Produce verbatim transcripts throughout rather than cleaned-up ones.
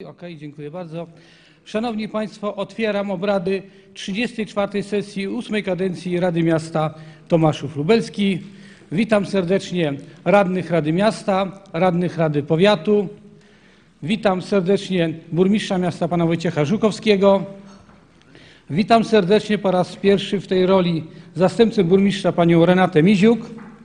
Ok, dziękuję bardzo. Szanowni Państwo, otwieram obrady trzydziestej czwartej sesji ósmej kadencji Rady Miasta Tomaszów Lubelski. Witam serdecznie radnych Rady Miasta, radnych Rady Powiatu. Witam serdecznie burmistrza miasta pana Wojciecha Żukowskiego. Witam serdecznie po raz pierwszy w tej roli zastępcę burmistrza panią Renatę Miziuk.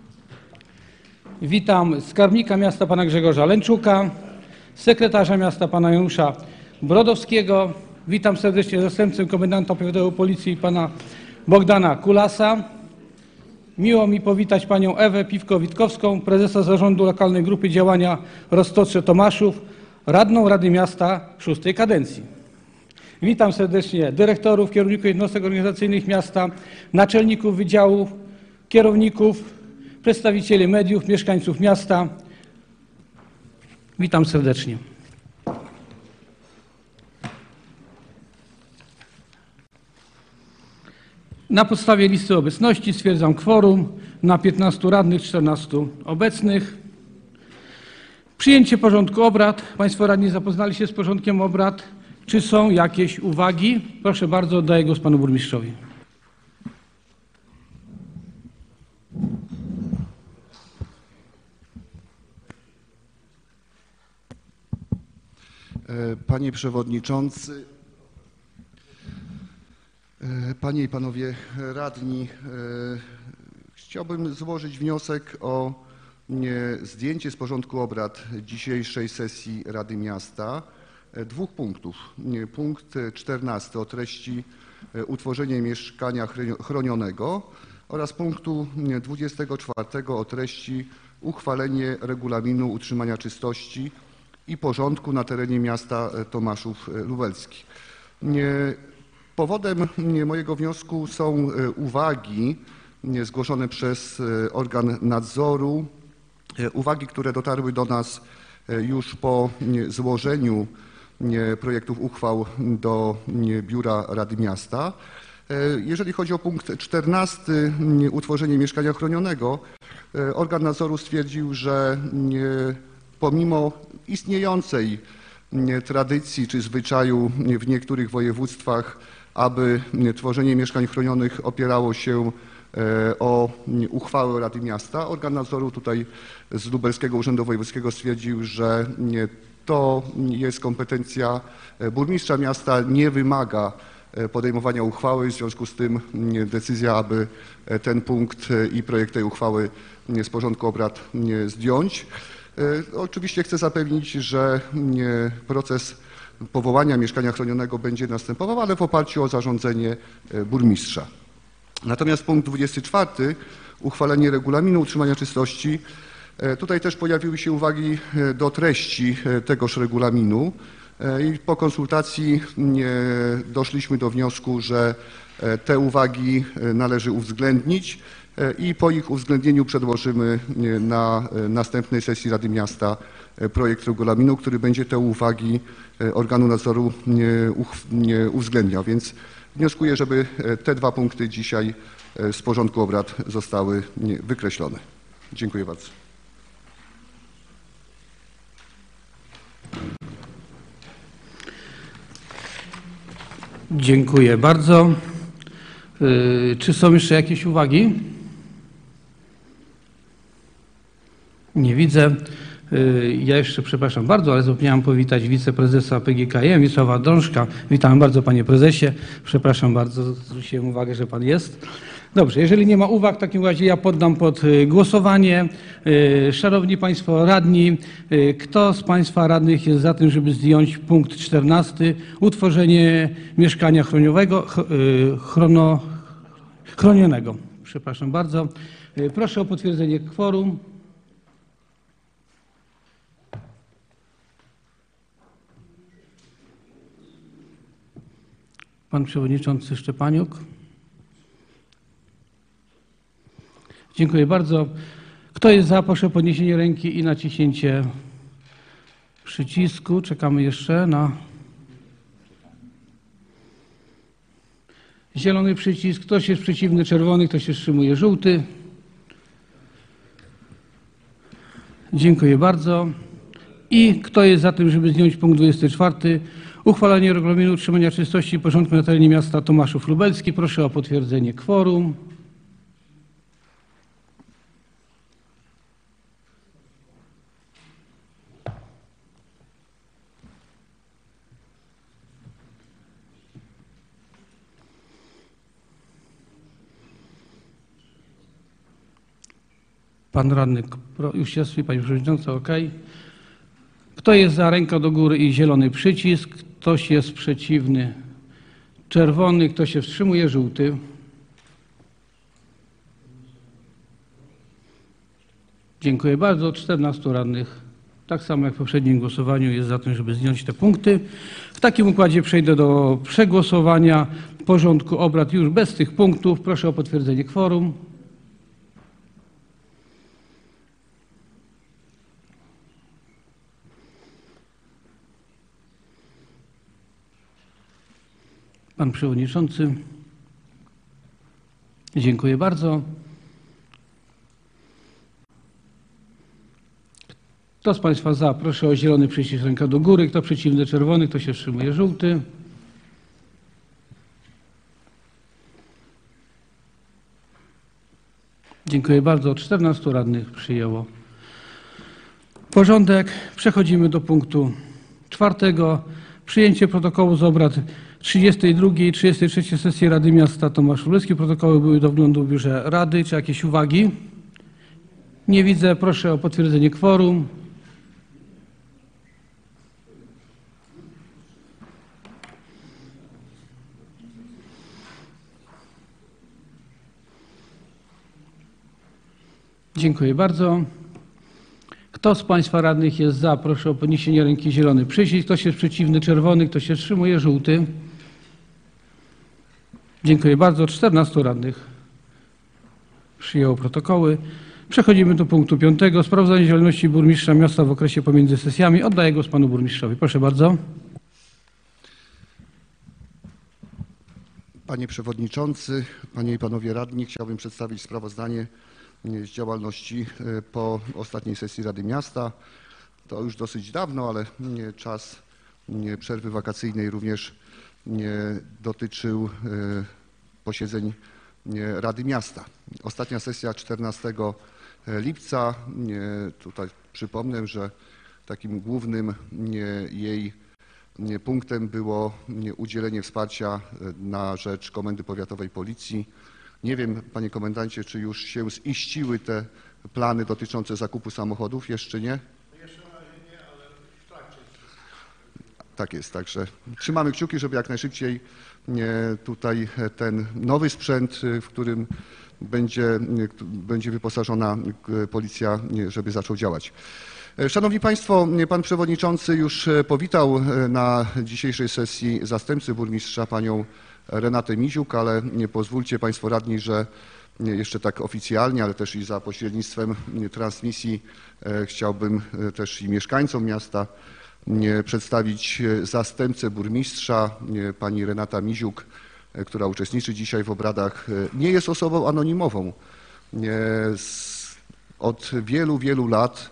Witam skarbnika miasta pana Grzegorza Lęczuka, sekretarza miasta pana Janusza Brodowskiego. Witam serdecznie zastępcę komendanta powiatowego policji pana Bogdana Kulasa. Miło mi powitać panią Ewę Piwko-Witkowską, prezesa zarządu lokalnej grupy działania Roztocze Tomaszów, radną Rady Miasta szóstej kadencji. Witam serdecznie dyrektorów, kierowników jednostek organizacyjnych miasta, naczelników wydziałów, kierowników, przedstawicieli mediów, mieszkańców miasta. Witam serdecznie. Na podstawie listy obecności stwierdzam kworum na piętnastu radnych, czternastu obecnych. Przyjęcie porządku obrad. Państwo radni zapoznali się z porządkiem obrad. Czy są jakieś uwagi? Proszę bardzo, oddaję głos panu burmistrzowi. Panie Przewodniczący, Panie i Panowie Radni, chciałbym złożyć wniosek o zdjęcie z porządku obrad dzisiejszej sesji Rady Miasta dwóch punktów. Punkt czternasty o treści utworzenie mieszkania chronionego oraz punktu dwudziestego czwartego o treści uchwalenie regulaminu utrzymania czystości i porządku na terenie miasta Tomaszów Lubelskich. Powodem mojego wniosku są uwagi zgłoszone przez organ nadzoru, uwagi, które dotarły do nas już po złożeniu projektów uchwał do Biura Rady Miasta. Jeżeli chodzi o punkt czternasty, utworzenie mieszkania chronionego, organ nadzoru stwierdził, że pomimo istniejącej tradycji czy zwyczaju w niektórych województwach, aby tworzenie mieszkań chronionych opierało się o uchwałę Rady Miasta, organ nadzoru tutaj z Lubelskiego Urzędu Wojewódzkiego stwierdził, że to jest kompetencja burmistrza miasta, nie wymaga podejmowania uchwały, w związku z tym decyzja, aby ten punkt i projekt tej uchwały z porządku obrad zdjąć. Oczywiście chcę zapewnić, że proces powołania mieszkania chronionego będzie następował, ale w oparciu o zarządzenie burmistrza. Natomiast punkt dwudziesty czwarty, uchwalenie regulaminu utrzymania czystości. Tutaj też pojawiły się uwagi do treści tegoż regulaminu i po konsultacji doszliśmy do wniosku, że te uwagi należy uwzględnić i po ich uwzględnieniu przedłożymy na następnej sesji Rady Miasta projekt regulaminu, który będzie te uwagi organu nadzoru uwzględniał. Więc wnioskuję, żeby te dwa punkty dzisiaj z porządku obrad zostały wykreślone. Dziękuję bardzo. Dziękuję bardzo. Czy są jeszcze jakieś uwagi? Nie widzę. Ja jeszcze, przepraszam bardzo, ale zapomniałem powitać wiceprezesa P G K M, Wiesława Drążka. Witam bardzo, panie prezesie. Przepraszam bardzo, zwróciłem uwagę, że pan jest. Dobrze, jeżeli nie ma uwag, w takim razie ja poddam pod głosowanie. Szanowni państwo radni, kto z państwa radnych jest za tym, żeby zdjąć punkt czternasty, utworzenie mieszkania chroniowego, chrono, chronionego? Przepraszam bardzo. Proszę o potwierdzenie kworum. Pan przewodniczący Szczepaniuk. Dziękuję bardzo. Kto jest za? Proszę o podniesienie ręki i naciśnięcie przycisku. Czekamy jeszcze na zielony przycisk. Ktoś jest przeciwny, czerwony, ktoś się wstrzymuje, żółty. Dziękuję bardzo. I kto jest za tym, żeby zdjąć punkt dwudziesty czwarty? Uchwalanie regulaminu utrzymania czystości i porządku na terenie miasta Tomaszów Lubelski. Proszę o potwierdzenie kworum. Pan radny już jest, pani przewodnicząca, ok. Kto jest za, ręka do góry i zielony przycisk. Ktoś jest przeciwny, czerwony. Kto się wstrzymuje, żółty. Dziękuję bardzo. czternastu radnych, tak samo jak w poprzednim głosowaniu, jest za tym, żeby zdjąć te punkty. W takim układzie przejdę do przegłosowania porządku obrad już bez tych punktów. Proszę o potwierdzenie kworum. Pan przewodniczący. Dziękuję bardzo. Kto z państwa za? Proszę o zielony przycisk, ręka do góry. Kto przeciwny, czerwony. Kto się wstrzymuje, żółty. Dziękuję bardzo. czternastu radnych przyjęło porządek. Przechodzimy do punktu czwartego. Przyjęcie protokołu z obrad trzydziestej drugiej i trzydziestej trzeciej sesji Rady Miasta Tomaszów Lubelski. Protokoły były do wglądu w biurze Rady. Czy jakieś uwagi? Nie widzę. Proszę o potwierdzenie kworum. Dziękuję bardzo. Kto z państwa radnych jest za? Proszę o podniesienie ręki, zielony przycisk. Kto się jest przeciwny, czerwony. Kto się wstrzymuje, żółty. Dziękuję bardzo. czternastu radnych przyjęło protokoły. Przechodzimy do punktu piątego. Sprawozdanie działalności burmistrza miasta w okresie pomiędzy sesjami. Oddaję głos panu burmistrzowi. Proszę bardzo. Panie Przewodniczący, Panie i Panowie Radni, chciałbym przedstawić sprawozdanie z działalności po ostatniej sesji Rady Miasta. To już dosyć dawno, ale czas przerwy wakacyjnej również dotyczył posiedzeń Rady Miasta. Ostatnia sesja czternastego lipca. Tutaj przypomnę, że takim głównym jej punktem było udzielenie wsparcia na rzecz Komendy Powiatowej Policji. Nie wiem, panie komendancie, czy już się ziściły te plany dotyczące zakupu samochodów? Jeszcze nie? Jeszcze na razie nie, ale w trakcie. Tak jest, także trzymamy kciuki, żeby jak najszybciej tutaj ten nowy sprzęt, w którym będzie, będzie wyposażona policja, żeby zaczął działać. Szanowni Państwo, pan przewodniczący już powitał na dzisiejszej sesji zastępcę burmistrza panią Renatę Miziuk, ale pozwólcie Państwo radni, że jeszcze tak oficjalnie, ale też i za pośrednictwem transmisji chciałbym też i mieszkańcom miasta przedstawić zastępcę burmistrza, pani Renata Miziuk, która uczestniczy dzisiaj w obradach. Nie jest osobą anonimową. Od wielu, wielu lat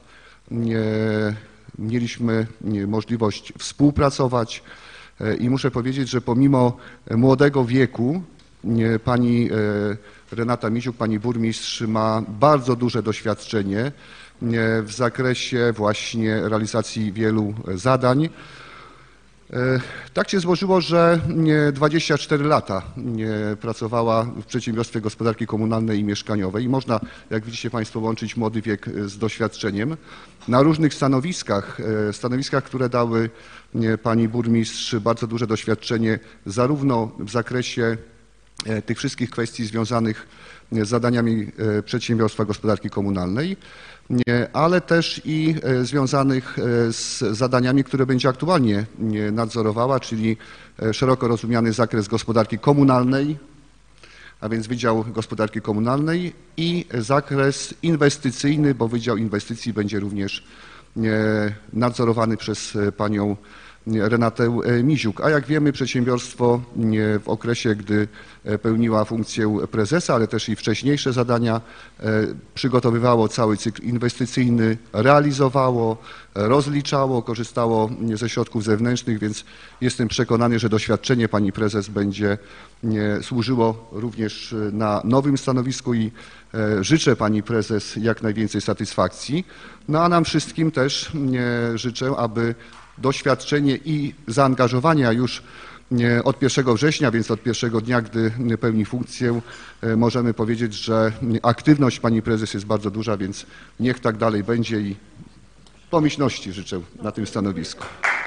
mieliśmy możliwość współpracować i muszę powiedzieć, że pomimo młodego wieku pani Renata Miziuk, pani burmistrz, ma bardzo duże doświadczenie w zakresie właśnie realizacji wielu zadań. Tak się złożyło, że dwadzieścia cztery lata pracowała w Przedsiębiorstwie Gospodarki Komunalnej i Mieszkaniowej i można, jak widzicie Państwo, łączyć młody wiek z doświadczeniem na różnych stanowiskach, stanowiskach, które dały pani burmistrz bardzo duże doświadczenie zarówno w zakresie tych wszystkich kwestii związanych z zadaniami Przedsiębiorstwa Gospodarki Komunalnej, ale też i związanych z zadaniami, które będzie aktualnie nadzorowała, czyli szeroko rozumiany zakres gospodarki komunalnej, a więc Wydział Gospodarki Komunalnej i zakres inwestycyjny, bo Wydział Inwestycji będzie również nadzorowany przez panią Renatę Miziuk. A jak wiemy, przedsiębiorstwo w okresie, gdy pełniła funkcję prezesa, ale też i wcześniejsze zadania, przygotowywało cały cykl inwestycyjny, realizowało, rozliczało, korzystało ze środków zewnętrznych, więc jestem przekonany, że doświadczenie pani prezes będzie służyło również na nowym stanowisku i życzę pani prezes jak najwięcej satysfakcji. No a nam wszystkim też życzę, aby doświadczenie i zaangażowania już od pierwszego września, więc od pierwszego dnia, gdy pełni funkcję, możemy powiedzieć, że aktywność pani prezes jest bardzo duża, więc niech tak dalej będzie i pomyślności życzę na tym stanowisku.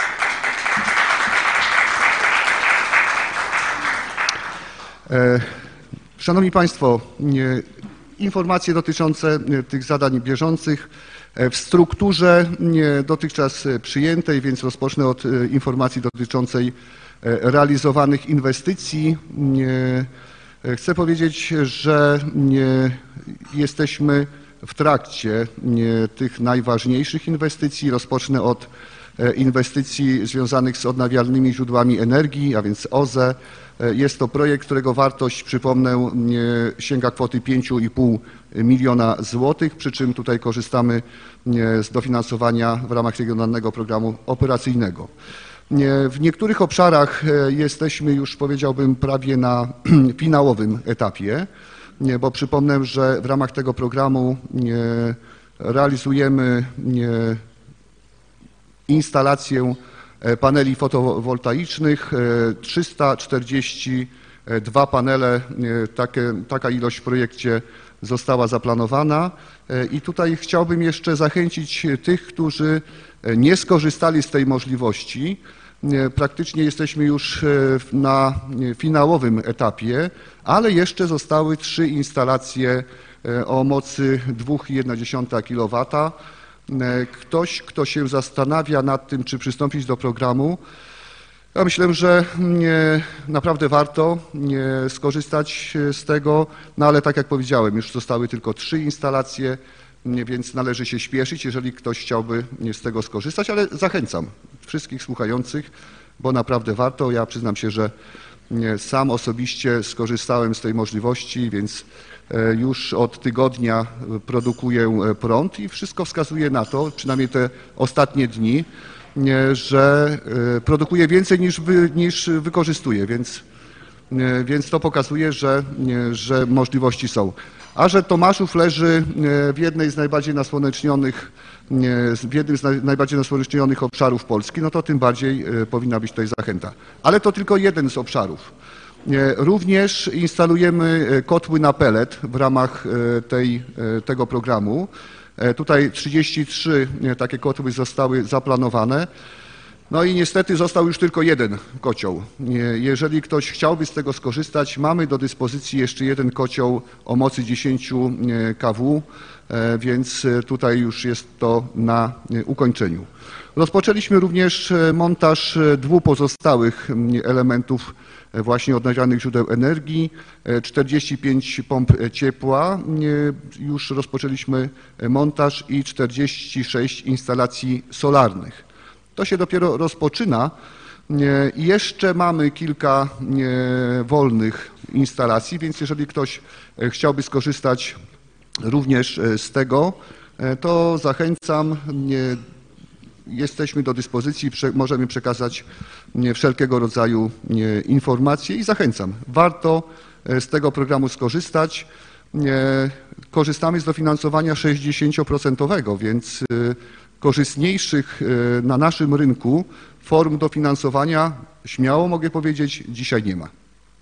Szanowni Państwo, informacje dotyczące tych zadań bieżących w strukturze dotychczas przyjętej, więc rozpocznę od informacji dotyczącej realizowanych inwestycji. Chcę powiedzieć, że jesteśmy w trakcie tych najważniejszych inwestycji. Rozpocznę od inwestycji związanych z odnawialnymi źródłami energii, a więc O Z E. Jest to projekt, którego wartość, przypomnę, sięga kwoty pięć i pół miliona złotych, przy czym tutaj korzystamy z dofinansowania w ramach Regionalnego Programu Operacyjnego. W niektórych obszarach jesteśmy już, powiedziałbym, prawie na finałowym etapie, bo przypomnę, że w ramach tego programu realizujemy instalację paneli fotowoltaicznych, trzysta czterdzieści dwa panele, takie, taka ilość w projekcie została zaplanowana i tutaj chciałbym jeszcze zachęcić tych, którzy nie skorzystali z tej możliwości. Praktycznie jesteśmy już na finałowym etapie, ale jeszcze zostały trzy instalacje o mocy dwa i jedna dziesiąta kilowata. Ktoś, kto się zastanawia nad tym, czy przystąpić do programu, ja myślę, że naprawdę warto skorzystać z tego, no ale tak jak powiedziałem, już zostały tylko trzy instalacje, więc należy się śpieszyć, jeżeli ktoś chciałby z tego skorzystać, ale zachęcam wszystkich słuchających, bo naprawdę warto. Ja przyznam się, że sam osobiście skorzystałem z tej możliwości, więc już od tygodnia produkuję prąd i wszystko wskazuje na to, przynajmniej te ostatnie dni, że produkuję więcej niż, wy, niż wykorzystuję, więc, więc to pokazuje, że, że możliwości są. A że Tomaszów leży w jednej z najbardziej nasłonecznionych, w jednym z najbardziej nasłonecznionych obszarów Polski, no to tym bardziej powinna być tutaj zachęta. Ale to tylko jeden z obszarów. Również instalujemy kotły na pelet w ramach tej, tego programu. Tutaj trzydzieści trzy takie kotły zostały zaplanowane. No i niestety został już tylko jeden kocioł. Jeżeli ktoś chciałby z tego skorzystać, mamy do dyspozycji jeszcze jeden kocioł o mocy dziesięć kW, więc tutaj już jest to na ukończeniu. Rozpoczęliśmy również montaż dwóch pozostałych elementów właśnie odnawialnych źródeł energii, czterdzieści pięć pomp ciepła, już rozpoczęliśmy montaż i czterdzieści sześć instalacji solarnych. To się dopiero rozpoczyna i jeszcze mamy kilka wolnych instalacji, więc jeżeli ktoś chciałby skorzystać również z tego, to zachęcam. Jesteśmy do dyspozycji, możemy przekazać wszelkiego rodzaju informacje i zachęcam. Warto z tego programu skorzystać. Korzystamy z dofinansowania sześćdziesięcioprocentowego, więc korzystniejszych na naszym rynku form dofinansowania, śmiało mogę powiedzieć, dzisiaj nie ma.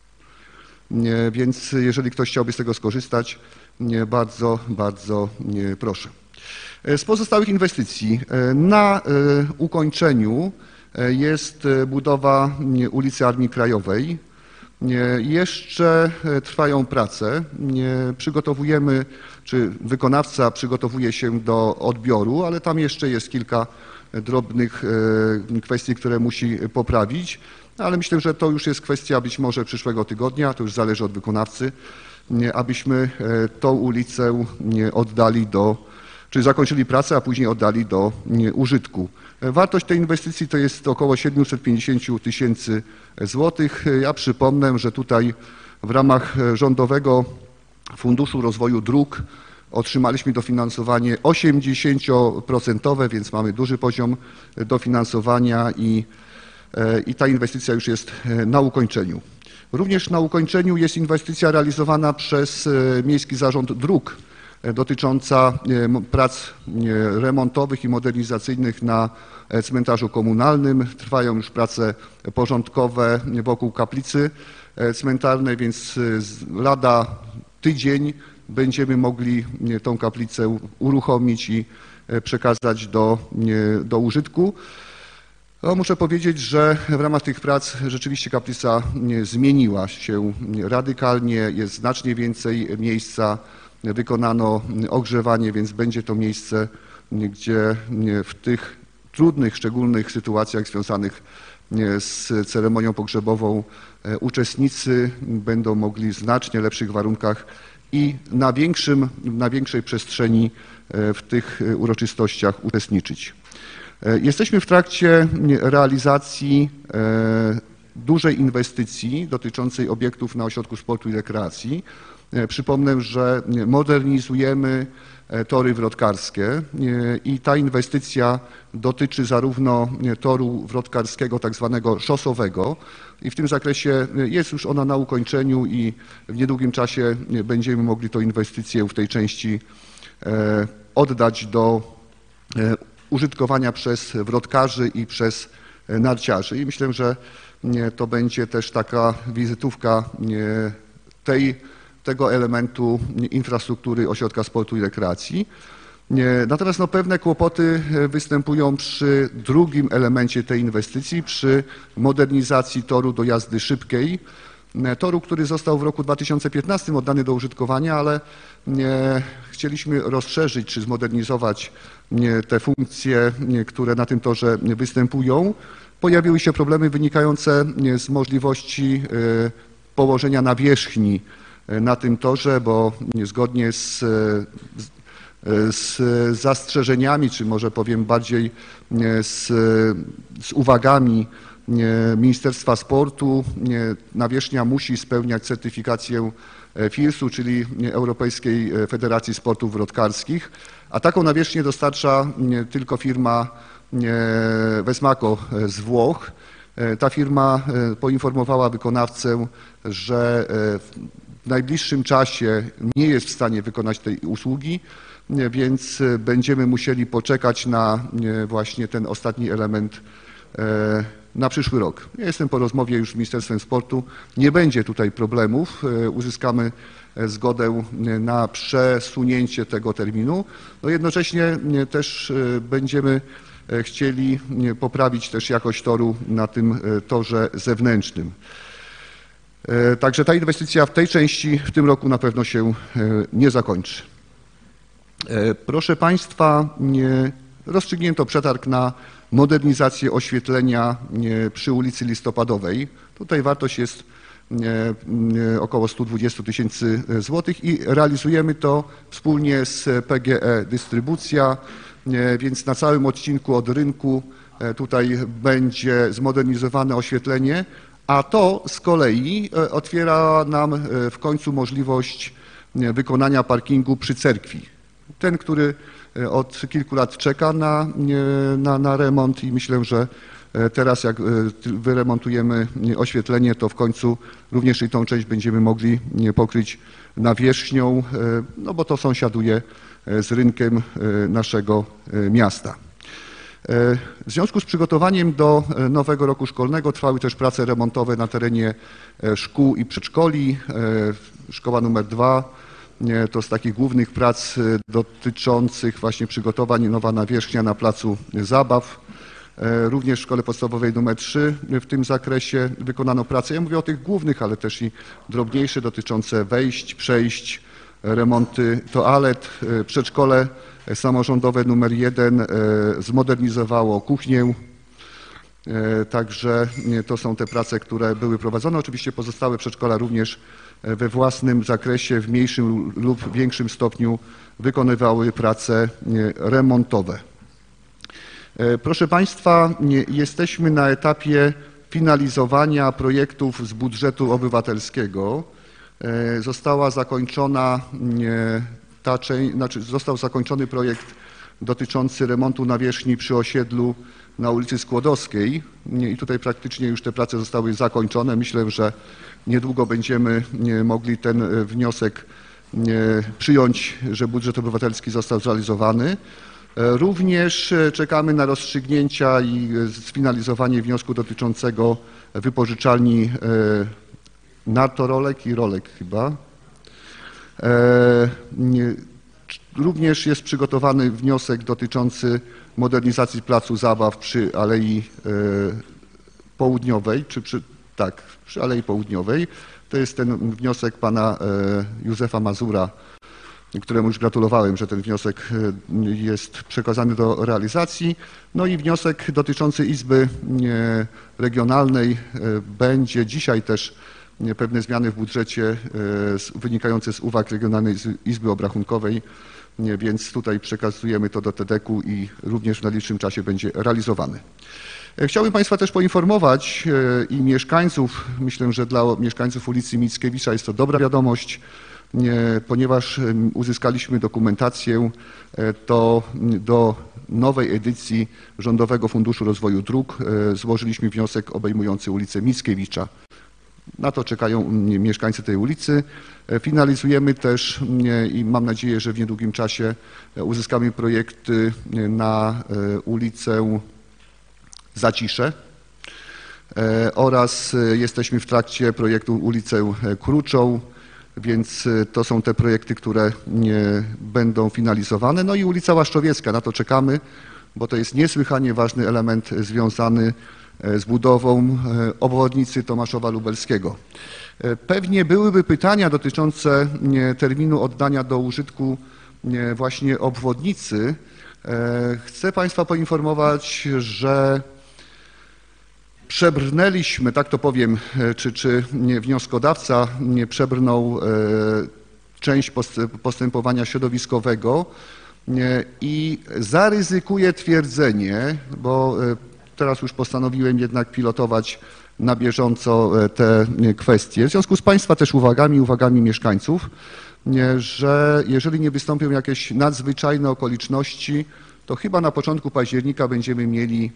Więc jeżeli ktoś chciałby z tego skorzystać, bardzo, bardzo proszę. Z pozostałych inwestycji na ukończeniu jest budowa ulicy Armii Krajowej. Jeszcze trwają prace. Przygotowujemy, czy wykonawca przygotowuje się do odbioru, ale tam jeszcze jest kilka drobnych kwestii, które musi poprawić. Ale myślę, że to już jest kwestia być może przyszłego tygodnia, to już zależy od wykonawcy, abyśmy tą ulicę oddali do czyli zakończyli pracę, a później oddali do użytku. Wartość tej inwestycji to jest około siedemset pięćdziesiąt tysięcy złotych. Ja przypomnę, że tutaj w ramach Rządowego Funduszu Rozwoju Dróg otrzymaliśmy dofinansowanie osiemdziesięcioprocentowe, więc mamy duży poziom dofinansowania i, i ta inwestycja już jest na ukończeniu. Również na ukończeniu jest inwestycja realizowana przez Miejski Zarząd Dróg dotycząca prac remontowych i modernizacyjnych na cmentarzu komunalnym. Trwają już prace porządkowe wokół kaplicy cmentarnej, więc lada tydzień będziemy mogli tą kaplicę uruchomić i przekazać do, do użytku. No, muszę powiedzieć, że w ramach tych prac rzeczywiście kaplica zmieniła się radykalnie, jest znacznie więcej miejsca, wykonano ogrzewanie, więc będzie to miejsce, gdzie w tych trudnych, szczególnych sytuacjach związanych z ceremonią pogrzebową uczestnicy będą mogli w znacznie lepszych warunkach i na, większym, na większej przestrzeni w tych uroczystościach uczestniczyć. Jesteśmy w trakcie realizacji dużej inwestycji dotyczącej obiektów na ośrodku sportu i rekreacji. Przypomnę, że modernizujemy tory wrotkarskie i ta inwestycja dotyczy zarówno toru wrotkarskiego tak zwanego szosowego i w tym zakresie jest już ona na ukończeniu i w niedługim czasie będziemy mogli tę inwestycję w tej części oddać do użytkowania przez wrotkarzy i przez narciarzy. I myślę, że to będzie też taka wizytówka tej, tego elementu infrastruktury ośrodka sportu i rekreacji. Natomiast no, pewne kłopoty występują przy drugim elemencie tej inwestycji, przy modernizacji toru do jazdy szybkiej. Toru, który został w roku dwa tysiące piętnastym oddany do użytkowania, ale chcieliśmy rozszerzyć czy zmodernizować te funkcje, które na tym torze występują. Pojawiły się problemy wynikające z możliwości położenia nawierzchni na tym torze, bo zgodnie z, z zastrzeżeniami, czy może powiem bardziej z, z uwagami Ministerstwa Sportu, nawierzchnia musi spełniać certyfikację firsu, czyli Europejskiej Federacji Sportów Wrotkarskich, a taką nawierzchnię dostarcza tylko firma Vesmaco z Włoch. Ta firma poinformowała wykonawcę, że w najbliższym czasie nie jest w stanie wykonać tej usługi, więc będziemy musieli poczekać na właśnie ten ostatni element na przyszły rok. Ja jestem po rozmowie już z Ministerstwem Sportu. Nie będzie tutaj problemów. Uzyskamy zgodę na przesunięcie tego terminu. No jednocześnie też będziemy chcieli poprawić też jakość toru na tym torze zewnętrznym. Także ta inwestycja w tej części w tym roku na pewno się nie zakończy. Proszę Państwa, rozstrzygnięto przetarg na modernizację oświetlenia przy ulicy Listopadowej. Tutaj wartość jest około sto dwadzieścia tysięcy złotych i realizujemy to wspólnie z P G E Dystrybucja, więc na całym odcinku od rynku tutaj będzie zmodernizowane oświetlenie, a to z kolei otwiera nam w końcu możliwość wykonania parkingu przy cerkwi. Ten, który od kilku lat czeka na, na, na remont i myślę, że teraz jak wyremontujemy oświetlenie, to w końcu również i tą część będziemy mogli pokryć nawierzchnią, no bo to sąsiaduje z rynkiem naszego miasta. W związku z przygotowaniem do nowego roku szkolnego trwały też prace remontowe na terenie szkół i przedszkoli. Szkoła numer dwa to z takich głównych prac dotyczących właśnie przygotowań nowa nawierzchnia na placu zabaw. Również w szkole podstawowej numer trzy w tym zakresie wykonano pracę. Ja mówię o tych głównych, ale też i drobniejsze dotyczące wejść, przejść, remonty toalet. Przedszkole samorządowe numer jeden zmodernizowało kuchnię. Także to są te prace, które były prowadzone. Oczywiście pozostałe przedszkola również we własnym zakresie w mniejszym lub większym stopniu wykonywały prace remontowe. Proszę Państwa, jesteśmy na etapie finalizowania projektów z budżetu obywatelskiego. Została zakończona ta część, znaczy został zakończony projekt dotyczący remontu nawierzchni przy osiedlu na ulicy Skłodowskiej i tutaj praktycznie już te prace zostały zakończone. Myślę, że niedługo będziemy mogli ten wniosek przyjąć, że budżet obywatelski został zrealizowany. Również czekamy na rozstrzygnięcia i sfinalizowanie wniosku dotyczącego wypożyczalni Nartorolek i Rolek chyba. Również jest przygotowany wniosek dotyczący modernizacji placu zabaw przy Alei Południowej, czy przy, tak, przy Alei Południowej. To jest ten wniosek pana Józefa Mazura, któremu już gratulowałem, że ten wniosek jest przekazany do realizacji. No i wniosek dotyczący Izby Regionalnej. Będzie dzisiaj też pewne zmiany w budżecie wynikające z uwag Regionalnej Izby Obrachunkowej, więc tutaj przekazujemy to do T D K-u i również w najbliższym czasie będzie realizowany. Chciałbym Państwa też poinformować i mieszkańców, myślę, że dla mieszkańców ulicy Mickiewicza jest to dobra wiadomość, ponieważ uzyskaliśmy dokumentację, to do nowej edycji Rządowego Funduszu Rozwoju Dróg złożyliśmy wniosek obejmujący ulicę Mickiewicza. Na to czekają mieszkańcy tej ulicy. Finalizujemy też i mam nadzieję, że w niedługim czasie uzyskamy projekty na ulicę Zacisze oraz jesteśmy w trakcie projektu ulicę Kruczą, więc to są te projekty, które będą finalizowane. No i ulica Łaszczowiecka, na to czekamy, bo to jest niesłychanie ważny element związany z budową obwodnicy Tomaszowa Lubelskiego. Pewnie byłyby pytania dotyczące terminu oddania do użytku właśnie obwodnicy. Chcę Państwa poinformować, że przebrnęliśmy, tak to powiem, czy, czy wnioskodawca przebrnął część postępowania środowiskowego i zaryzykuję twierdzenie, bo teraz już postanowiłem jednak pilotować na bieżąco te kwestie. W związku z Państwa też uwagami, uwagami mieszkańców, że jeżeli nie wystąpią jakieś nadzwyczajne okoliczności, to chyba na początku października będziemy mieli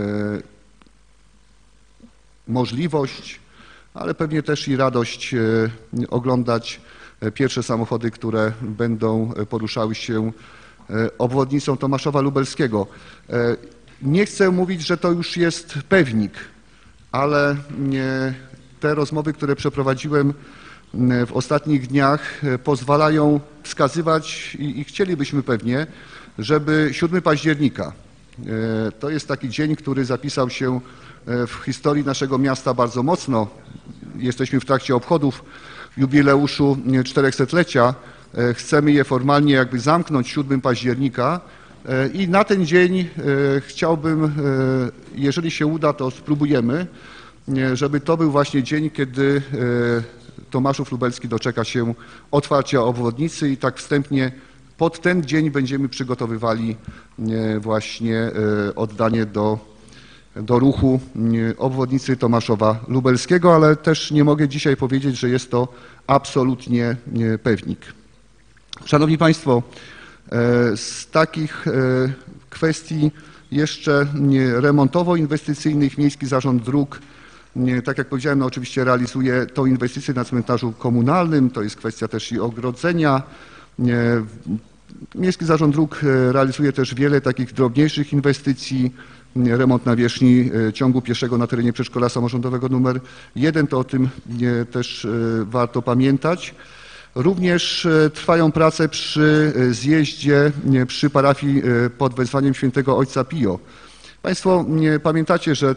możliwość, ale pewnie też i radość oglądać pierwsze samochody, które będą poruszały się obwodnicą Tomaszowa Lubelskiego. Nie chcę mówić, że to już jest pewnik, ale te rozmowy, które przeprowadziłem w ostatnich dniach, pozwalają wskazywać i, i chcielibyśmy pewnie, żeby siódmego października, to jest taki dzień, który zapisał się w historii naszego miasta bardzo mocno. Jesteśmy w trakcie obchodów jubileuszu czterystulecia. Chcemy je formalnie jakby zamknąć siódmego października i na ten dzień chciałbym, jeżeli się uda, to spróbujemy, żeby to był właśnie dzień, kiedy Tomaszów Lubelski doczeka się otwarcia obwodnicy i tak wstępnie pod ten dzień będziemy przygotowywali właśnie oddanie do, do ruchu obwodnicy Tomaszowa Lubelskiego, ale też nie mogę dzisiaj powiedzieć, że jest to absolutnie pewnik. Szanowni Państwo, z takich kwestii jeszcze remontowo-inwestycyjnych Miejski Zarząd Dróg, tak jak powiedziałem, no oczywiście realizuje tą inwestycję na cmentarzu komunalnym, to jest kwestia też i ogrodzenia. Miejski Zarząd Dróg realizuje też wiele takich drobniejszych inwestycji, remont nawierzchni ciągu pieszego na terenie przedszkola samorządowego numer jeden, to o tym też warto pamiętać. Również trwają prace przy zjeździe przy parafii pod wezwaniem świętego Ojca Pio. Państwo pamiętacie, że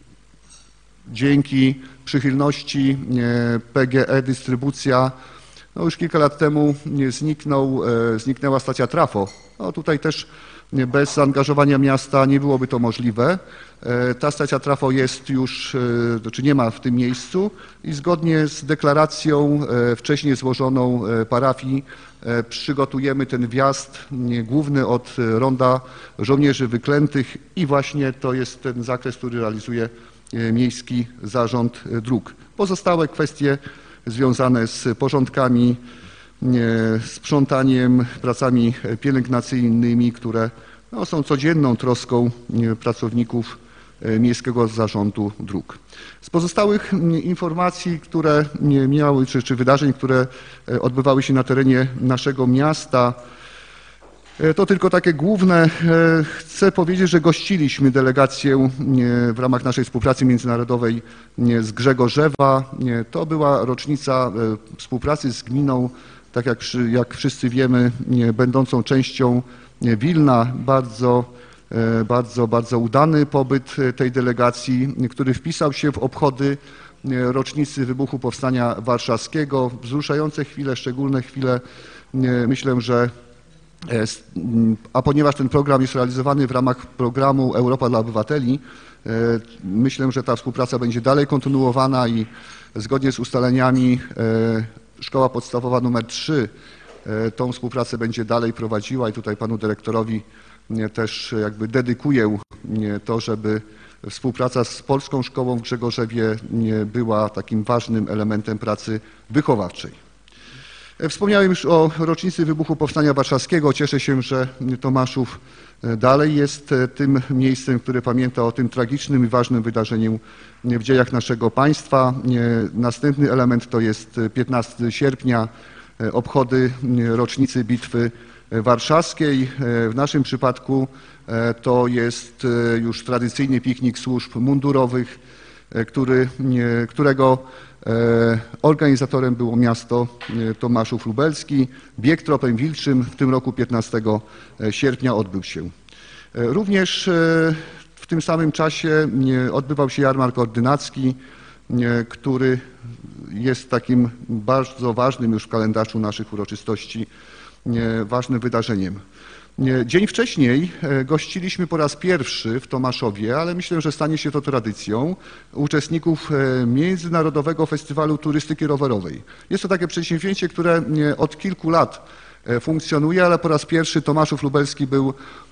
dzięki przychylności P G E Dystrybucja No już kilka lat temu zniknął, zniknęła stacja trafo. No tutaj też bez zaangażowania miasta nie byłoby to możliwe. Ta stacja trafo jest już, znaczy nie ma w tym miejscu i zgodnie z deklaracją wcześniej złożoną parafii przygotujemy ten wjazd główny od Ronda Żołnierzy Wyklętych i właśnie to jest ten zakres, który realizuje Miejski Zarząd Dróg. Pozostałe kwestie związane z porządkami, sprzątaniem, pracami pielęgnacyjnymi, które no, są codzienną troską pracowników Miejskiego Zarządu Dróg. Z pozostałych informacji, które miały, czy, czy wydarzeń, które odbywały się na terenie naszego miasta, to tylko takie główne. Chcę powiedzieć, że gościliśmy delegację w ramach naszej współpracy międzynarodowej z Grzegorzewa. To była rocznica współpracy z gminą, tak jak, jak wszyscy wiemy, będącą częścią Wilna. Bardzo, bardzo, bardzo udany pobyt tej delegacji, który wpisał się w obchody rocznicy wybuchu Powstania Warszawskiego. Wzruszające chwile, szczególne chwile. Myślę, że a ponieważ ten program jest realizowany w ramach programu Europa dla Obywateli, myślę, że ta współpraca będzie dalej kontynuowana i zgodnie z ustaleniami Szkoła Podstawowa numer trzy tą współpracę będzie dalej prowadziła i tutaj panu dyrektorowi też jakby dedykuję to, żeby współpraca z Polską Szkołą w Grzegorzewie była takim ważnym elementem pracy wychowawczej. Wspomniałem już o rocznicy wybuchu Powstania Warszawskiego. Cieszę się, że Tomaszów dalej jest tym miejscem, które pamięta o tym tragicznym i ważnym wydarzeniu w dziejach naszego państwa. Następny element to jest piętnastego sierpnia, obchody rocznicy Bitwy Warszawskiej. W naszym przypadku to jest już tradycyjny piknik służb mundurowych, który, którego organizatorem było miasto Tomaszów Lubelski. Bieg Tropem Wilczym w tym roku piętnastego sierpnia odbył się. Również w tym samym czasie odbywał się jarmark ordynacki, który jest takim bardzo ważnym już w kalendarzu naszych uroczystości, ważnym wydarzeniem. Dzień wcześniej gościliśmy po raz pierwszy w Tomaszowie, ale myślę, że stanie się to tradycją, uczestników Międzynarodowego Festiwalu Turystyki Rowerowej. Jest to takie przedsięwzięcie, które od kilku lat funkcjonuje, ale po raz pierwszy Tomaszów Lubelski był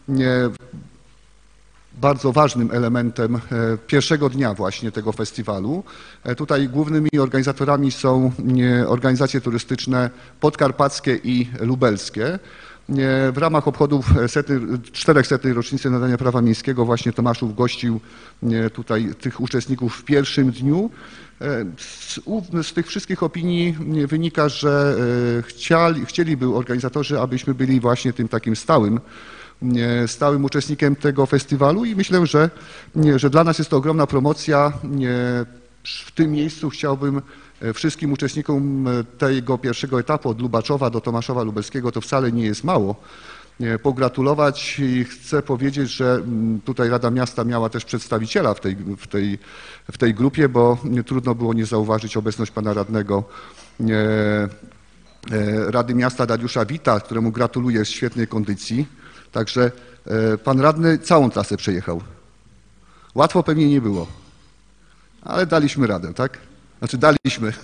bardzo ważnym elementem pierwszego dnia właśnie tego festiwalu. Tutaj głównymi organizatorami są organizacje turystyczne podkarpackie i lubelskie. W ramach obchodów czterosetnej rocznicy nadania prawa miejskiego właśnie Tomaszów gościł tutaj tych uczestników w pierwszym dniu. Z, z tych wszystkich opinii wynika, że chcieli, chcieliby organizatorzy, abyśmy byli właśnie tym takim stałym, stałym uczestnikiem tego festiwalu i myślę, że, że dla nas jest to ogromna promocja. W tym miejscu chciałbym wszystkim uczestnikom tego pierwszego etapu od Lubaczowa do Tomaszowa Lubelskiego, to wcale nie jest mało, pogratulować i chcę powiedzieć, że tutaj Rada Miasta miała też przedstawiciela w tej, w tej, w tej grupie, bo trudno było nie zauważyć obecność pana radnego Rady Miasta Dariusza Wita, któremu gratuluję z świetnej kondycji. Także pan radny całą trasę przejechał. Łatwo pewnie nie było, ale daliśmy radę, tak? Znaczy daliśmy.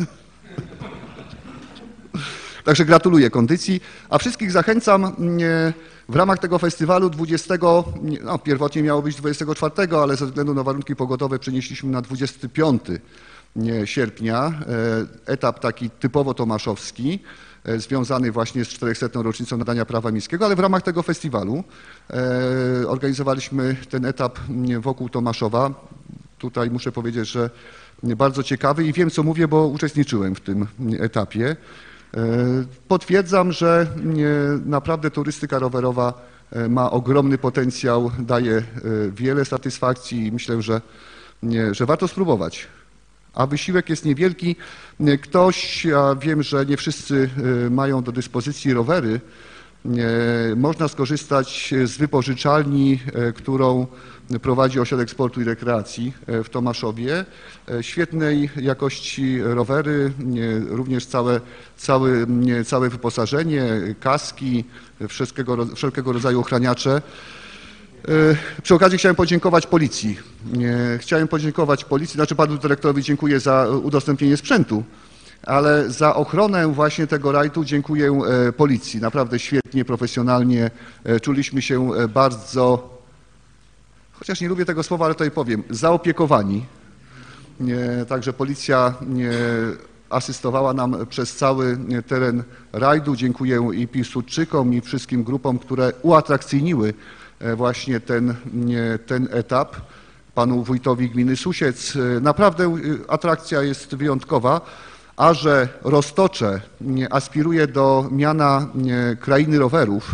Także gratuluję kondycji, a wszystkich zachęcam w ramach tego festiwalu dwudziestego, no pierwotnie miało być dwudziestego czwartego, ale ze względu na warunki pogodowe przenieśliśmy na dwudziestego piątego sierpnia, etap taki typowo tomaszowski, związany właśnie z czterosetną rocznicą nadania prawa miejskiego, ale w ramach tego festiwalu organizowaliśmy ten etap wokół Tomaszowa. Tutaj muszę powiedzieć, że bardzo ciekawy i wiem, co mówię, bo uczestniczyłem w tym etapie. Potwierdzam, że naprawdę turystyka rowerowa ma ogromny potencjał, daje wiele satysfakcji i myślę, że, że warto spróbować. A wysiłek jest niewielki. Ktoś, ja wiem, że nie wszyscy mają do dyspozycji rowery, Można skorzystać z wypożyczalni, którą prowadzi Ośrodek Sportu i Rekreacji w Tomaszowie. Świetnej jakości rowery, również całe, całe, całe wyposażenie, kaski, wszelkiego, wszelkiego rodzaju ochraniacze. Przy okazji chciałem podziękować policji. Chciałem podziękować policji, znaczy panu dyrektorowi dziękuję za udostępnienie sprzętu, ale za ochronę właśnie tego rajdu dziękuję policji. Naprawdę świetnie, profesjonalnie. Czuliśmy się bardzo, chociaż nie lubię tego słowa, ale tutaj powiem, zaopiekowani. Także policja asystowała nam przez cały teren rajdu. Dziękuję i Piłsudczykom, i wszystkim grupom, które uatrakcyjniły właśnie ten, ten etap. Panu wójtowi gminy Susiec. Naprawdę atrakcja jest wyjątkowa, a że Roztocze aspiruje do miana krainy rowerów,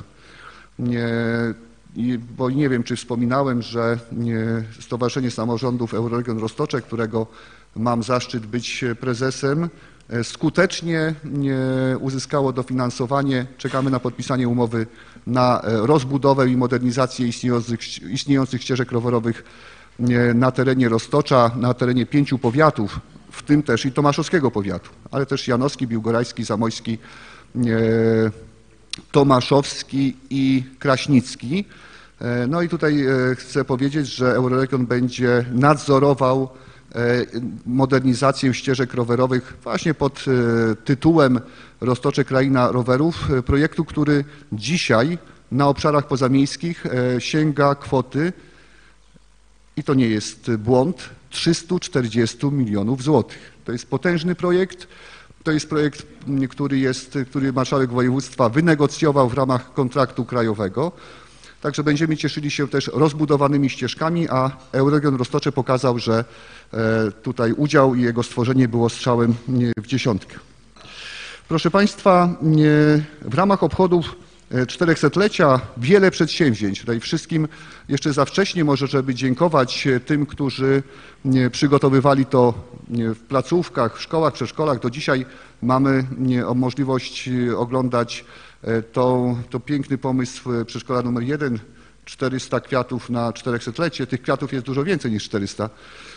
bo nie wiem, czy wspominałem, że Stowarzyszenie Samorządów Euroregion Roztocze, którego mam zaszczyt być prezesem, skutecznie uzyskało dofinansowanie. Czekamy na podpisanie umowy na rozbudowę i modernizację istniejących, istniejących ścieżek rowerowych na terenie Roztocza, na terenie pięciu powiatów, w tym też i tomaszowskiego powiatu, ale też janowski, biłgorajski, zamojski, tomaszowski i kraśnicki. No i tutaj chcę powiedzieć, że Euroregion będzie nadzorował modernizację ścieżek rowerowych właśnie pod tytułem Roztocze Kraina Rowerów, projektu, który dzisiaj na obszarach pozamiejskich sięga kwoty, i to nie jest błąd, trzysta czterdzieści milionów złotych. To jest potężny projekt. To jest projekt, który, jest, który marszałek województwa wynegocjował w ramach kontraktu krajowego. Także będziemy cieszyli się też rozbudowanymi ścieżkami, a Euroregion Roztocze pokazał, że tutaj udział i jego stworzenie było strzałem w dziesiątkę. Proszę Państwa, w ramach obchodów czterychsetlecia wiele przedsięwzięć. Tutaj wszystkim jeszcze za wcześnie może, żeby dziękować tym, którzy przygotowywali to w placówkach, w szkołach, przedszkolach. Do dzisiaj mamy możliwość oglądać to, to piękny pomysł przedszkola numer jeden, czterysta kwiatów na czterychsetlecie. Tych kwiatów jest dużo więcej niż czterysta,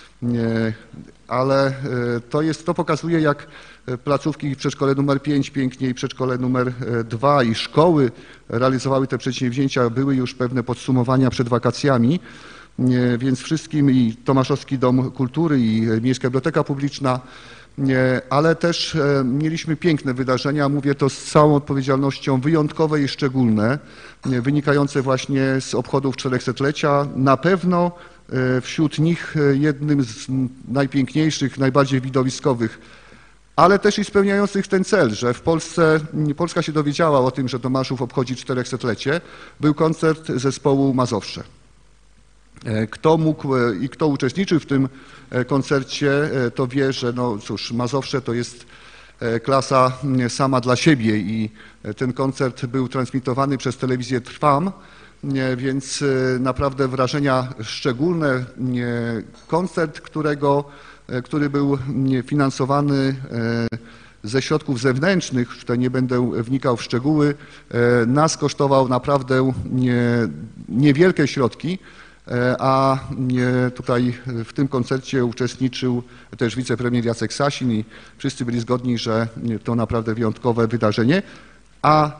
ale to, jest, to pokazuje, jak placówki w przedszkole numer pięć, pięknie i przedszkole numer dwa i szkoły realizowały te przedsięwzięcia. Były już pewne podsumowania przed wakacjami, więc wszystkim i Tomaszowski Dom Kultury i Miejska Biblioteka Publiczna, ale też mieliśmy piękne wydarzenia, mówię to z całą odpowiedzialnością, wyjątkowe i szczególne, wynikające właśnie z obchodów czterychsetlecia. Na pewno wśród nich jednym z najpiękniejszych, najbardziej widowiskowych, ale też i spełniających ten cel, że w Polsce, Polska się dowiedziała o tym, że Tomaszów obchodzi czterychsetlecie, był koncert zespołu Mazowsze. Kto mógł i kto uczestniczył w tym koncercie, to wie, że no cóż, Mazowsze to jest klasa sama dla siebie i ten koncert był transmitowany przez telewizję Trwam, więc naprawdę wrażenia szczególne. Koncert, którego, który był finansowany ze środków zewnętrznych, tutaj nie będę wnikał w szczegóły, nas kosztował naprawdę niewielkie środki, a tutaj w tym koncercie uczestniczył też wicepremier Jacek Sasin i wszyscy byli zgodni, że to naprawdę wyjątkowe wydarzenie, a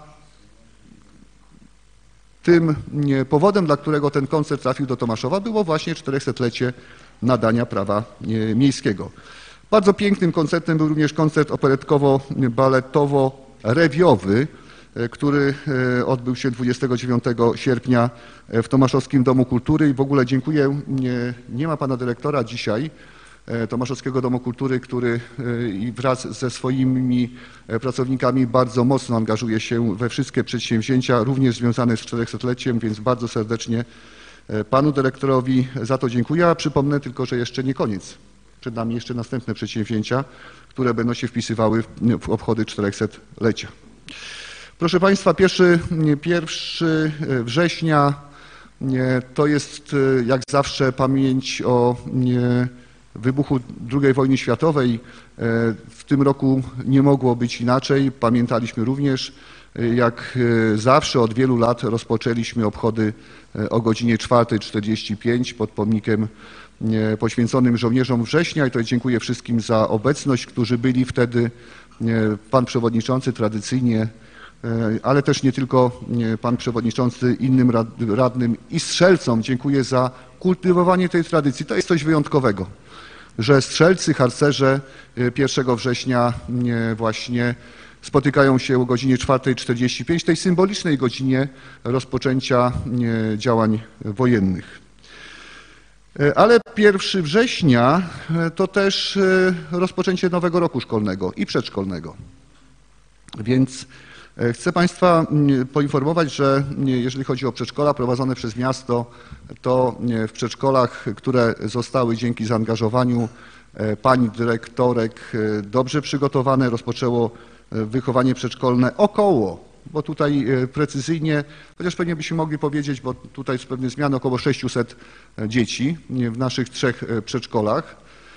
tym powodem, dla którego ten koncert trafił do Tomaszowa, było właśnie czterychsetlecie nadania prawa miejskiego. Bardzo pięknym koncertem był również koncert operetkowo-baletowo-rewiowy, który odbył się dwudziestego dziewiątego sierpnia w Tomaszowskim Domu Kultury i w ogóle dziękuję, nie, nie ma pana dyrektora dzisiaj Tomaszowskiego Domu Kultury, który wraz ze swoimi pracownikami bardzo mocno angażuje się we wszystkie przedsięwzięcia, również związane z czterychsetleciem, więc bardzo serdecznie panu dyrektorowi za to dziękuję. A przypomnę tylko, że jeszcze nie koniec. Przed nami jeszcze następne przedsięwzięcia, które będą się wpisywały w obchody czterychsetlecia. Proszę Państwa, pierwszego września to jest jak zawsze pamięć o wybuchu drugiej wojny światowej. W tym roku nie mogło być inaczej. Pamiętaliśmy również Jak zawsze od wielu lat rozpoczęliśmy obchody o godzinie czwartej czterdzieści pięć pod pomnikiem poświęconym żołnierzom września i to dziękuję wszystkim za obecność, którzy byli wtedy. Pan przewodniczący tradycyjnie, ale też nie tylko pan przewodniczący, innym radnym i strzelcom dziękuję za kultywowanie tej tradycji. To jest coś wyjątkowego, że strzelcy, harcerze pierwszego września właśnie spotykają się o godzinie czwartej czterdzieści pięć, tej symbolicznej godzinie rozpoczęcia działań wojennych. Ale pierwszego września to też rozpoczęcie nowego roku szkolnego i przedszkolnego. Więc chcę Państwa poinformować, że jeżeli chodzi o przedszkola prowadzone przez miasto, to w przedszkolach, które zostały dzięki zaangażowaniu pani dyrektorek dobrze przygotowane, rozpoczęło wychowanie przedszkolne około, bo tutaj precyzyjnie, chociaż pewnie byśmy mogli powiedzieć, bo tutaj są pewne zmiany, około sześciuset dzieci w naszych trzech przedszkolach,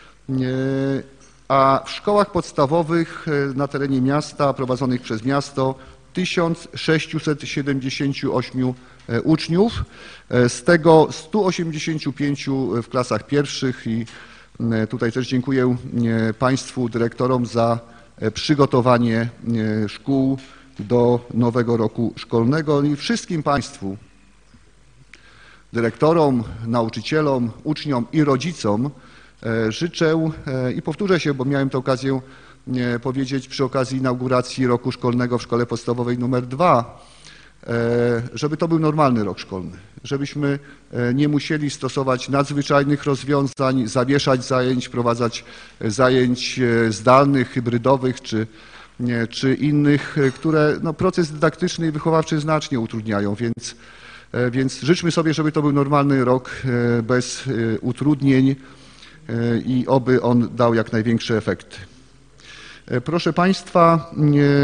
a w szkołach podstawowych na terenie miasta prowadzonych przez miasto tysiąc sześćset siedemdziesiąt osiem uczniów, z tego stu osiemdziesięciu pięciu w klasach pierwszych i tutaj też dziękuję Państwu dyrektorom za przygotowanie szkół do nowego roku szkolnego i wszystkim Państwu, dyrektorom, nauczycielom, uczniom i rodzicom życzę i powtórzę się, bo miałem tę okazję powiedzieć przy okazji inauguracji roku szkolnego w szkole podstawowej numer dwa, żeby to był normalny rok szkolny, żebyśmy nie musieli stosować nadzwyczajnych rozwiązań, zawieszać zajęć, wprowadzać zajęć zdalnych, hybrydowych czy, czy innych, które no, proces dydaktyczny i wychowawczy znacznie utrudniają, więc, więc życzmy sobie, żeby to był normalny rok bez utrudnień i oby on dał jak największe efekty. Proszę Państwa,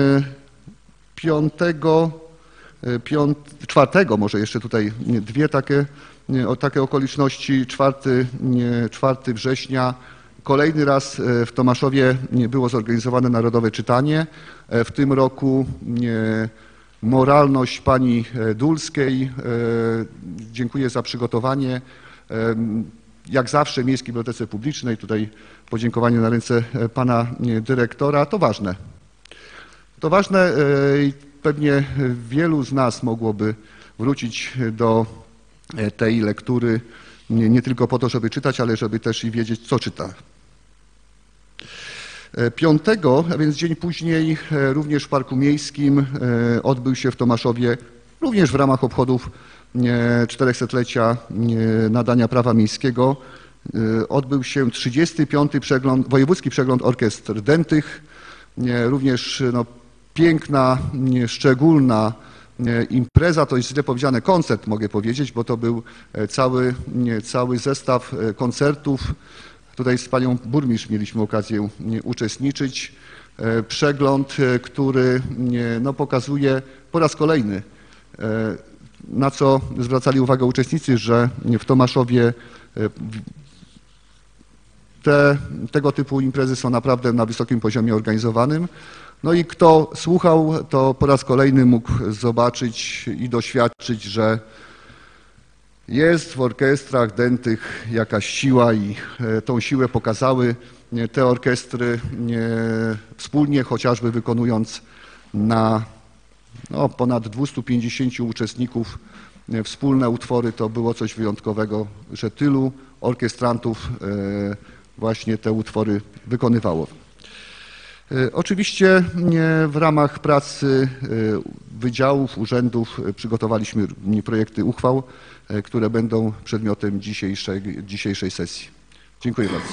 piątego, piąt, czwartego może jeszcze tutaj dwie takie, takie okoliczności. czwartego września kolejny raz w Tomaszowie było zorganizowane Narodowe Czytanie. W tym roku moralność pani Dulskiej. Dziękuję za przygotowanie. Jak zawsze w Miejskiej Bibliotece Publicznej, tutaj podziękowanie na ręce pana dyrektora, to ważne. To ważne i pewnie wielu z nas mogłoby wrócić do tej lektury nie, nie tylko po to, żeby czytać, ale żeby też i wiedzieć, co czyta. Piątego, a więc dzień później, również w Parku Miejskim odbył się w Tomaszowie, również w ramach obchodów czterystulecia nadania prawa miejskiego, odbył się trzydziesty piąty przegląd, wojewódzki przegląd orkiestr dętych. Również no, piękna, szczególna impreza, to jest źle powiedziane koncert, mogę powiedzieć, bo to był cały, cały zestaw koncertów. Tutaj z panią burmistrz mieliśmy okazję uczestniczyć. Przegląd, który no, pokazuje po raz kolejny, na co zwracali uwagę uczestnicy, że w Tomaszowie te, tego typu imprezy są naprawdę na wysokim poziomie organizowanym. No i kto słuchał, to po raz kolejny mógł zobaczyć i doświadczyć, że jest w orkiestrach dętych jakaś siła i tą siłę pokazały te orkiestry wspólnie, chociażby wykonując na no, ponad dwustu pięćdziesięciu uczestników wspólne utwory. To było coś wyjątkowego, że tylu orkiestrantów właśnie te utwory wykonywało. Oczywiście w ramach pracy wydziałów, urzędów przygotowaliśmy projekty uchwał, które będą przedmiotem dzisiejszej, dzisiejszej sesji. Dziękuję bardzo.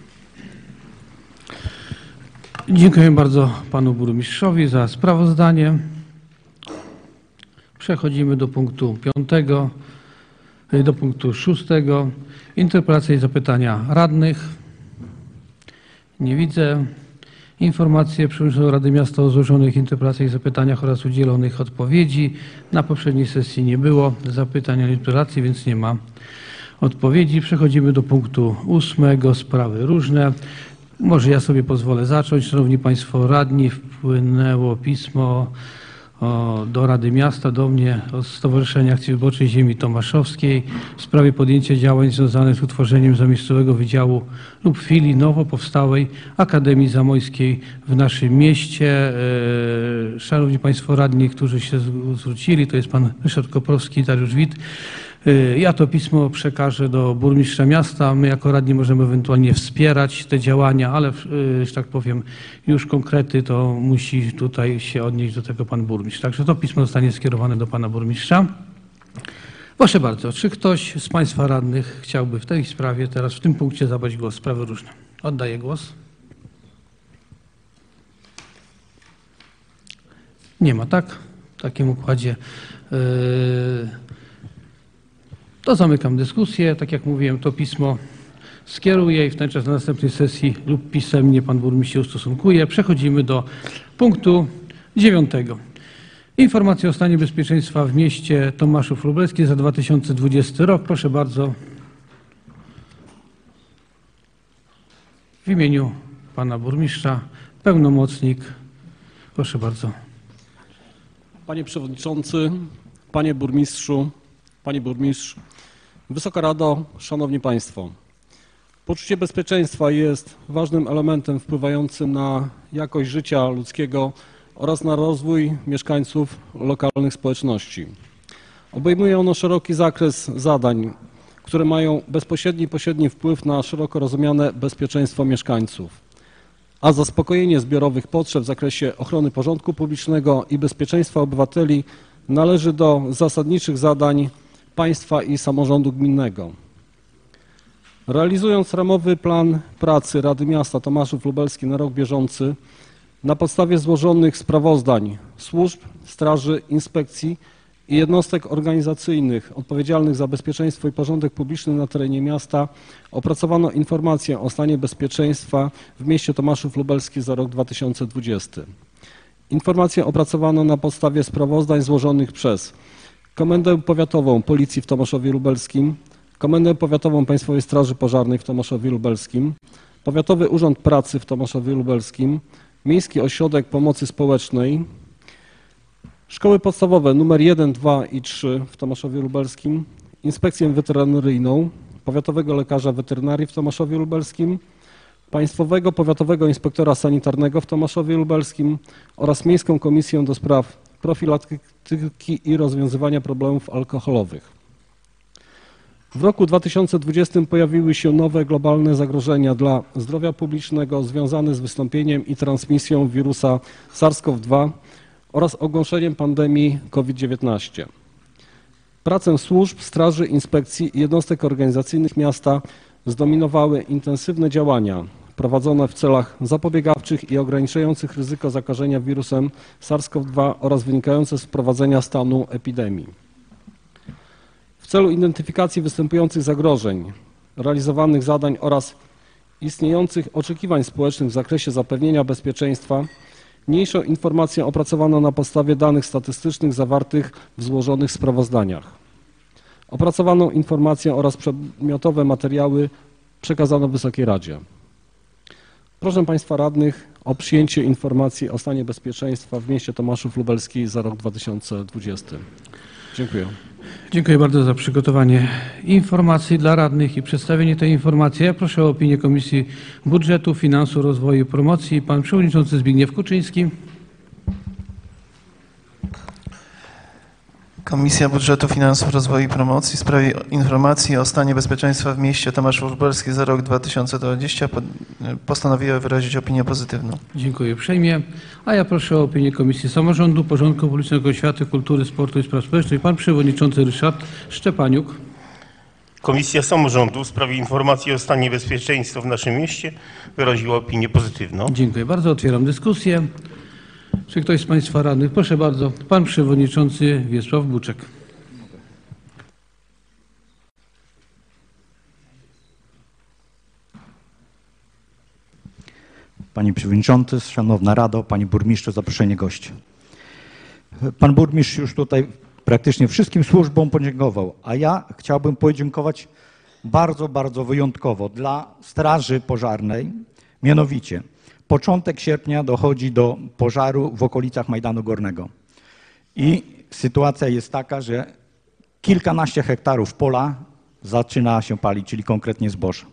Dziękuję bardzo panu burmistrzowi za sprawozdanie. Przechodzimy do punktu piątego, do punktu szóstego. Interpelacje i zapytania radnych. Nie widzę. Informacje Przewodniczącego Rady Miasta o złożonych interpelacjach i zapytaniach oraz udzielonych odpowiedzi. Na poprzedniej sesji nie było zapytań ani interpelacji, więc nie ma odpowiedzi. Przechodzimy do punktu ósmego. Sprawy różne. Może ja sobie pozwolę zacząć. Szanowni Państwo radni, wpłynęło pismo o, do Rady Miasta, do mnie od Stowarzyszenia Akcji Wyborczej Ziemi Tomaszowskiej w sprawie podjęcia działań związanych z utworzeniem zamiejscowego wydziału lub filii nowo powstałej Akademii Zamojskiej w naszym mieście. E, Szanowni Państwo radni, którzy się zwrócili, to jest pan Ryszard Koprowski i Dariusz Wit. Ja to pismo przekażę do burmistrza miasta. My jako radni możemy ewentualnie wspierać te działania, ale, że tak powiem, już konkrety to musi tutaj się odnieść do tego pan burmistrz. Także to pismo zostanie skierowane do pana burmistrza. Proszę bardzo, czy ktoś z państwa radnych chciałby w tej sprawie teraz w tym punkcie zabrać głos? Sprawy różne. Oddaję głos. Nie ma, tak? W takim układzie. Yy... To zamykam dyskusję. Tak jak mówiłem, to pismo skieruję i w ten czas na następnej sesji lub pisemnie pan burmistrz się ustosunkuje. Przechodzimy do punktu dziewiątego. Informacja o stanie bezpieczeństwa w mieście Tomaszów Lubelski za dwa tysiące dwudziesty rok. Proszę bardzo. W imieniu pana burmistrza, pełnomocnik. Proszę bardzo. Panie Przewodniczący, Panie Burmistrzu, Panie Burmistrz, Wysoka Rado, Szanowni Państwo. Poczucie bezpieczeństwa jest ważnym elementem wpływającym na jakość życia ludzkiego oraz na rozwój mieszkańców lokalnych społeczności. Obejmuje ono szeroki zakres zadań, które mają bezpośredni i pośredni wpływ na szeroko rozumiane bezpieczeństwo mieszkańców, a zaspokojenie zbiorowych potrzeb w zakresie ochrony porządku publicznego i bezpieczeństwa obywateli należy do zasadniczych zadań państwa i samorządu gminnego. Realizując ramowy plan pracy Rady Miasta Tomaszów Lubelski na rok bieżący, na podstawie złożonych sprawozdań służb, straży, inspekcji i jednostek organizacyjnych odpowiedzialnych za bezpieczeństwo i porządek publiczny na terenie miasta opracowano informację o stanie bezpieczeństwa w mieście Tomaszów Lubelski za rok dwa tysiące dwudziesty. Informację opracowano na podstawie sprawozdań złożonych przez Komendę Powiatową Policji w Tomaszowie Lubelskim, Komendę Powiatową Państwowej Straży Pożarnej w Tomaszowie Lubelskim, Powiatowy Urząd Pracy w Tomaszowie Lubelskim, Miejski Ośrodek Pomocy Społecznej, Szkoły Podstawowe nr jeden, dwa i trzy w Tomaszowie Lubelskim, Inspekcję Weterynaryjną, Powiatowego Lekarza Weterynarii w Tomaszowie Lubelskim, Państwowego Powiatowego Inspektora Sanitarnego w Tomaszowie Lubelskim oraz Miejską Komisję do Spraw Profilaktyki i Rozwiązywania Problemów Alkoholowych. W roku dwa tysiące dwudziestym pojawiły się nowe globalne zagrożenia dla zdrowia publicznego związane z wystąpieniem i transmisją wirusa SARS-CoV dwa oraz ogłoszeniem pandemii COVID dziewiętnaście. Pracę służb, straży, inspekcji i jednostek organizacyjnych miasta zdominowały intensywne działania prowadzone w celach zapobiegawczych i ograniczających ryzyko zakażenia wirusem SARS-CoV dwa oraz wynikające z wprowadzenia stanu epidemii. W celu identyfikacji występujących zagrożeń, realizowanych zadań oraz istniejących oczekiwań społecznych w zakresie zapewnienia bezpieczeństwa, niniejszą informację opracowano na podstawie danych statystycznych zawartych w złożonych sprawozdaniach. Opracowaną informację oraz przedmiotowe materiały przekazano Wysokiej Radzie. Proszę Państwa radnych o przyjęcie informacji o stanie bezpieczeństwa w mieście Tomaszów Lubelski za rok dwa tysiące dwudziesty. Dziękuję. Dziękuję bardzo za przygotowanie informacji dla radnych i przedstawienie tej informacji. Ja proszę o opinię Komisji Budżetu, Finansów, Rozwoju i Promocji. Pan Przewodniczący Zbigniew Kuczyński. Komisja Budżetu, Finansów, Rozwoju i Promocji w sprawie informacji o stanie bezpieczeństwa w mieście Tomaszów Lubelski za rok dwa tysiące dwudziesty postanowiła wyrazić opinię pozytywną. Dziękuję uprzejmie. A ja proszę o opinię Komisji Samorządu, Porządku Publicznego, Oświaty, Kultury, Sportu i Spraw Społecznych. Pan Przewodniczący Ryszard Szczepaniuk. Komisja Samorządu w sprawie informacji o stanie bezpieczeństwa w naszym mieście wyraziła opinię pozytywną. Dziękuję bardzo. Otwieram dyskusję. Czy ktoś z Państwa radnych? Proszę bardzo, Pan Przewodniczący Wiesław Buczek. Panie Przewodniczący, Szanowna Rado, Panie Burmistrzu, zaproszenie gości. Pan Burmistrz już tutaj praktycznie wszystkim służbom podziękował, a ja chciałbym podziękować bardzo, bardzo wyjątkowo dla Straży Pożarnej, mianowicie początek sierpnia dochodzi do pożaru w okolicach Majdanu Górnego. I sytuacja jest taka, że kilkanaście hektarów pola zaczyna się palić, czyli konkretnie zboże.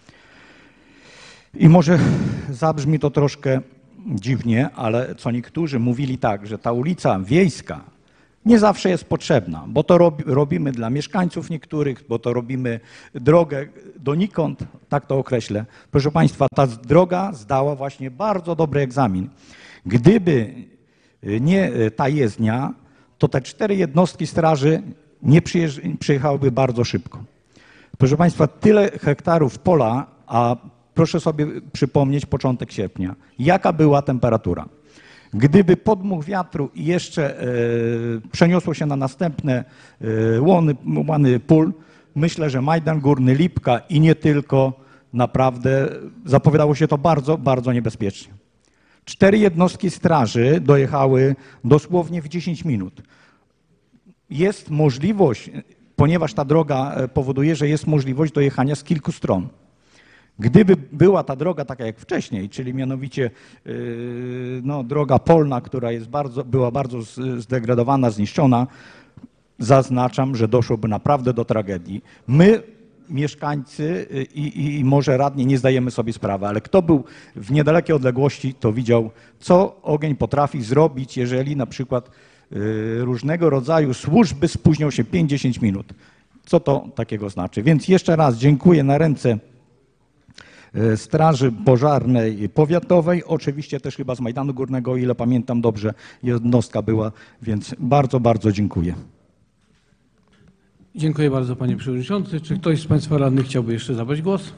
I może zabrzmi to troszkę dziwnie, ale co niektórzy mówili tak, że ta ulica wiejska nie zawsze jest potrzebna, bo to robi, robimy dla mieszkańców niektórych, bo to robimy drogę donikąd, tak to określę. Proszę Państwa, ta droga zdała właśnie bardzo dobry egzamin. Gdyby nie ta jezdnia, to te cztery jednostki straży nie przyjechałyby bardzo szybko. Proszę Państwa, tyle hektarów pola, a proszę sobie przypomnieć początek sierpnia. Jaka była temperatura? Gdyby podmuch wiatru i jeszcze e, przeniosło się na następne e, łony, łany pól, myślę, że Majdan Górny, Lipka i nie tylko, naprawdę zapowiadało się to bardzo, bardzo niebezpiecznie. Cztery jednostki straży dojechały dosłownie w dziesięć minut. Jest możliwość, ponieważ ta droga powoduje, że jest możliwość dojechania z kilku stron. Gdyby była ta droga taka jak wcześniej, czyli mianowicie yy, no, droga polna, która jest bardzo, była bardzo zdegradowana, zniszczona, zaznaczam, że doszłoby naprawdę do tragedii. My, mieszkańcy i, i, i może radni, nie zdajemy sobie sprawy, ale kto był w niedalekiej odległości, to widział, co ogień potrafi zrobić, jeżeli na przykład yy, różnego rodzaju służby spóźnią się pięć do dziesięciu minut. Co to takiego znaczy? Więc jeszcze raz dziękuję na ręce Straży Pożarnej Powiatowej, oczywiście też chyba z Majdanu Górnego, o ile pamiętam dobrze, jednostka była, więc bardzo, bardzo dziękuję. Dziękuję bardzo, panie przewodniczący. Czy ktoś z państwa radnych chciałby jeszcze zabrać głos?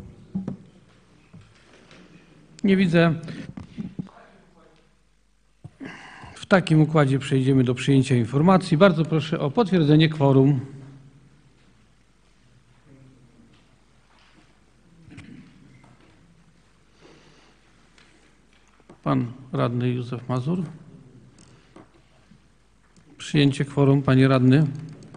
Nie widzę. W takim układzie przejdziemy do przyjęcia informacji. Bardzo proszę o potwierdzenie kworum. Pan radny Józef Mazur. Przyjęcie kworum, panie radny.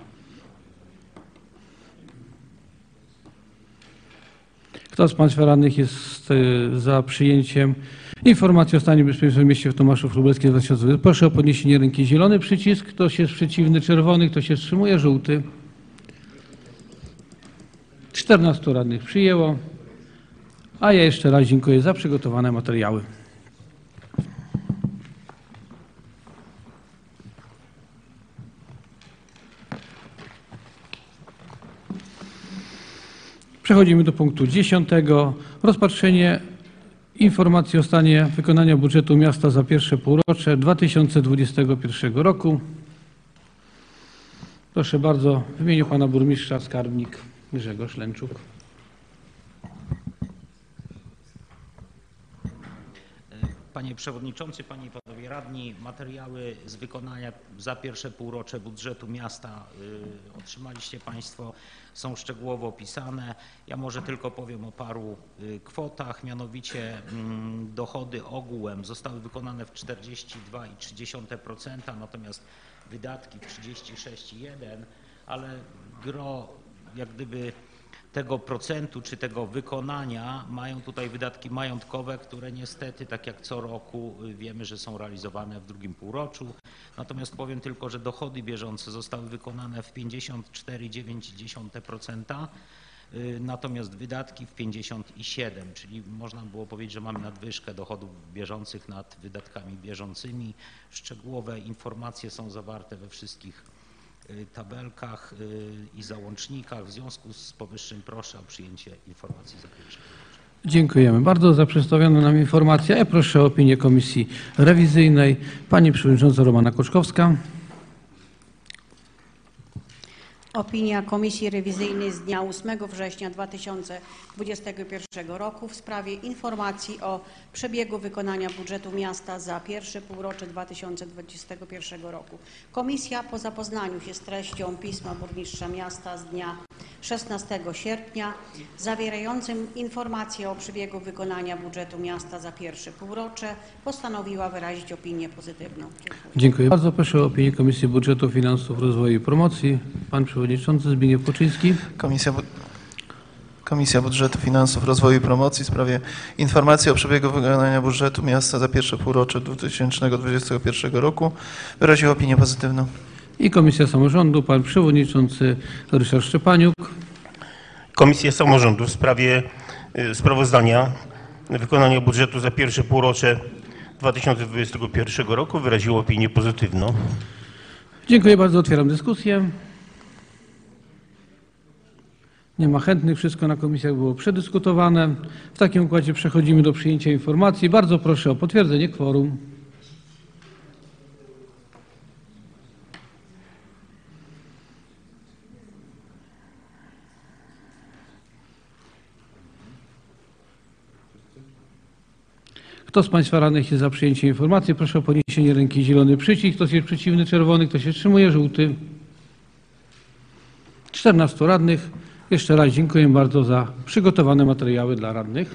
Kto z państwa radnych jest za przyjęciem informacji o stanie bezpieczeństwa w mieście w Tomaszów Lubelskim dwa tysiące dwudziestym? Proszę o podniesienie ręki. Zielony przycisk. Kto się jest przeciwny? Czerwony. Kto się wstrzymuje? Żółty. czternastu radnych przyjęło. A ja jeszcze raz dziękuję za przygotowane materiały. Przechodzimy do punktu dziesiątego. Rozpatrzenie informacji o stanie wykonania budżetu miasta za pierwsze półrocze dwa tysiące dwudziestego pierwszego roku. Proszę bardzo, w imieniu pana burmistrza skarbnik Grzegorz Lęczuk. Panie Przewodniczący, Panie i Panowie Radni, materiały z wykonania za pierwsze półrocze budżetu miasta y, otrzymaliście Państwo, są szczegółowo opisane. Ja może tylko powiem o paru y, kwotach, mianowicie y, dochody ogółem zostały wykonane w czterdzieści dwa przecinek trzy procent, natomiast wydatki w trzydzieści sześć przecinek jeden procent, ale gro jak gdyby tego procentu czy tego wykonania mają tutaj wydatki majątkowe, które niestety, tak jak co roku, wiemy, że są realizowane w drugim półroczu. Natomiast powiem tylko, że dochody bieżące zostały wykonane w pięćdziesiąt cztery przecinek dziewięć procent, natomiast wydatki w pięćdziesiąt siedem procent, czyli można było powiedzieć, że mamy nadwyżkę dochodów bieżących nad wydatkami bieżącymi. Szczegółowe informacje są zawarte we wszystkich tabelkach i załącznikach. W związku z powyższym proszę o przyjęcie informacji za pierwsze półrocze. Dziękujemy bardzo za przedstawioną nam informację. Ja proszę o opinię Komisji Rewizyjnej. Pani Przewodnicząca Romana Koczkowska. Opinia Komisji Rewizyjnej z dnia ósmego września dwa tysiące dwudziestego pierwszego roku w sprawie informacji o przebiegu wykonania budżetu miasta za pierwsze półrocze dwa tysiące dwudziestego pierwszego roku. Komisja po zapoznaniu się z treścią pisma burmistrza miasta z dnia szesnastego sierpnia zawierającym informację o przebiegu wykonania budżetu miasta za pierwsze półrocze postanowiła wyrazić opinię pozytywną. Dziękuję. Dziękuję bardzo. Proszę o opinię Komisji Budżetu, Finansów, Rozwoju i Promocji. Pan Przewodniczący Zbigniew Płoczyński. Komisja, Komisja Budżetu, Finansów, Rozwoju i Promocji w sprawie informacji o przebiegu wykonania budżetu miasta za pierwsze półrocze dwa tysiące dwudziestego pierwszego roku wyraziła opinię pozytywną. I Komisja Samorządu, pan przewodniczący Ryszard Szczepaniuk. Komisja Samorządu w sprawie y, sprawozdania wykonania budżetu za pierwsze półrocze dwa tysiące dwudziestego pierwszego roku wyraziła opinię pozytywną. Dziękuję bardzo. Otwieram dyskusję. Nie ma chętnych. Wszystko na komisjach było przedyskutowane. W takim układzie przechodzimy do przyjęcia informacji. Bardzo proszę o potwierdzenie kworum. Kto z Państwa radnych jest za przyjęciem informacji? Proszę o podniesienie ręki. Zielony przycisk. Kto jest przeciwny? Czerwony. Kto się wstrzymuje? Żółty. czternastu radnych. Jeszcze raz dziękuję bardzo za przygotowane materiały dla radnych.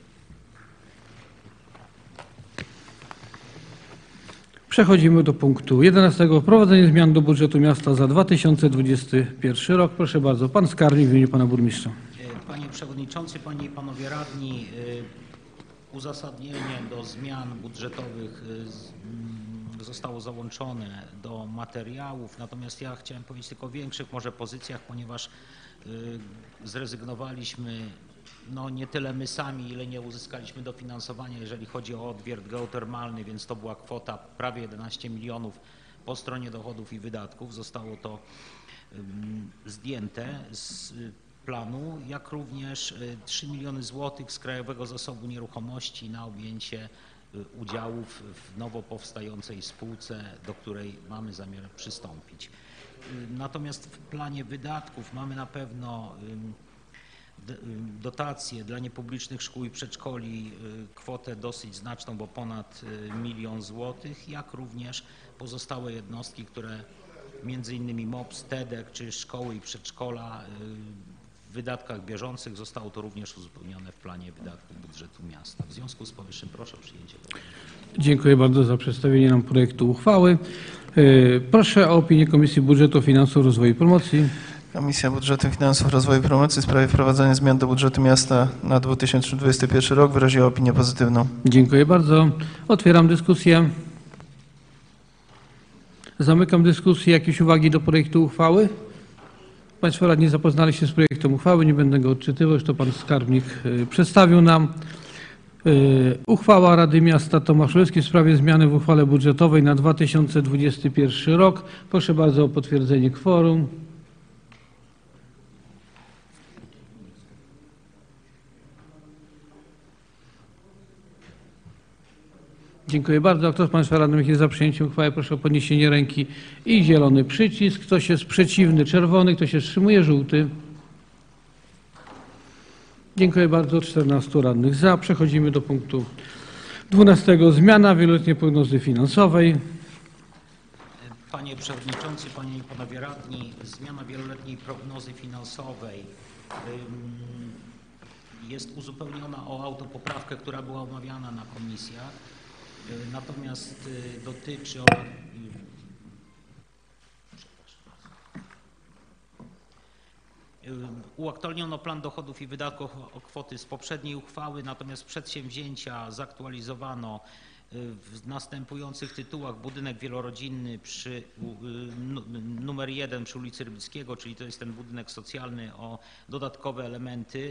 Przechodzimy do punktu jedenastego. Wprowadzenie zmian do budżetu miasta za dwa tysiące dwudziesty pierwszy rok. Proszę bardzo, pan skarbnik w imieniu pana burmistrza. Panie Przewodniczący, Panie i Panowie Radni, uzasadnienie do zmian budżetowych zostało załączone do materiałów, natomiast ja chciałem powiedzieć tylko o większych może pozycjach, ponieważ zrezygnowaliśmy, no nie tyle my sami, ile nie uzyskaliśmy dofinansowania, jeżeli chodzi o odwiert geotermalny, więc to była kwota prawie jedenaście milionów po stronie dochodów i wydatków. Zostało to zdjęte z planu, jak również trzy miliony złotych z Krajowego Zasobu Nieruchomości na objęcie udziałów w nowo powstającej spółce, do której mamy zamiar przystąpić. Natomiast w planie wydatków mamy na pewno dotacje dla niepublicznych szkół i przedszkoli, kwotę dosyć znaczną, bo ponad milion złotych, jak również pozostałe jednostki, które między innymi M O P S, TEDek czy szkoły i przedszkola w wydatkach bieżących zostało to również uzupełnione w planie wydatków budżetu miasta. W związku z powyższym proszę o przyjęcie tego. Dziękuję bardzo za przedstawienie nam projektu uchwały. Proszę o opinię Komisji Budżetu, Finansów, Rozwoju i Promocji. Komisja Budżetu, Finansów, Rozwoju i Promocji w sprawie wprowadzenia zmian do budżetu miasta na dwa tysiące dwudziesty pierwszy rok wyraziła opinię pozytywną. Dziękuję bardzo. Otwieram dyskusję. Zamykam dyskusję. Jakieś uwagi do projektu uchwały? Państwo radni zapoznali się z projektem uchwały, nie będę go odczytywał, już to pan skarbnik przedstawił nam. Uchwała Rady Miasta Tomaszowski w sprawie zmiany w uchwale budżetowej na dwa tysiące dwudziesty pierwszy rok. Proszę bardzo o potwierdzenie kworum. Dziękuję bardzo. A kto z Państwa radnych jest za przyjęciem uchwały? Proszę o podniesienie ręki i zielony przycisk. Ktoś jest przeciwny? Czerwony. Kto się wstrzymuje? Żółty. Dziękuję bardzo. czternastu radnych za. Przechodzimy do punktu dwunastego. Zmiana wieloletniej prognozy finansowej. Panie Przewodniczący, Panie i Panowie Radni, zmiana wieloletniej prognozy finansowej jest uzupełniona o autopoprawkę, która była omawiana na komisjach. Natomiast dotyczy ona, uaktualniono plan dochodów i wydatków o kwoty z poprzedniej uchwały, natomiast przedsięwzięcia zaktualizowano w następujących tytułach: budynek wielorodzinny przy numer jeden przy ulicy Rybickiego, czyli to jest ten budynek socjalny, o dodatkowe elementy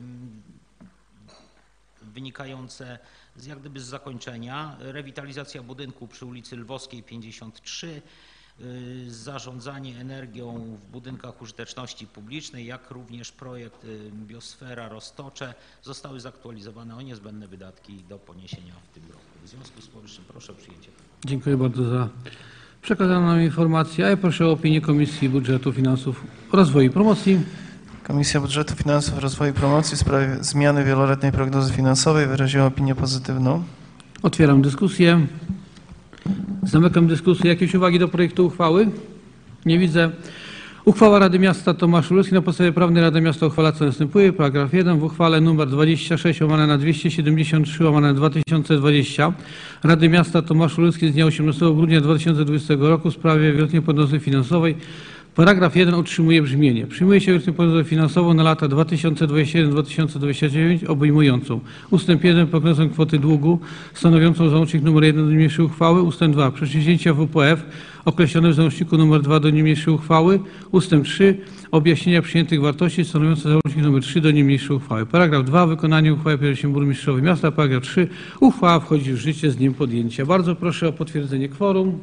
wynikające z jak gdyby z zakończenia, rewitalizacja budynku przy ulicy Lwowskiej pięćdziesiąt trzy, zarządzanie energią w budynkach użyteczności publicznej, jak również projekt Biosfera Roztocze zostały zaktualizowane o niezbędne wydatki do poniesienia w tym roku. W związku z powyższym proszę o przyjęcie. Dziękuję bardzo za przekazaną nam informację. A ja proszę o opinię Komisji Budżetu, Finansów, Rozwoju i Promocji. Komisja Budżetu, Finansów, Rozwoju i Promocji w sprawie zmiany wieloletniej prognozy finansowej wyraziła opinię pozytywną. Otwieram dyskusję. Zamykam dyskusję. Jakieś uwagi do projektu uchwały? Nie widzę. Uchwała Rady Miasta Tomaszów na podstawie prawnej Rady Miasta uchwala co następuje. Paragraf jeden. W uchwale nr dwadzieścia sześć łamane na dwieście siedemdziesiąt trzy łamane na dwa tysiące dwadzieścia Rady Miasta Tomaszów z dnia osiemnastego grudnia dwa tysiące dwudziestego roku w sprawie wieloletniej prognozy finansowej Paragraf jeden otrzymuje brzmienie. Przyjmuje się obecną prognozę finansową na lata dwa tysiące dwudziesty jeden do dwa tysiące dwudziestego dziewiątego obejmującą ustęp jeden prognozę kwoty długu stanowiącą załącznik nr jeden do niniejszej uchwały, ustęp dwa przedsięwzięcia W P F określone w załączniku nr dwa do niniejszej uchwały, ustęp trzy objaśnienia przyjętych wartości stanowiące załącznik nr trzy do niniejszej uchwały. Paragraf dwa wykonanie uchwały podjęło się burmistrzowi miasta. Paragraf trzy uchwała wchodzi w życie z dniem podjęcia. Bardzo proszę o potwierdzenie kworum.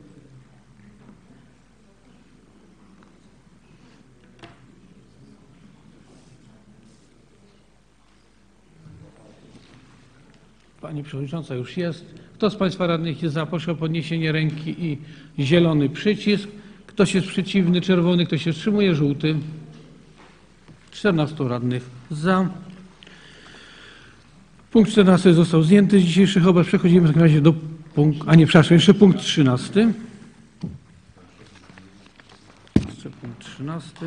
Pani Przewodnicząca już jest. Kto z Państwa radnych jest za? Proszę o podniesienie ręki i zielony przycisk. Ktoś jest przeciwny? Czerwony. Kto się wstrzymuje? Żółty. czternastu radnych za. Punkt czternasty został zdjęty z dzisiejszych obrad. Przechodzimy w takim razie do punktu, a nie, przepraszam, jeszcze punkt trzynasty. Jeszcze punkt trzynasty.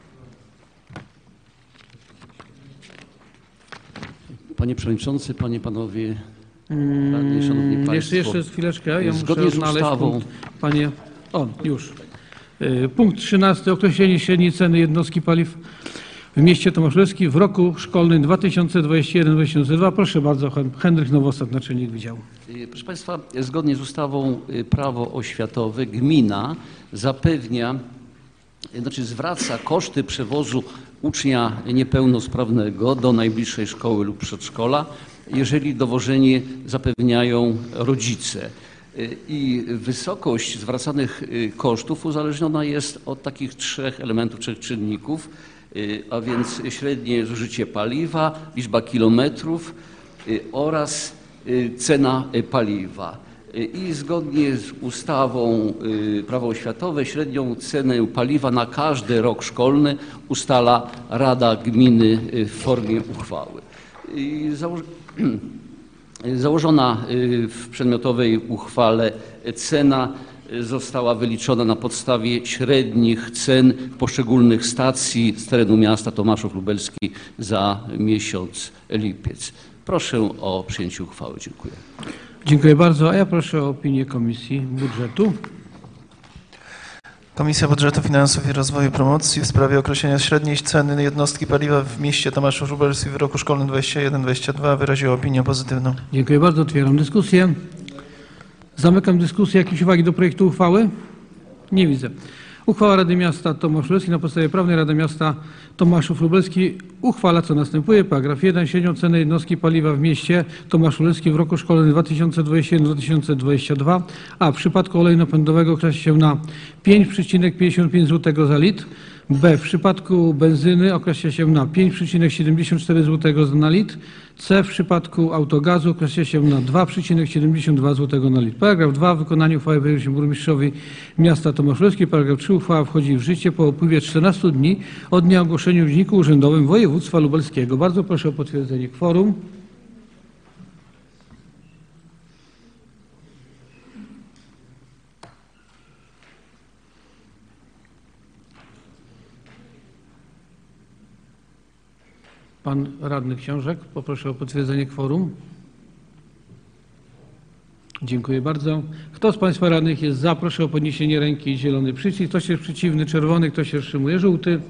Panie Przewodniczący, Panie, Panowie Radni, Szanowni Państwo. Jeszcze, jeszcze chwileczkę, ja Zgodnie muszę z znaleźć ustawą. punkt, Panie, o, już. Y, Punkt trzynasty. Określenie średniej ceny jednostki paliw w mieście Tomaszowskim w roku szkolnym dwa tysiące dwudziestym pierwszym dwa tysiące dwudziestym drugim. Proszę bardzo, Henryk Nowosad, naczelnik wydziału. Proszę Państwa, zgodnie z ustawą Prawo oświatowe gmina zapewnia, znaczy zwraca koszty przewozu ucznia niepełnosprawnego do najbliższej szkoły lub przedszkola, jeżeli dowożenie zapewniają rodzice. I wysokość zwracanych kosztów uzależniona jest od takich trzech elementów, trzech czynników, a więc średnie zużycie paliwa, liczba kilometrów oraz cena paliwa. I zgodnie z ustawą Prawo oświatowe średnią cenę paliwa na każdy rok szkolny ustala Rada Gminy w formie uchwały. I zało- założona w przedmiotowej uchwale cena została wyliczona na podstawie średnich cen poszczególnych stacji z terenu miasta Tomaszów Lubelski za miesiąc lipiec. Proszę o przyjęcie uchwały. Dziękuję. Dziękuję bardzo, a ja proszę o opinię Komisji Budżetu. Komisja Budżetu, Finansów i Rozwoju i Promocji w sprawie określenia średniej ceny jednostki paliwa w mieście Tomaszów Lubelski w roku szkolnym dwudziestym pierwszym dwudziestym drugim wyraziła opinię pozytywną. Dziękuję bardzo, otwieram dyskusję. Zamykam dyskusję. Jakieś uwagi do projektu uchwały? Nie widzę. Uchwała Rady Miasta Tomaszów Lubelski na podstawie prawnej Rada Miasta Tomaszów Lubelski uchwala, co następuje. Paragraf jeden. Średnią cenę jednostki paliwa w mieście Tomaszów Lubelski w roku szkolnym dwa tysiące dwudziestym pierwszym dwa tysiące dwudziestym drugim, a w przypadku oleju napędowego określa się na pięć przecinek pięćdziesiąt pięć złotego za litr. B. W przypadku benzyny określa się na pięć przecinek siedemdziesiąt cztery złotego na litr. C. W przypadku autogazu określa się na dwa przecinek siedemdziesiąt dwa złotego na litr. Paragraf dwa. Wykonanie uchwały podjęło się burmistrzowi miasta Tomaszów Lubelski. Paragraf trzy. Uchwała wchodzi w życie po upływie czternastu dni od dnia ogłoszenia w Dzienniku Urzędowym Województwa Lubelskiego. Bardzo proszę o potwierdzenie kworum. Pan radny Książek, poproszę o potwierdzenie kworum. Dziękuję bardzo. Kto z Państwa radnych jest za? Proszę o podniesienie ręki i zielony przycisk. Kto się jest przeciwny? Czerwony. Kto się wstrzymuje? Żółty.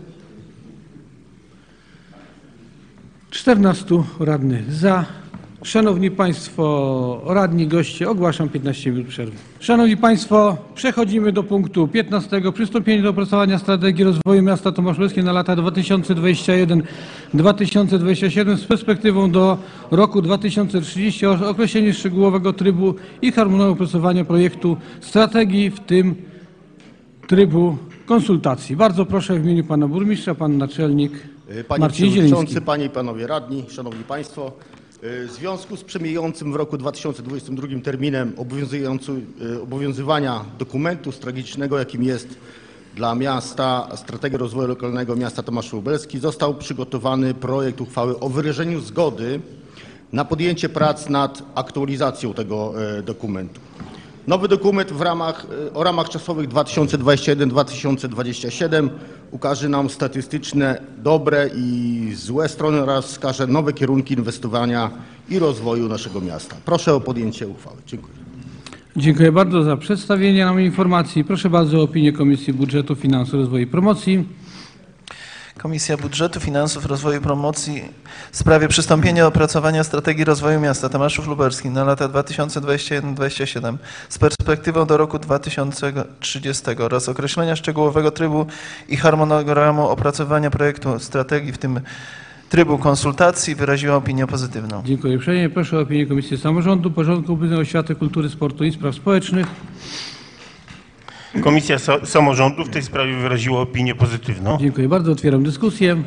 czternastu radnych za. Szanowni Państwo radni, goście, ogłaszam piętnaście minut przerwy. Szanowni Państwo, przechodzimy do punktu piętnastego. Przystąpienie do opracowania strategii rozwoju miasta Tomaszów Lubelski na lata dwa tysiące dwudziesty pierwszy do dwa tysiące dwudziestego siódmego z perspektywą do roku dwa tysiące trzydziestego oraz określenie szczegółowego trybu i harmonogramu opracowania projektu strategii, w tym trybu konsultacji. Bardzo proszę w imieniu Pana Burmistrza, Pan Naczelnik Panie Marcin Przewodniczący, Zieliński. Panie i Panowie Radni, Szanowni Państwo, w związku z przemijającym w roku dwa tysiące dwudziestym drugim terminem obowiązywania dokumentu strategicznego, jakim jest dla miasta Strategia Rozwoju Lokalnego Miasta Tomaszów Lubelski, został przygotowany projekt uchwały o wyrażeniu zgody na podjęcie prac nad aktualizacją tego dokumentu. Nowy dokument w ramach, o ramach czasowych dwa tysiące dwudziesty pierwszy do dwa tysiące dwudziestego siódmego ukaże nam statystyczne dobre i złe strony oraz wskaże nowe kierunki inwestowania i rozwoju naszego miasta. Proszę o podjęcie uchwały. Dziękuję. Dziękuję bardzo za przedstawienie nam informacji. Proszę bardzo o opinię Komisji Budżetu, Finansów, Rozwoju i Promocji. Komisja Budżetu, Finansów, Rozwoju i Promocji w sprawie przystąpienia do opracowania strategii rozwoju miasta Tomaszów Lubelskich na lata dwa tysiące dwudziesty pierwszy do dwudziestego siódmego z perspektywą do roku dwa tysiące trzydziestego oraz określenia szczegółowego trybu i harmonogramu opracowania projektu strategii, w tym trybu konsultacji, wyraziła opinię pozytywną. Dziękuję uprzejmie. Proszę o opinię Komisji Samorządu, Porządku Publicznego, Oświaty, Kultury, Sportu i Spraw Społecznych. Komisja Sa- Samorządu w tej sprawie wyraziła opinię pozytywną. Dziękuję bardzo. Otwieram dyskusję.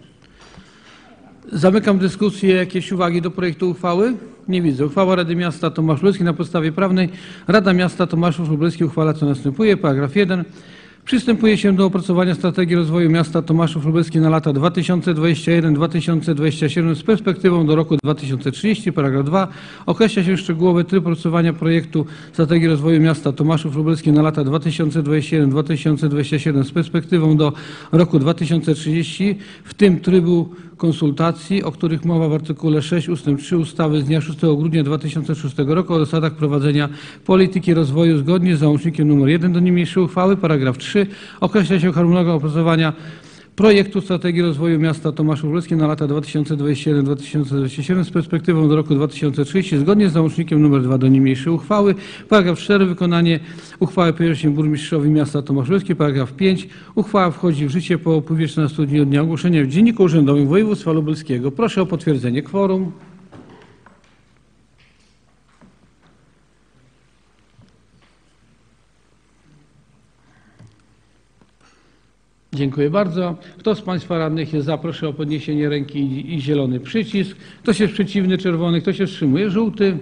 Zamykam dyskusję. Jakieś uwagi do projektu uchwały? Nie widzę. Uchwała Rady Miasta Tomaszów Lubelski na podstawie prawnej. Rada Miasta Tomaszów Lubelski uchwala, co następuje. Paragraf jeden. Przystępuje się do opracowania strategii rozwoju miasta Tomaszów Lubelski na lata dwa tysiące dwudziesty pierwszy do dwa tysiące dwudziestego siódmego z perspektywą do roku dwa tysiące trzydziestego. Paragraf dwa. Określa się szczegółowy tryb opracowania projektu strategii rozwoju miasta Tomaszów Lubelski na lata dwa tysiące dwudziesty pierwszy do dwa tysiące dwudziestego siódmego z perspektywą do roku dwa tysiące trzydziestego, w tym trybu konsultacji, o których mowa w artykule sześć ustęp trzy ustawy z dnia szóstego grudnia dwa tysiące szóstego roku o zasadach prowadzenia polityki rozwoju zgodnie z załącznikiem nr jeden do niniejszej uchwały. Paragraf trzy. Określa się harmonogram opracowania projektu strategii rozwoju miasta Tomaszów Lubelski na lata dwa tysiące dwudziesty pierwszy do dwa tysiące dwudziestego siódmego z perspektywą do roku dwa tysiące trzydziestego zgodnie z załącznikiem nr dwa do niniejszej uchwały. Paragraf cztery. Wykonanie uchwały powierza się burmistrzowi miasta Tomaszów Lubelski. Paragraf pięć. Uchwała wchodzi w życie po upływie czternastu dni od dnia ogłoszenia w Dzienniku Urzędowym Województwa Lubelskiego. Proszę o potwierdzenie kworum. Dziękuję bardzo. Kto z Państwa radnych jest za? Proszę o podniesienie ręki i, i zielony przycisk. Ktoś jest przeciwny? Czerwony. Kto się wstrzymuje? Żółty.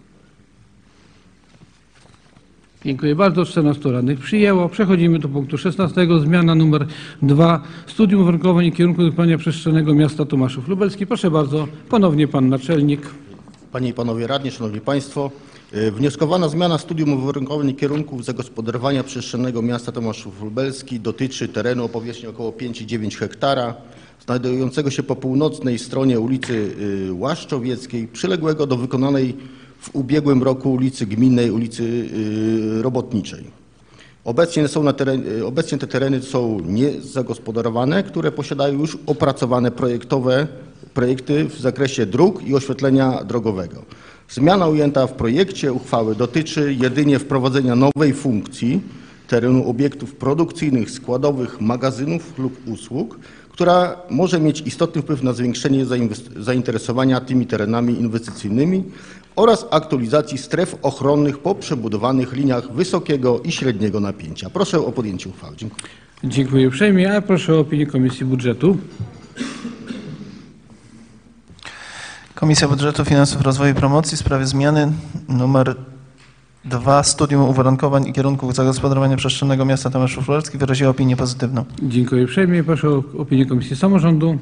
Dziękuję bardzo. czternastu radnych przyjęło. Przechodzimy do punktu szesnastego. Zmiana numer dwa. Studium uwarunkowań i kierunku planowania przestrzennego miasta Tomaszów Lubelski. Proszę bardzo. Ponownie Pan Naczelnik. Panie i Panowie Radni, Szanowni Państwo, wnioskowana zmiana studium uwarunkowań i kierunków zagospodarowania przestrzennego miasta Tomaszów Lubelski dotyczy terenu o powierzchni około pięć przecinek dziewięć hektara, znajdującego się po północnej stronie ulicy Łaszczowieckiej, przyległego do wykonanej w ubiegłym roku ulicy Gminnej, ulicy Robotniczej. Obecnie, są na terenie, obecnie te tereny są niezagospodarowane, które posiadają już opracowane projektowe projekty w zakresie dróg i oświetlenia drogowego. Zmiana ujęta w projekcie uchwały dotyczy jedynie wprowadzenia nowej funkcji terenu obiektów produkcyjnych, składowych, magazynów lub usług, która może mieć istotny wpływ na zwiększenie zainteresowania tymi terenami inwestycyjnymi oraz aktualizacji stref ochronnych po przebudowanych liniach wysokiego i średniego napięcia. Proszę o podjęcie uchwały. Dziękuję. Dziękuję uprzejmie. A proszę o opinię Komisji Budżetu. Komisja Budżetu, Finansów, Rozwoju i Promocji w sprawie zmiany numer dwa Studium uwarunkowań i kierunków zagospodarowania przestrzennego miasta Tomaszów Lubelski wyraziła opinię pozytywną. Dziękuję uprzejmie. Proszę o opinię Komisji Samorządu.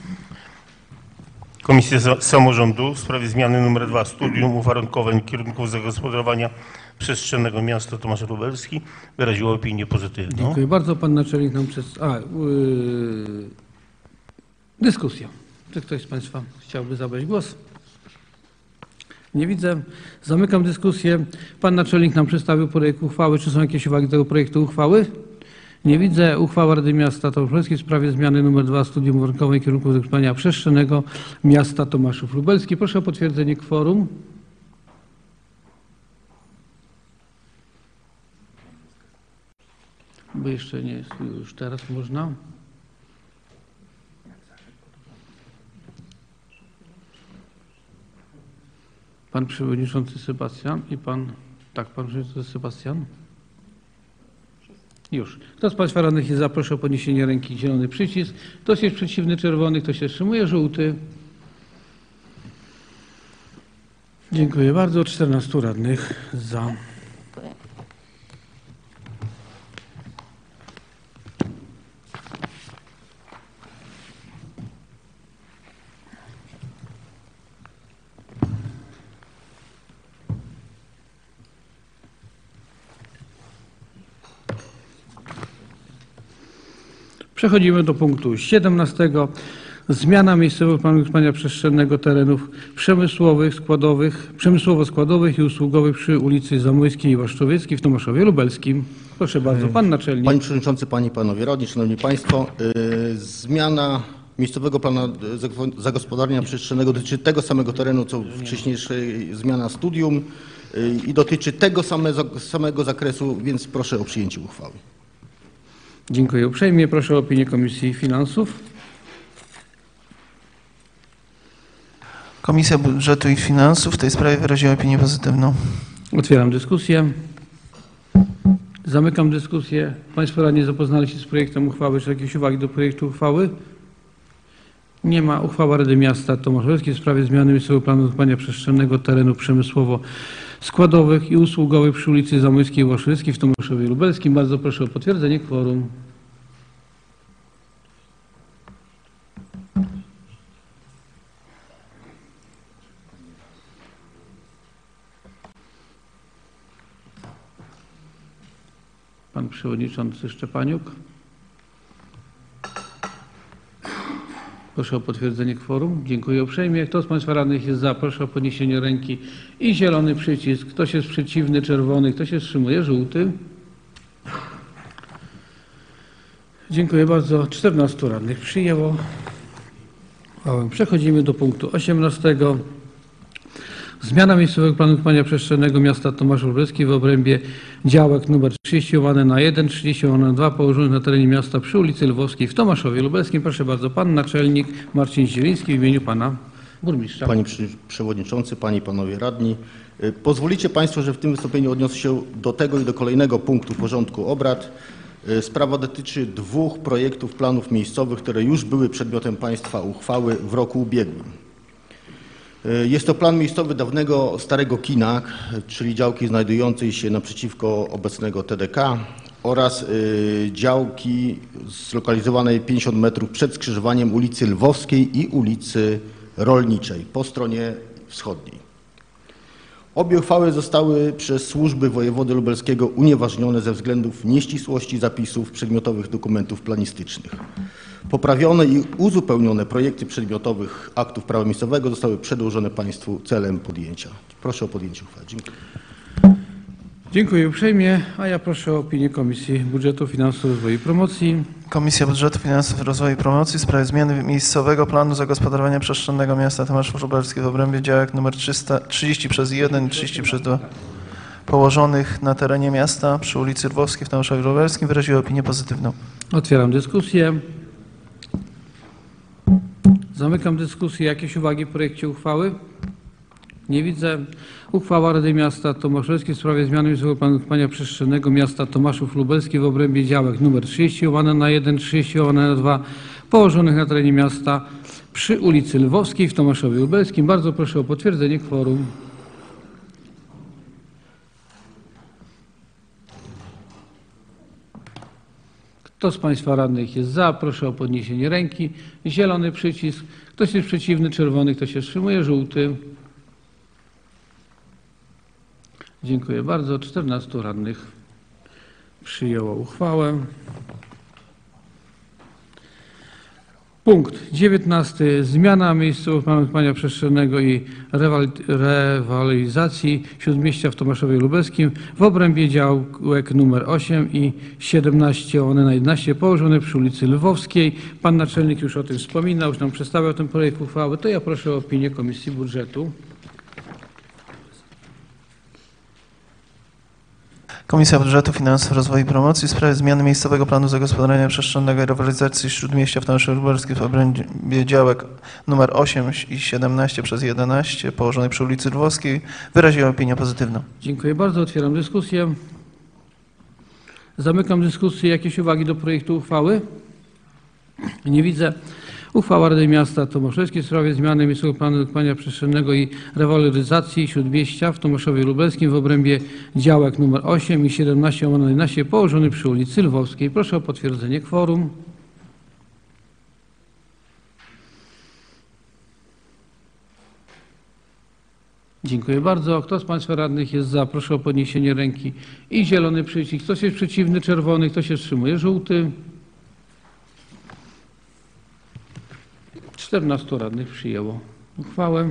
Komisja Za- Samorządu w sprawie zmiany numer dwa Studium uwarunkowań i kierunków zagospodarowania przestrzennego miasta Tomaszów Lubelski wyraziła opinię pozytywną. Dziękuję bardzo. Pan Naczelnik nam przez... A, yy... dyskusja. Czy ktoś z Państwa chciałby zabrać głos? Nie widzę. Zamykam dyskusję. Pan Naczelnik nam przedstawił projekt uchwały. Czy są jakieś uwagi do tego projektu uchwały? Nie widzę. Uchwała Rady Miasta Tomaszów Lubelski w sprawie zmiany nr dwa Studium uwarunkowań i kierunków zagospodarowania przestrzennego miasta Tomaszów Lubelski. Proszę o potwierdzenie kworum. Bo jeszcze nie jest, już teraz można. Pan Przewodniczący Sebastian i Pan, tak, Pan Przewodniczący Sebastian. Już. Kto z Państwa radnych jest za? Proszę o podniesienie ręki, zielony przycisk. Ktoś jest przeciwny, czerwony, ktoś się wstrzymuje, żółty. Dziękuję bardzo. czternastu radnych za. Przechodzimy do punktu siedemnastego. Zmiana miejscowego planu użytkowania przestrzennego terenów przemysłowych, składowych, przemysłowo-składowych i usługowych przy ulicy Zamojskiej i Waszczowieckiej w Tomaszowie Lubelskim. Proszę bardzo, pan naczelnik. Panie Przewodniczący, Panie i Panowie Radni, Szanowni Państwo, yy, zmiana miejscowego planu zagospodarowania przestrzennego dotyczy tego samego terenu, co wcześniejszej zmiana studium yy, i dotyczy tego samego, samego zakresu, więc proszę o przyjęcie uchwały. Dziękuję uprzejmie. Proszę o opinię Komisji Finansów. Komisja Budżetu i Finansów w tej sprawie wyraziła opinię pozytywną. Otwieram dyskusję. Zamykam dyskusję. Państwo radni zapoznali się z projektem uchwały. Czy jakieś uwagi do projektu uchwały? Nie ma. Uchwała Rady Miasta Tomaszowa w sprawie zmiany miejscowego planu użytkowania przestrzennego terenu przemysłowo-składowych i usługowych przy ulicy Zamojskiej i Waszczowieckiej w Tomaszowie Lubelskim. Bardzo proszę o potwierdzenie kworum. Pan Przewodniczący Szczepaniuk. Proszę o potwierdzenie kworum. Dziękuję uprzejmie. Kto z Państwa radnych jest za? Proszę o podniesienie ręki i zielony przycisk. Ktoś jest przeciwny? Czerwony. Kto się wstrzymuje? Żółty. Dziękuję bardzo. czternastu radnych przyjęło. Przechodzimy do punktu osiemnastego. Zmiana miejscowego planu użytkowania przestrzennego miasta Tomaszów Lubelski w obrębie działek nr trzydzieści łamane na jeden, trzydzieści łamane na dwa położonych na terenie miasta przy ulicy Lwowskiej w Tomaszowie Lubelskim. Proszę bardzo, pan naczelnik Marcin Zieliński w imieniu pana burmistrza. Panie Przewodniczący, Panie i Panowie Radni, pozwolicie Państwo, że w tym wystąpieniu odniosę się do tego i do kolejnego punktu porządku obrad. Sprawa dotyczy dwóch projektów planów miejscowych, które już były przedmiotem Państwa uchwały w roku ubiegłym. Jest to plan miejscowy dawnego starego kina, czyli działki znajdującej się naprzeciwko obecnego T D K oraz działki zlokalizowanej pięćdziesiąt metrów przed skrzyżowaniem ulicy Lwowskiej i ulicy Rolniczej po stronie wschodniej. Obie uchwały zostały przez służby wojewody lubelskiego unieważnione ze względów nieścisłości zapisów przedmiotowych dokumentów planistycznych. Poprawione i uzupełnione projekty przedmiotowych aktów prawa miejscowego zostały przedłożone Państwu celem podjęcia. Proszę o podjęcie uchwały. Dziękuję. Dziękuję uprzejmie, a ja proszę o opinię Komisji Budżetu, Finansów, Rozwoju i Promocji. Komisja Budżetu, Finansów, Rozwoju i Promocji w sprawie zmiany miejscowego planu zagospodarowania przestrzennego miasta Tomaszów Lubelski w obrębie działek nr trzydzieści przez jeden i trzydzieści przez dwa położonych na terenie miasta przy ulicy Lwowskiej w Tomaszowie Lubelskim wyraziła opinię pozytywną. Otwieram dyskusję. Zamykam dyskusję. Jakieś uwagi w projekcie uchwały? Nie widzę. Uchwała Rady Miasta Tomaszowskiej w sprawie zmiany miejscowego planu użytkowania przestrzennego miasta Tomaszów Lubelski w obrębie działek nr trzydzieści łamane na jeden, trzydzieści łamane na dwa położonych na terenie miasta przy ulicy Lwowskiej w Tomaszowie Lubelskim. Bardzo proszę o potwierdzenie kworum. Kto z Państwa radnych jest za? Proszę o podniesienie ręki. Zielony przycisk. Ktoś jest przeciwny? Czerwony. Kto się wstrzymuje? Żółty. Dziękuję bardzo. czternastu radnych przyjęło uchwałę. Punkt dziewiętnasty. Zmiana miejscowego planu użytkowania przestrzennego i rewaloryzacji Śródmieścia w Tomaszowie Lubelskim w obrębie działek nr osiem i siedemnaście łamane na jedenaście położone przy ulicy Lwowskiej. Pan naczelnik już o tym wspominał, już nam przedstawiał ten projekt uchwały. To ja proszę o opinię Komisji Budżetu. Komisja Budżetu, Finansów, Rozwoju i Promocji w sprawie zmiany miejscowego planu zagospodarowania przestrzennego i rewitalizacji Śródmieścia w Tomaszowie Lubelskim w obrębie działek nr osiem i siedemnaście przez jedenaście położonej przy ulicy Lwowskiej wyraziła opinię pozytywną. Dziękuję bardzo. Otwieram dyskusję. Zamykam dyskusję. Jakieś uwagi do projektu uchwały? Nie widzę. Uchwała Rady Miasta Tomaszowskiej w sprawie zmiany miejscowego planu użytkowania przestrzennego i rewaloryzacji Śródmieścia w Tomaszowie Lubelskim w obrębie działek nr osiem i siedemnaście łamane na jedenaście położonych przy ulicy Lwowskiej. Proszę o potwierdzenie kworum. Dziękuję bardzo. Kto z Państwa radnych jest za? Proszę o podniesienie ręki i zielony przycisk. Ktoś jest przeciwny? Czerwony. Kto się wstrzymuje? Żółty. czternastu radnych przyjęło uchwałę.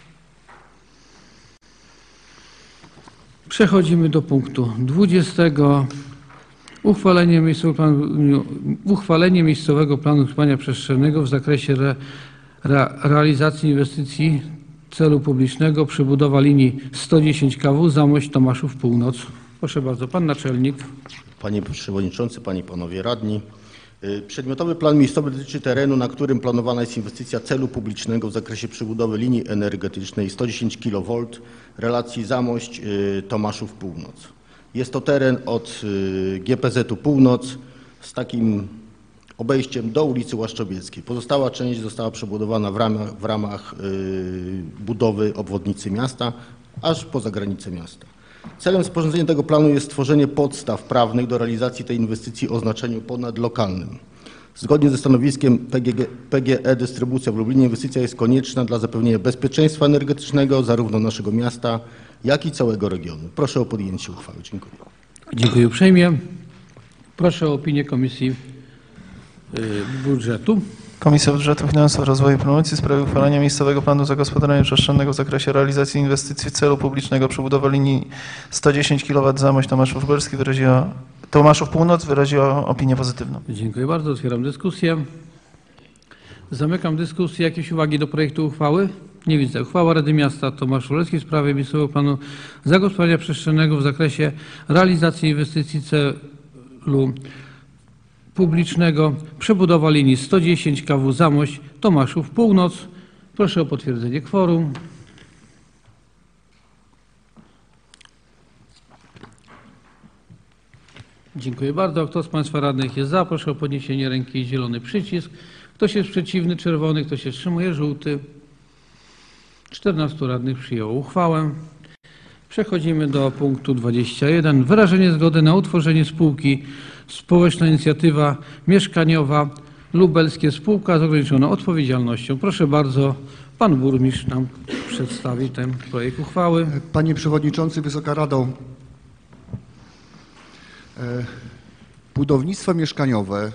Przechodzimy do punktu dwudziestego. Uchwalenie miejscowego planu, uchwalenie miejscowego planu użytkowania przestrzennego w zakresie re, re, realizacji inwestycji celu publicznego przebudowa linii sto dziesięć K W Zamość Tomaszów Północ. Proszę bardzo, pan naczelnik. Panie Przewodniczący, Panie i Panowie Radni. Przedmiotowy plan miejscowy dotyczy terenu, na którym planowana jest inwestycja celu publicznego w zakresie przebudowy linii energetycznej sto dziesięć kilowolt relacji Zamość Tomaszów Północ. Jest to teren od G P Z u Północ z takim obejściem do ulicy Łaszczowieckiej. Pozostała część została przebudowana w ramach, w ramach budowy obwodnicy miasta, aż poza granice miasta. Celem sporządzenia tego planu jest stworzenie podstaw prawnych do realizacji tej inwestycji o znaczeniu ponadlokalnym. Zgodnie ze stanowiskiem P G E Dystrybucja w Lublinie inwestycja jest konieczna dla zapewnienia bezpieczeństwa energetycznego zarówno naszego miasta, jak i całego regionu. Proszę o podjęcie uchwały. Dziękuję. Dziękuję uprzejmie. Proszę o opinię Komisji Budżetu. Komisja Budżetu, Finansów, Rozwoju i Promocji w sprawie uchwalenia miejscowego planu zagospodarowania przestrzennego w zakresie realizacji inwestycji celu publicznego przebudowy linii sto dziesięć kilowattów Zamość Tomaszów Lubelski wyraziła, Tomaszów Północ wyraziła opinię pozytywną. Dziękuję bardzo. Otwieram dyskusję. Zamykam dyskusję. Jakieś uwagi do projektu uchwały? Nie widzę. Uchwała Rady Miasta Tomaszów Lubelski w sprawie miejscowego planu zagospodarowania przestrzennego w zakresie realizacji inwestycji celu publicznego przebudowa linii sto dziesięć K W Zamość Tomaszów Północ. Proszę o potwierdzenie kworum. Dziękuję bardzo. Kto z Państwa radnych jest za? Proszę o podniesienie ręki i zielony przycisk. Ktoś jest przeciwny? Czerwony. Kto się wstrzymuje? Żółty. czternastu radnych przyjęło uchwałę. Przechodzimy do punktu dwudziestego pierwszego. Wyrażenie zgody na utworzenie spółki Społeczna Inicjatywa Mieszkaniowa Lubelskie Spółka z ograniczoną odpowiedzialnością. Proszę bardzo, pan burmistrz nam przedstawi ten projekt uchwały. Panie Przewodniczący, Wysoka Rado, budownictwo mieszkaniowe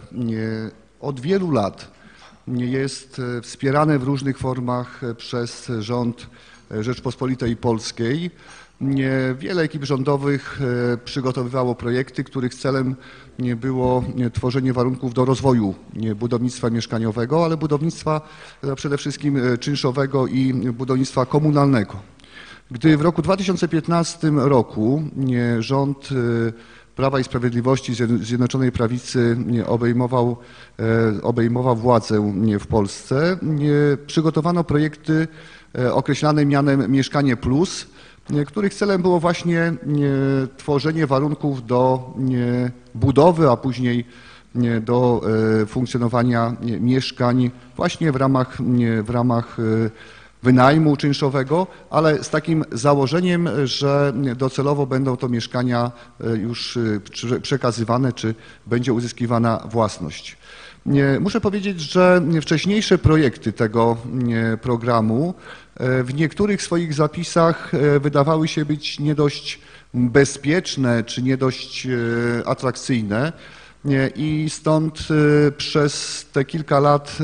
od wielu lat jest wspierane w różnych formach przez rząd Rzeczpospolitej Polskiej. Wiele ekip rządowych przygotowywało projekty, których celem było tworzenie warunków do rozwoju budownictwa mieszkaniowego, ale budownictwa przede wszystkim czynszowego i budownictwa komunalnego. Gdy w roku dwa tysiące piętnastym roku rząd Prawa i Sprawiedliwości, Zjednoczonej Prawicy obejmował, obejmował władzę w Polsce, przygotowano projekty określane mianem Mieszkanie Plus, których celem było właśnie tworzenie warunków do budowy, a później do funkcjonowania mieszkań właśnie w ramach, w ramach wynajmu czynszowego, ale z takim założeniem, że docelowo będą to mieszkania już przekazywane, czy będzie uzyskiwana własność. Muszę powiedzieć, że wcześniejsze projekty tego programu w niektórych swoich zapisach wydawały się być nie dość bezpieczne, czy nie dość atrakcyjne i stąd przez te kilka lat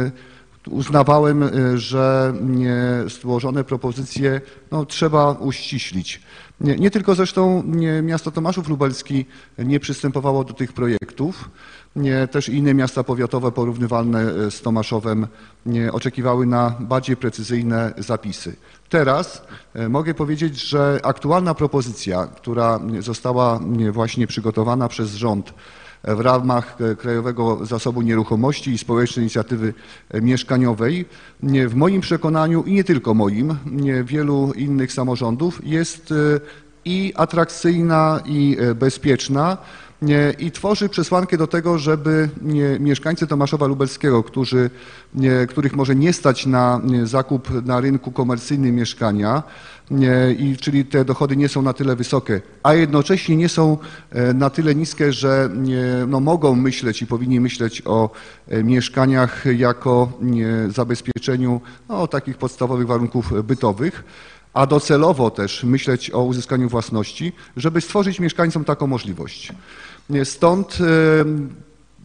uznawałem, że złożone propozycje no, trzeba uściślić. Nie, nie tylko zresztą nie, miasto Tomaszów Lubelski nie przystępowało do tych projektów, nie, też inne miasta powiatowe porównywalne z Tomaszowem nie, oczekiwały na bardziej precyzyjne zapisy. Teraz mogę powiedzieć, że aktualna propozycja, która została właśnie przygotowana przez rząd w ramach Krajowego Zasobu Nieruchomości i Społecznej Inicjatywy Mieszkaniowej, w moim przekonaniu i nie tylko moim, wielu innych samorządów jest i atrakcyjna, i bezpieczna i tworzy przesłankę do tego, żeby mieszkańcy Tomaszowa Lubelskiego, którzy, których może nie stać na zakup na rynku komercyjnym mieszkania, i, czyli te dochody nie są na tyle wysokie, a jednocześnie nie są na tyle niskie, że no, mogą myśleć i powinni myśleć o mieszkaniach jako zabezpieczeniu no, takich podstawowych warunków bytowych, a docelowo też myśleć o uzyskaniu własności, żeby stworzyć mieszkańcom taką możliwość. Stąd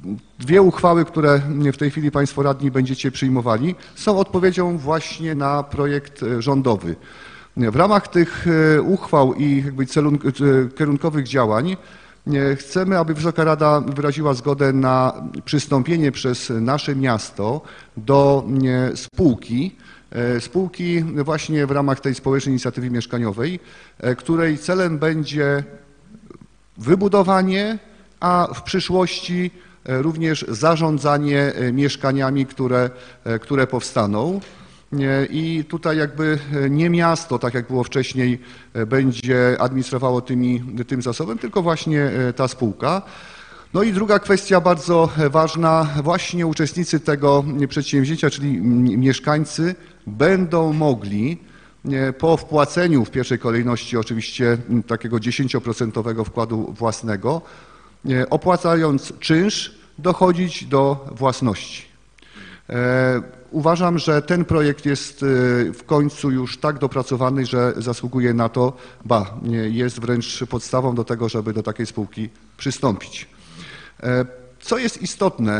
Dwie uchwały, które w tej chwili Państwo radni będziecie przyjmowali, są odpowiedzią właśnie na projekt rządowy. W ramach tych uchwał i jakby celun, kierunkowych działań chcemy, aby Wysoka Rada wyraziła zgodę na przystąpienie przez nasze miasto do spółki, spółki właśnie w ramach tej społecznej inicjatywy mieszkaniowej, której celem będzie wybudowanie, a w przyszłości również zarządzanie mieszkaniami, które, które powstaną. I tutaj jakby nie miasto, tak jak było wcześniej, będzie administrowało tymi, tym zasobem, tylko właśnie ta spółka. No i druga kwestia bardzo ważna, właśnie uczestnicy tego przedsięwzięcia, czyli mieszkańcy, będą mogli po wpłaceniu w pierwszej kolejności oczywiście takiego dziesięcioprocentowego wkładu własnego, opłacając czynsz, dochodzić do własności. Uważam, że ten projekt jest w końcu już tak dopracowany, że zasługuje na to, ba, jest wręcz podstawą do tego, żeby do takiej spółki przystąpić. Co jest istotne,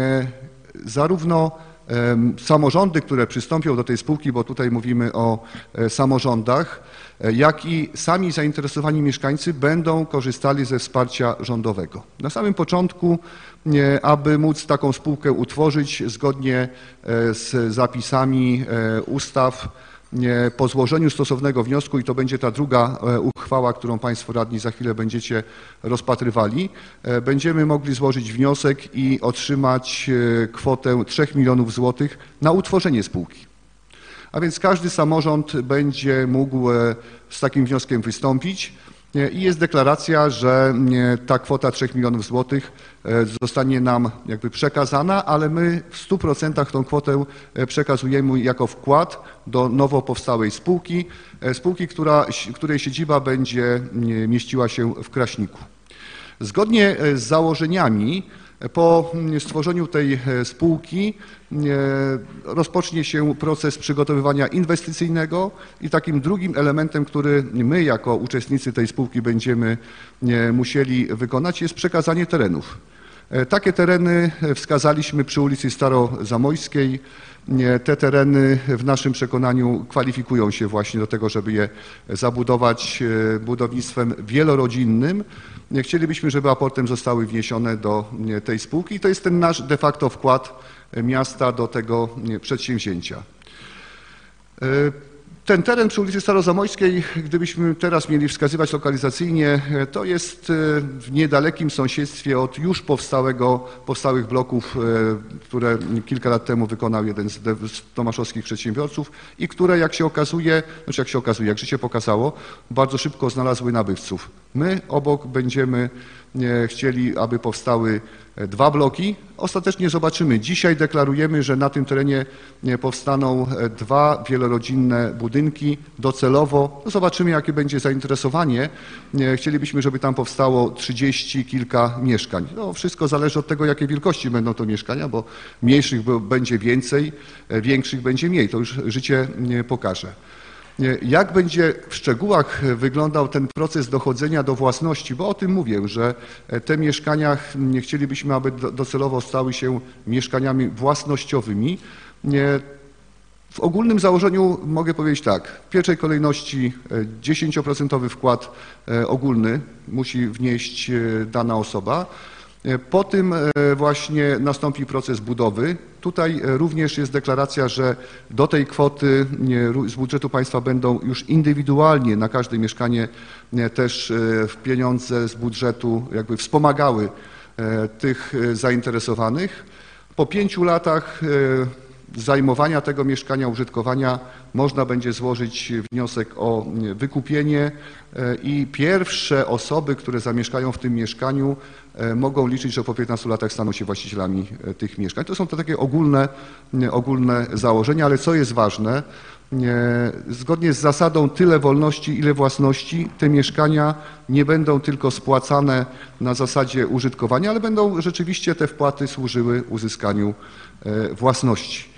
zarówno samorządy, które przystąpią do tej spółki, bo tutaj mówimy o samorządach, jak i sami zainteresowani mieszkańcy będą korzystali ze wsparcia rządowego. Na samym początku, aby móc taką spółkę utworzyć zgodnie z zapisami ustaw, po złożeniu stosownego wniosku, i to będzie ta druga uchwała, którą Państwo radni za chwilę będziecie rozpatrywali, będziemy mogli złożyć wniosek i otrzymać kwotę trzech milionów złotych na utworzenie spółki. A więc każdy samorząd będzie mógł z takim wnioskiem wystąpić i jest deklaracja, że ta kwota trzech milionów złotych zostanie nam jakby przekazana, ale my w stu procentach tą kwotę przekazujemy jako wkład do nowo powstałej spółki, spółki, która, której siedziba będzie mieściła się w Kraśniku. Zgodnie z założeniami po stworzeniu tej spółki rozpocznie się proces przygotowywania inwestycyjnego i takim drugim elementem, który my jako uczestnicy tej spółki będziemy musieli wykonać, jest przekazanie terenów. Takie tereny wskazaliśmy przy ulicy Starozamojskiej. Te tereny w naszym przekonaniu kwalifikują się właśnie do tego, żeby je zabudować budownictwem wielorodzinnym. Chcielibyśmy, żeby aportem zostały wniesione do tej spółki i to jest ten nasz de facto wkład miasta do tego przedsięwzięcia. Ten teren przy ulicy Starozamojskiej, gdybyśmy teraz mieli wskazywać lokalizacyjnie, to jest w niedalekim sąsiedztwie od już powstałego, powstałych bloków, które kilka lat temu wykonał jeden z tomaszowskich przedsiębiorców i które, jak się okazuje, znaczy jak się okazuje, jak życie pokazało, bardzo szybko znalazły nabywców. My obok będziemy chcieli, aby powstały dwa bloki. Ostatecznie zobaczymy. Dzisiaj deklarujemy, że na tym terenie powstaną dwa wielorodzinne budynki docelowo. Zobaczymy, jakie będzie zainteresowanie. Chcielibyśmy, żeby tam powstało trzydzieści kilka mieszkań. No, wszystko zależy od tego, jakiej wielkości będą to mieszkania, bo mniejszych będzie więcej, większych będzie mniej. To już życie pokaże. Jak będzie w szczegółach wyglądał ten proces dochodzenia do własności, bo o tym mówię, że te mieszkania chcielibyśmy, aby docelowo stały się mieszkaniami własnościowymi. W ogólnym założeniu mogę powiedzieć tak, w pierwszej kolejności dziesięcioprocentowy wkład ogólny musi wnieść dana osoba. Po tym właśnie nastąpi proces budowy. Tutaj również jest deklaracja, że do tej kwoty z budżetu państwa będą już indywidualnie na każde mieszkanie też pieniądze z budżetu jakby wspomagały tych zainteresowanych. Po pięciu latach zajmowania tego mieszkania, użytkowania można będzie złożyć wniosek o wykupienie i pierwsze osoby, które zamieszkają w tym mieszkaniu, mogą liczyć, że po piętnastu latach staną się właścicielami tych mieszkań. To są to takie ogólne, ogólne założenia, ale co jest ważne, zgodnie z zasadą tyle wolności, ile własności, te mieszkania nie będą tylko spłacane na zasadzie użytkowania, ale będą rzeczywiście te wpłaty służyły uzyskaniu własności.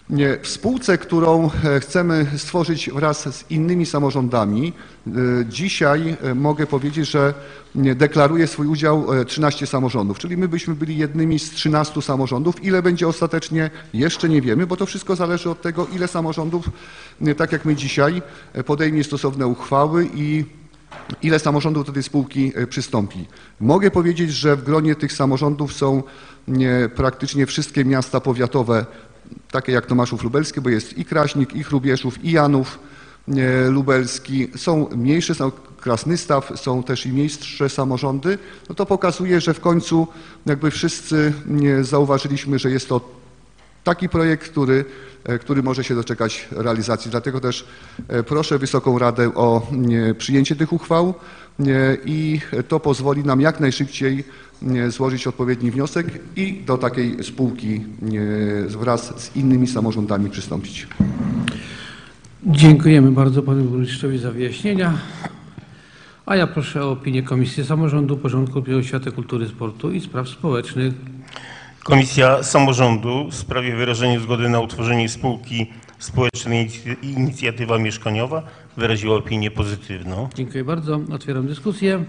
W spółce, którą chcemy stworzyć wraz z innymi samorządami, dzisiaj mogę powiedzieć, że deklaruje swój udział trzynaście samorządów, czyli my byśmy byli jednymi z trzynastu samorządów. Ile będzie ostatecznie, jeszcze nie wiemy, bo to wszystko zależy od tego, ile samorządów, tak jak my dzisiaj, podejmie stosowne uchwały i ile samorządów do tej spółki przystąpi. Mogę powiedzieć, że w gronie tych samorządów są praktycznie wszystkie miasta powiatowe, takie jak Tomaszów Lubelski, bo jest i Kraśnik, i Hrubieszów, i Janów Lubelski, są mniejsze, są Krasnystaw, są też i mniejsze samorządy. No to pokazuje, że w końcu jakby wszyscy zauważyliśmy, że jest to taki projekt, który, który może się doczekać realizacji. Dlatego też proszę Wysoką Radę o przyjęcie tych uchwał i to pozwoli nam jak najszybciej złożyć odpowiedni wniosek i do takiej spółki wraz z innymi samorządami przystąpić. Dziękujemy bardzo panu burmistrzowi za wyjaśnienia. A ja proszę o opinię Komisji Samorządu, Porządku Publicznego, Oświaty, Kultury, Sportu i Spraw Społecznych. Komisja Samorządu w sprawie wyrażenia zgody na utworzenie spółki społecznej Inicjatywa Mieszkaniowa wyraziła opinię pozytywną. Dziękuję bardzo. Otwieram dyskusję.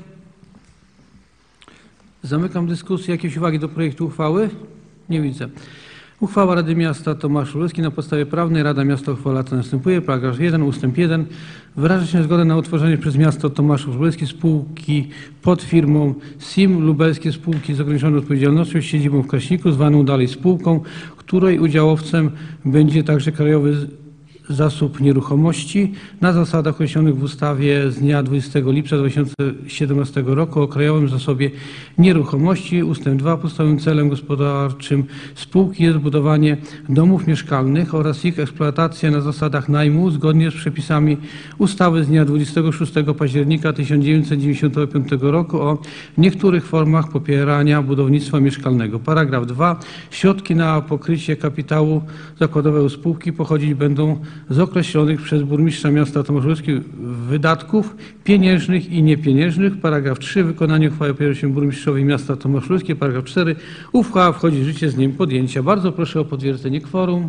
Zamykam dyskusję. Jakieś uwagi do projektu uchwały? Nie widzę. Uchwała Rady Miasta Tomasz Lubelski na podstawie prawnej. Rada Miasta uchwala co następuje. Paragraf jeden, ustęp jeden. Wyraża się zgodę na utworzenie przez miasto Tomaszów Lubelski spółki pod firmą S I M Lubelskie Spółki z ograniczoną odpowiedzialnością z siedzibą w Kraśniku, zwaną dalej spółką, której udziałowcem będzie także Krajowy Zasób Nieruchomości na zasadach określonych w ustawie z dnia dwudziestego lipca dwa tysiące siedemnastego roku o Krajowym Zasobie Nieruchomości. Ustęp dwa. Podstawowym celem gospodarczym spółki jest budowanie domów mieszkalnych oraz ich eksploatacja na zasadach najmu zgodnie z przepisami ustawy z dnia dwudziestego szóstego października tysiąc dziewięćset dziewięćdziesiątego piątego roku o niektórych formach popierania budownictwa mieszkalnego. Paragraf dwa. Środki na pokrycie kapitału zakładowego spółki pochodzić będą z określonych przez burmistrza miasta Tomasz Lubelski wydatków pieniężnych i niepieniężnych. Paragraf trzy. Wykonanie uchwały powierza się burmistrzowi miasta Tomasz Lubelski. Paragraf cztery. Uchwała wchodzi w życie z dniem podjęcia. Bardzo proszę o potwierdzenie kworum.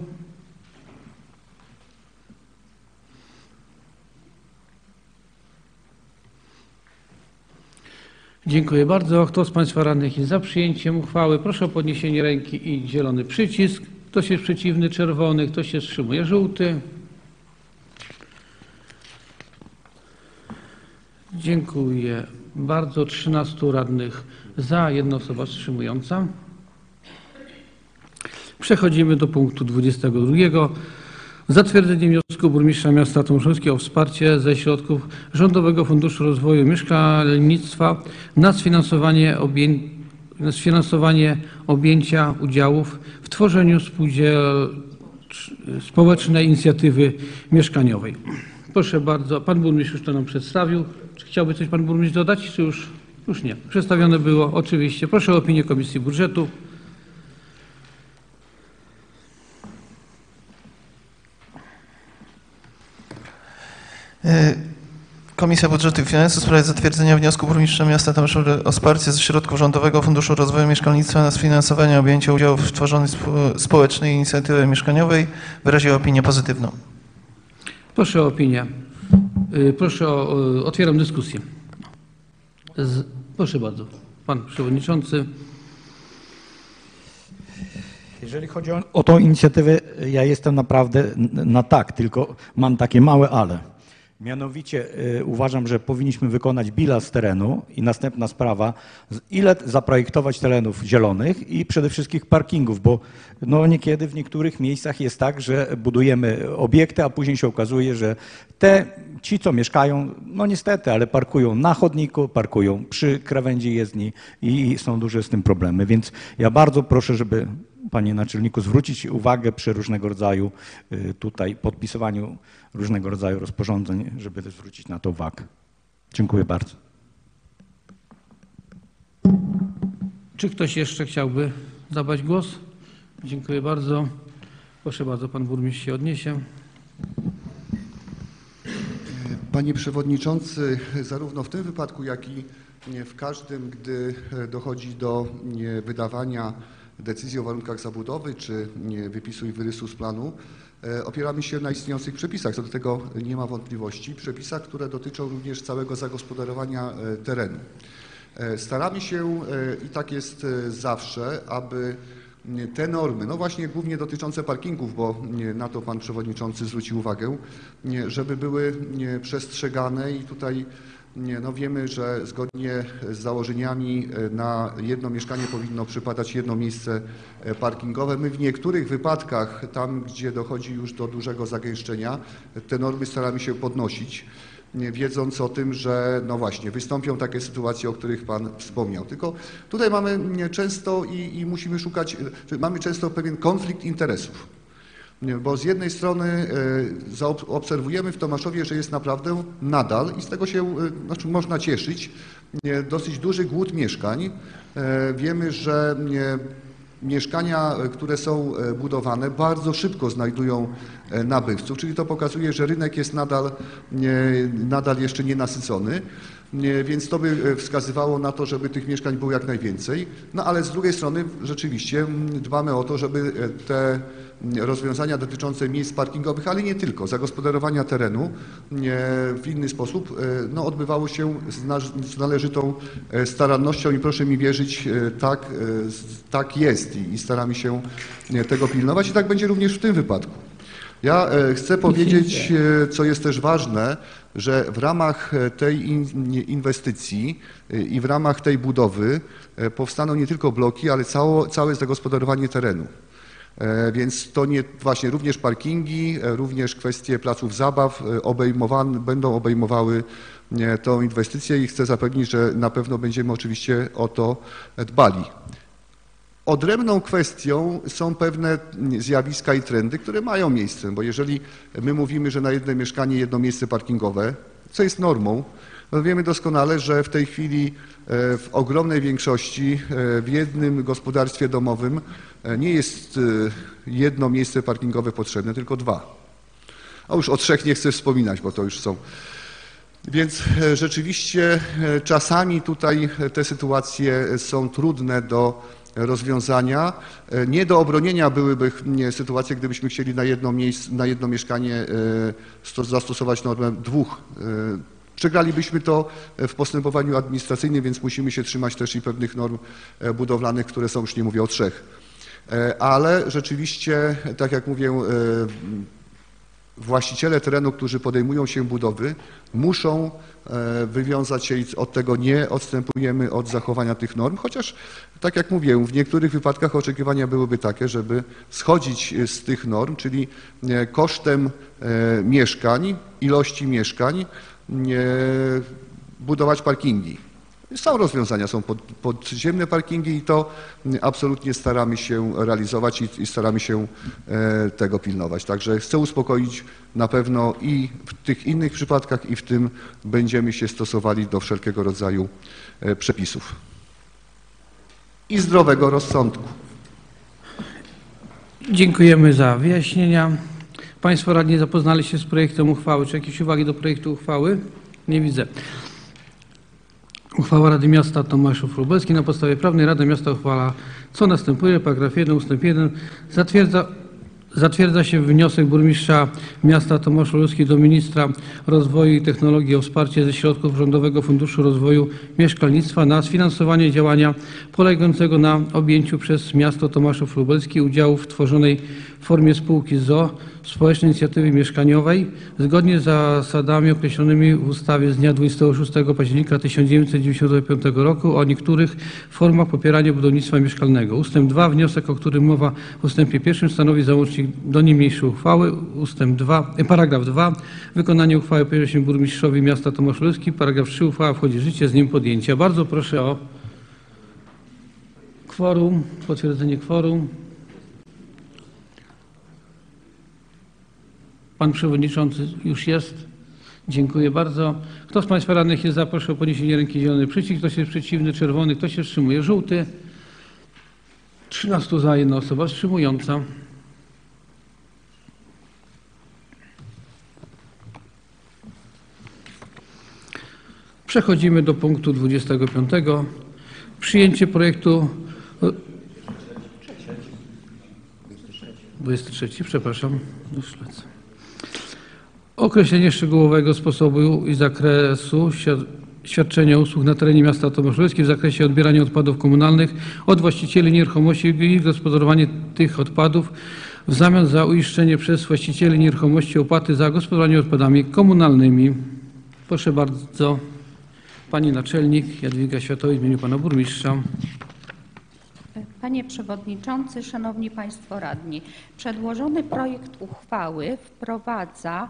Dziękuję bardzo. Kto z Państwa radnych jest za przyjęciem uchwały? Proszę o podniesienie ręki i zielony przycisk. Ktoś jest przeciwny? Czerwony. Ktoś się wstrzymuje? Żółty. Dziękuję bardzo. trzynastu radnych za, jedna osoba wstrzymująca. Przechodzimy do punktu dwudziestego drugiego. Zatwierdzenie wniosku burmistrza miasta Tomasz Lubelski o wsparcie ze środków Rządowego Funduszu Rozwoju Mieszkalnictwa na sfinansowanie, obję... na sfinansowanie objęcia udziałów w tworzeniu spółdziel... społecznej inicjatywy mieszkaniowej. Proszę bardzo, pan burmistrz już to nam przedstawił. Czy chciałby coś pan burmistrz dodać, czy już, już nie? Przedstawione było oczywiście. Proszę o opinię Komisji Budżetu. Komisja Budżetu i Finansów w sprawie zatwierdzenia wniosku burmistrza miasta Tomasza o wsparcie ze środków Rządowego Funduszu Rozwoju Mieszkalnictwa na sfinansowanie objęcia udziałów w tworzonej społecznej inicjatywie mieszkaniowej wyraziła opinię pozytywną. Proszę o opinię. Proszę o, otwieram dyskusję. Z, proszę bardzo, pan przewodniczący. Jeżeli chodzi o, o tą inicjatywę, ja jestem naprawdę na tak, tylko mam takie małe ale. Mianowicie y, uważam, że powinniśmy wykonać bilans terenu i następna sprawa, ile zaprojektować terenów zielonych i przede wszystkim parkingów, bo no niekiedy w niektórych miejscach jest tak, że budujemy obiekty, a później się okazuje, że te, ci co mieszkają, no niestety, ale parkują na chodniku, parkują przy krawędzi jezdni i są duże z tym problemy, więc ja bardzo proszę, żeby panie naczelniku zwrócić uwagę przy różnego rodzaju y, tutaj podpisywaniu różnego rodzaju rozporządzeń, żeby zwrócić na to uwagę. Dziękuję bardzo. Czy ktoś jeszcze chciałby zabrać głos? Dziękuję bardzo. Proszę bardzo, pan burmistrz się odniesie. Panie Przewodniczący, zarówno w tym wypadku, jak i w każdym, gdy dochodzi do wydawania decyzji o warunkach zabudowy czy wypisu i wyrysu z planu, opieramy się na istniejących przepisach, co do tego nie ma wątpliwości, przepisach, które dotyczą również całego zagospodarowania terenu. Staramy się, i tak jest zawsze, aby te normy, no właśnie głównie dotyczące parkingów, bo na to Pan Przewodniczący zwrócił uwagę, żeby były przestrzegane i tutaj no wiemy, że zgodnie z założeniami na jedno mieszkanie powinno przypadać jedno miejsce parkingowe. My w niektórych wypadkach, tam gdzie dochodzi już do dużego zagęszczenia, te normy staramy się podnosić, wiedząc o tym, że no właśnie wystąpią takie sytuacje, o których Pan wspomniał. Tylko tutaj mamy często i, i musimy szukać, mamy często pewien konflikt interesów. Bo z jednej strony obserwujemy w Tomaszowie, że jest naprawdę nadal, i z tego się znaczy, można cieszyć, dosyć duży głód mieszkań. Wiemy, że mieszkania, które są budowane, bardzo szybko znajdują nabywców, czyli to pokazuje, że rynek jest nadal, nadal jeszcze nienasycony, więc to by wskazywało na to, żeby tych mieszkań było jak najwięcej. No ale z drugiej strony rzeczywiście dbamy o to, żeby te rozwiązania dotyczące miejsc parkingowych, ale nie tylko, zagospodarowania terenu w inny sposób no, odbywało się z należytą starannością i proszę mi wierzyć, tak, tak jest i staramy się tego pilnować i tak będzie również w tym wypadku. Ja chcę powiedzieć, co jest też ważne, że w ramach tej inwestycji i w ramach tej budowy powstaną nie tylko bloki, ale całe, całe zagospodarowanie terenu. Więc to nie, właśnie również parkingi, również kwestie placów zabaw obejmowane, będą obejmowały tą inwestycję i chcę zapewnić, że na pewno będziemy oczywiście o to dbali. Odrębną kwestią są pewne zjawiska i trendy, które mają miejsce, bo jeżeli my mówimy, że na jedno mieszkanie jedno miejsce parkingowe, co jest normą, no wiemy doskonale, że w tej chwili w ogromnej większości w jednym gospodarstwie domowym nie jest jedno miejsce parkingowe potrzebne, tylko dwa. A już o trzech nie chcę wspominać, bo to już są. Więc rzeczywiście czasami tutaj te sytuacje są trudne do rozwiązania. Nie do obronienia byłyby sytuacje, gdybyśmy chcieli na jedno, miejsce, na jedno mieszkanie zastosować normę dwóch. Przegralibyśmy to w postępowaniu administracyjnym, więc musimy się trzymać też i pewnych norm budowlanych, które są, już nie mówię o trzech. Ale rzeczywiście, tak jak mówię, właściciele terenu, którzy podejmują się budowy, muszą wywiązać się i od tego nie odstępujemy od zachowania tych norm, chociaż, tak jak mówię, w niektórych wypadkach oczekiwania byłyby takie, żeby schodzić z tych norm, czyli kosztem mieszkań, ilości mieszkań, budować parkingi. Są rozwiązania, są pod, podziemne parkingi i to absolutnie staramy się realizować i, i staramy się e, tego pilnować. Także chcę uspokoić, na pewno i w tych innych przypadkach i w tym będziemy się stosowali do wszelkiego rodzaju e, przepisów. I zdrowego rozsądku. Dziękujemy za wyjaśnienia. Państwo radni zapoznali się z projektem uchwały. Czy jakieś uwagi do projektu uchwały? Nie widzę. Uchwała Rady Miasta Tomaszów Lubelski. Na podstawie prawnej Rada Miasta uchwala, co następuje. Paragraf jeden, ustęp jeden. Zatwierdza, zatwierdza się wniosek burmistrza miasta Tomaszów Lubelski do ministra rozwoju i technologii o wsparcie ze środków Rządowego Funduszu Rozwoju Mieszkalnictwa na sfinansowanie działania polegającego na objęciu przez miasto Tomaszów Lubelski udziału w tworzonej formie spółki z o o Społecznej Inicjatywy Mieszkaniowej zgodnie z zasadami określonymi w ustawie z dnia dwudziestego szóstego października tysiąc dziewięćset dziewięćdziesiątego piątego roku o niektórych formach popierania budownictwa mieszkalnego. Ustęp dwa. Wniosek, o którym mowa w ustępie pierwszym, stanowi załącznik do niniejszej uchwały. Ustęp dwa. Paragraf dwa. Wykonanie uchwały powierza się burmistrzowi miasta Tomaszów Lubelski. Paragraf trzy. Uchwała wchodzi w życie z dniem podjęcia. Bardzo proszę o kworum, potwierdzenie kworum. Pan Przewodniczący już jest. Dziękuję bardzo. Kto z Państwa radnych jest za, proszę o podniesienie ręki. Zielony przycisk. Kto jest przeciwny? Czerwony. Kto się wstrzymuje? Żółty. trzynastu za, jedna osoba wstrzymująca. Przechodzimy do punktu dwudziestego piątego. Przyjęcie projektu... dwudziesty trzeci, przepraszam, już lecę. Określenie szczegółowego sposobu i zakresu świadczenia usług na terenie miasta Tomaszów w zakresie odbierania odpadów komunalnych od właścicieli nieruchomości i gospodarowanie tych odpadów w zamian za uiszczenie przez właścicieli nieruchomości opłaty za gospodarowanie odpadami komunalnymi. Proszę bardzo, pani naczelnik Jadwiga Światowa w imieniu pana burmistrza. Panie Przewodniczący, Szanowni Państwo Radni, przedłożony projekt uchwały wprowadza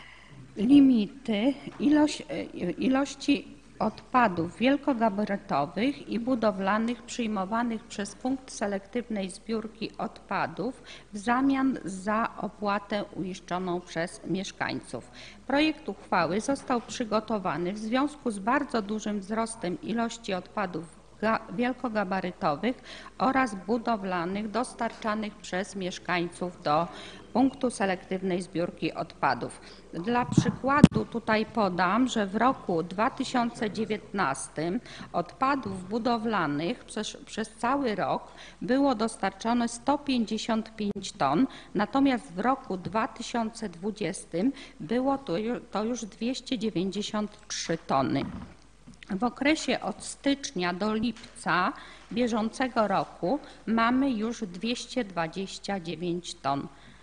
limity ilość, ilości odpadów wielkogabarytowych i budowlanych przyjmowanych przez punkt selektywnej zbiórki odpadów w zamian za opłatę uiszczoną przez mieszkańców. Projekt uchwały został przygotowany w związku z bardzo dużym wzrostem ilości odpadów wielkogabarytowych oraz budowlanych dostarczanych przez mieszkańców do punktu selektywnej zbiórki odpadów. Dla przykładu tutaj podam, że w roku dwa tysiące dziewiętnastym odpadów budowlanych przez, przez cały rok było dostarczone sto pięćdziesiąt pięć ton, natomiast w roku dwa tysiące dwudziestym było to, to już dwieście dziewięćdziesiąt trzy tony. W okresie od stycznia do lipca bieżącego roku mamy już dwieście dwadzieścia dziewięć ton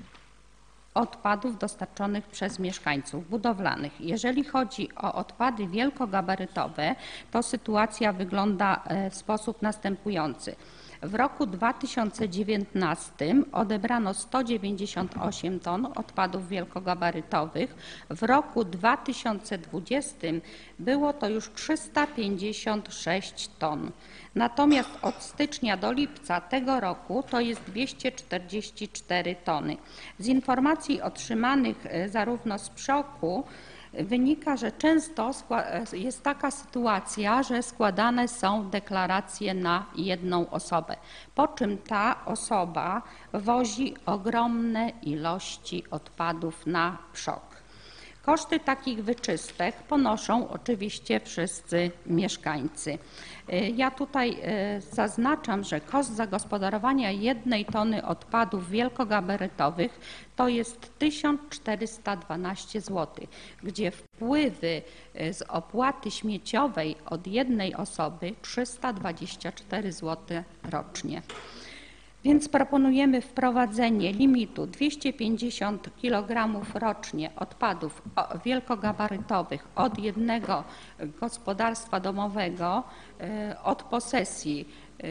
odpadów dostarczonych przez mieszkańców budowlanych. Jeżeli chodzi o odpady wielkogabarytowe, to sytuacja wygląda w sposób następujący. W roku dwa tysiące dziewiętnastym odebrano sto dziewięćdziesiąt osiem ton odpadów wielkogabarytowych. W roku dwa tysiące dwudziestym było to już trzysta pięćdziesiąt sześć ton. Natomiast od stycznia do lipca tego roku to jest dwieście czterdzieści cztery tony. Z informacji otrzymanych zarówno z przoku wynika, że często jest taka sytuacja, że składane są deklaracje na jedną osobę, po czym ta osoba wozi ogromne ilości odpadów na przok. Koszty takich wyczystek ponoszą oczywiście wszyscy mieszkańcy. Ja tutaj zaznaczam, że koszt zagospodarowania jednej tony odpadów wielkogabarytowych to jest tysiąc czterysta dwanaście złotych, gdzie wpływy z opłaty śmieciowej od jednej osoby trzysta dwadzieścia cztery złote rocznie. Więc proponujemy wprowadzenie limitu dwieście pięćdziesiąt kilogramów rocznie odpadów wielkogabarytowych od jednego gospodarstwa domowego, od posesji,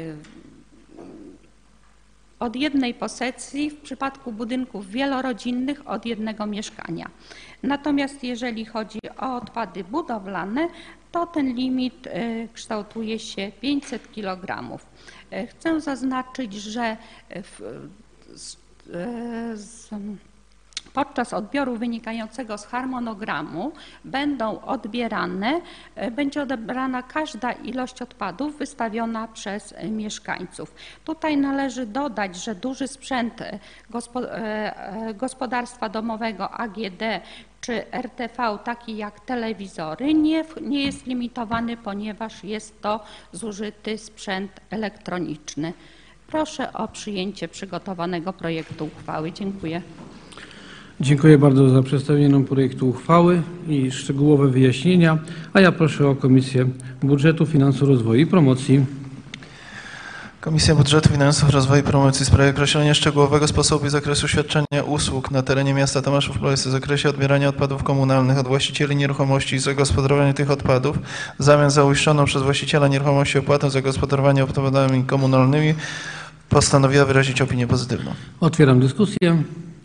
od jednej posesji w przypadku budynków wielorodzinnych od jednego mieszkania. Natomiast jeżeli chodzi o odpady budowlane, to ten limit kształtuje się pięćset kilogramów. Chcę zaznaczyć, że w, z, z, podczas odbioru wynikającego z harmonogramu będą odbierane, będzie odebrana każda ilość odpadów wystawiona przez mieszkańców. Tutaj należy dodać, że duży sprzęt gospodarstwa domowego A G D czy R T V, taki jak telewizory, nie, nie jest limitowany, ponieważ jest to zużyty sprzęt elektroniczny. Proszę o przyjęcie przygotowanego projektu uchwały. Dziękuję. Dziękuję bardzo za przedstawienie nam projektu uchwały i szczegółowe wyjaśnienia, a ja proszę o Komisję Budżetu, Finansów, Rozwoju i Promocji. Komisja Budżetu, Finansów, Rozwoju i Promocji w sprawie określenia szczegółowego sposobu i zakresu świadczenia usług na terenie miasta Tomaszów Lubelski w zakresie odbierania odpadów komunalnych od właścicieli nieruchomości i zagospodarowania tych odpadów w zamian za uiszczoną przez właściciela nieruchomości opłatę za gospodarowanie odpadami komunalnymi postanowiła wyrazić opinię pozytywną. Otwieram dyskusję.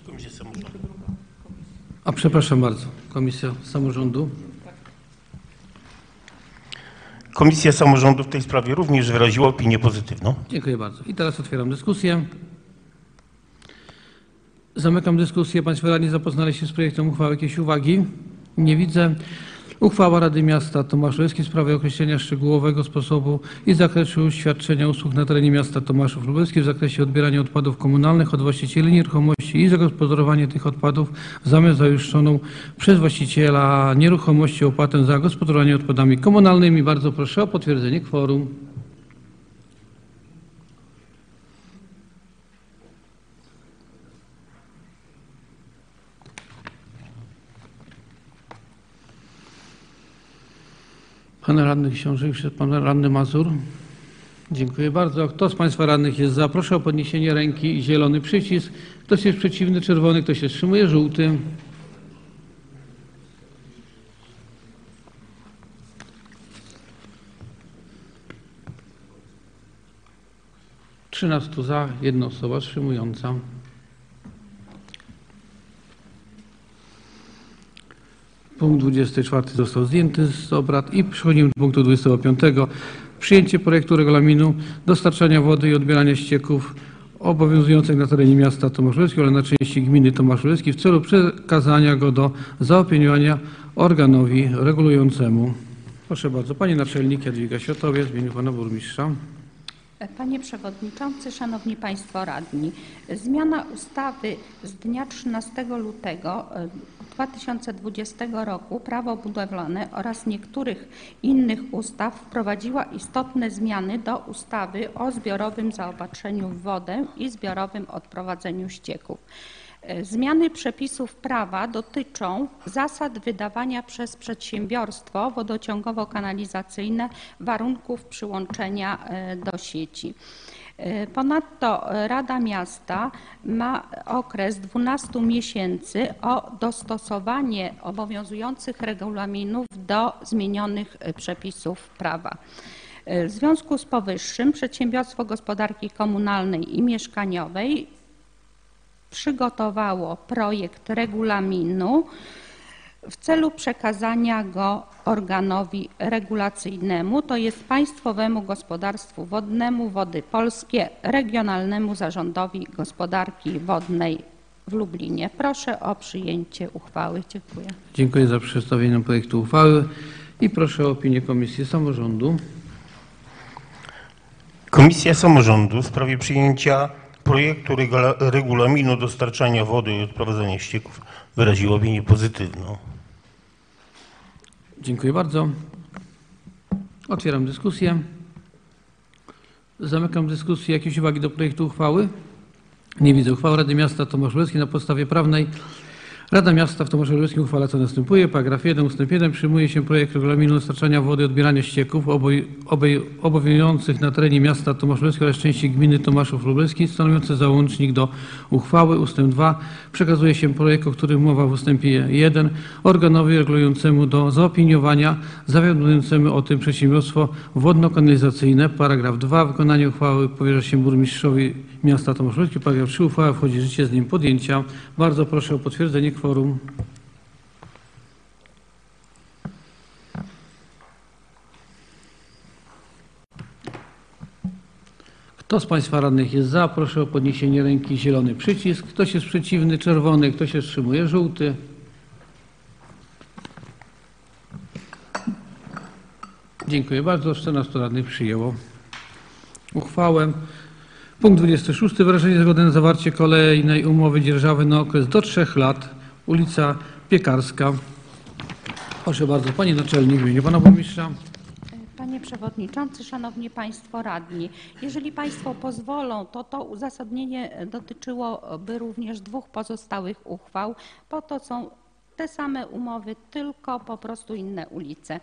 A przepraszam bardzo, Komisja Samorządu. Komisja Samorządu w tej sprawie również wyraziła opinię pozytywną. Dziękuję bardzo. I teraz otwieram dyskusję. Zamykam dyskusję. Państwo radni zapoznali się z projektem uchwały. Jakieś uwagi? Nie widzę. Uchwała Rady Miasta Tomaszów Lubelski w sprawie określenia szczegółowego sposobu i zakresu świadczenia usług na terenie miasta Tomaszów Lubelski w zakresie odbierania odpadów komunalnych od właścicieli nieruchomości i zagospodarowanie tych odpadów w zamian za uiszczoną przez właściciela nieruchomości opłatę za gospodarowanie odpadami komunalnymi. Bardzo proszę o potwierdzenie kworum. Pan radny Książek, pan radny Mazur. Dziękuję bardzo. Kto z Państwa radnych jest za? Proszę o podniesienie ręki i zielony przycisk. Ktoś jest przeciwny, czerwony, kto się wstrzymuje, żółty. trzynastu za, jedna osoba wstrzymująca. Punkt dwudziesty czwarty został zdjęty z obrad i przechodzimy do punktu dwudziestego piątego. Przyjęcie projektu regulaminu dostarczania wody i odbierania ścieków obowiązujących na terenie miasta Tomaszów, ale na części gminy Tomaszów w celu przekazania go do zaopiniowania organowi regulującemu. Proszę bardzo, Pani Naczelnik Jadwiga Światowiec w imieniu Pana Burmistrza. Panie Przewodniczący, Szanowni Państwo Radni, zmiana ustawy z dnia trzynastego lutego dwa tysiące dwudziestego roku Prawo budowlane oraz niektórych innych ustaw wprowadziła istotne zmiany do ustawy o zbiorowym zaopatrzeniu w wodę i zbiorowym odprowadzeniu ścieków. Zmiany przepisów prawa dotyczą zasad wydawania przez przedsiębiorstwo wodociągowo-kanalizacyjne warunków przyłączenia do sieci. Ponadto Rada Miasta ma okres dwunastu miesięcy o dostosowanie obowiązujących regulaminów do zmienionych przepisów prawa. W związku z powyższym Przedsiębiorstwo Gospodarki Komunalnej i Mieszkaniowej przygotowało projekt regulaminu w celu przekazania go organowi regulacyjnemu, to jest Państwowemu Gospodarstwu Wodnemu Wody Polskie, Regionalnemu Zarządowi Gospodarki Wodnej w Lublinie. Proszę o przyjęcie uchwały. Dziękuję. Dziękuję za przedstawienie projektu uchwały i proszę o opinię Komisji Samorządu. Komisja Samorządu w sprawie przyjęcia projektu regula regulaminu dostarczania wody i odprowadzania ścieków wyraziła opinię pozytywną. Dziękuję bardzo. Otwieram dyskusję. Zamykam dyskusję. Jakieś uwagi do projektu uchwały? Nie widzę. Uchwała Rady Miasta Tomaszów na podstawie prawnej. Rada Miasta w Tomaszowie uchwala co następuje. Paragraf jeden ustęp jeden. Przyjmuje się projekt regulaminu dostarczania wody i odbierania ścieków obowiązujących na terenie miasta Tomaszów oraz części gminy Tomaszów Lubelski, stanowiący załącznik do uchwały. Ustęp dwa. Przekazuje się projekt, o którym mowa w ustępie jeden, organowi regulującemu do zaopiniowania, zawiadującemu o tym przedsiębiorstwo wodno-kanalizacyjne. Paragraf dwa. Wykonanie uchwały powierza się burmistrzowi miasta Tomaszów. Paragraf trzy. Uchwała wchodzi w życie z dniem podjęcia. Bardzo proszę o potwierdzenie kworum. Kto z Państwa radnych jest za? Proszę o podniesienie ręki. Zielony przycisk. Ktoś jest przeciwny? Czerwony. Kto się wstrzymuje? Żółty. Dziękuję bardzo. czternastu radnych przyjęło uchwałę. Punkt dwudziesty szósty. Wyrażenie zgody na zawarcie kolejnej umowy dzierżawy na okres do trzech lat. Ulica Piekarska. Proszę bardzo, Pani Naczelnik w imieniu Pana Burmistrza. Panie Przewodniczący, Szanowni Państwo Radni, jeżeli Państwo pozwolą, to to uzasadnienie dotyczyłoby również dwóch pozostałych uchwał, bo to są te same umowy, tylko po prostu inne ulice.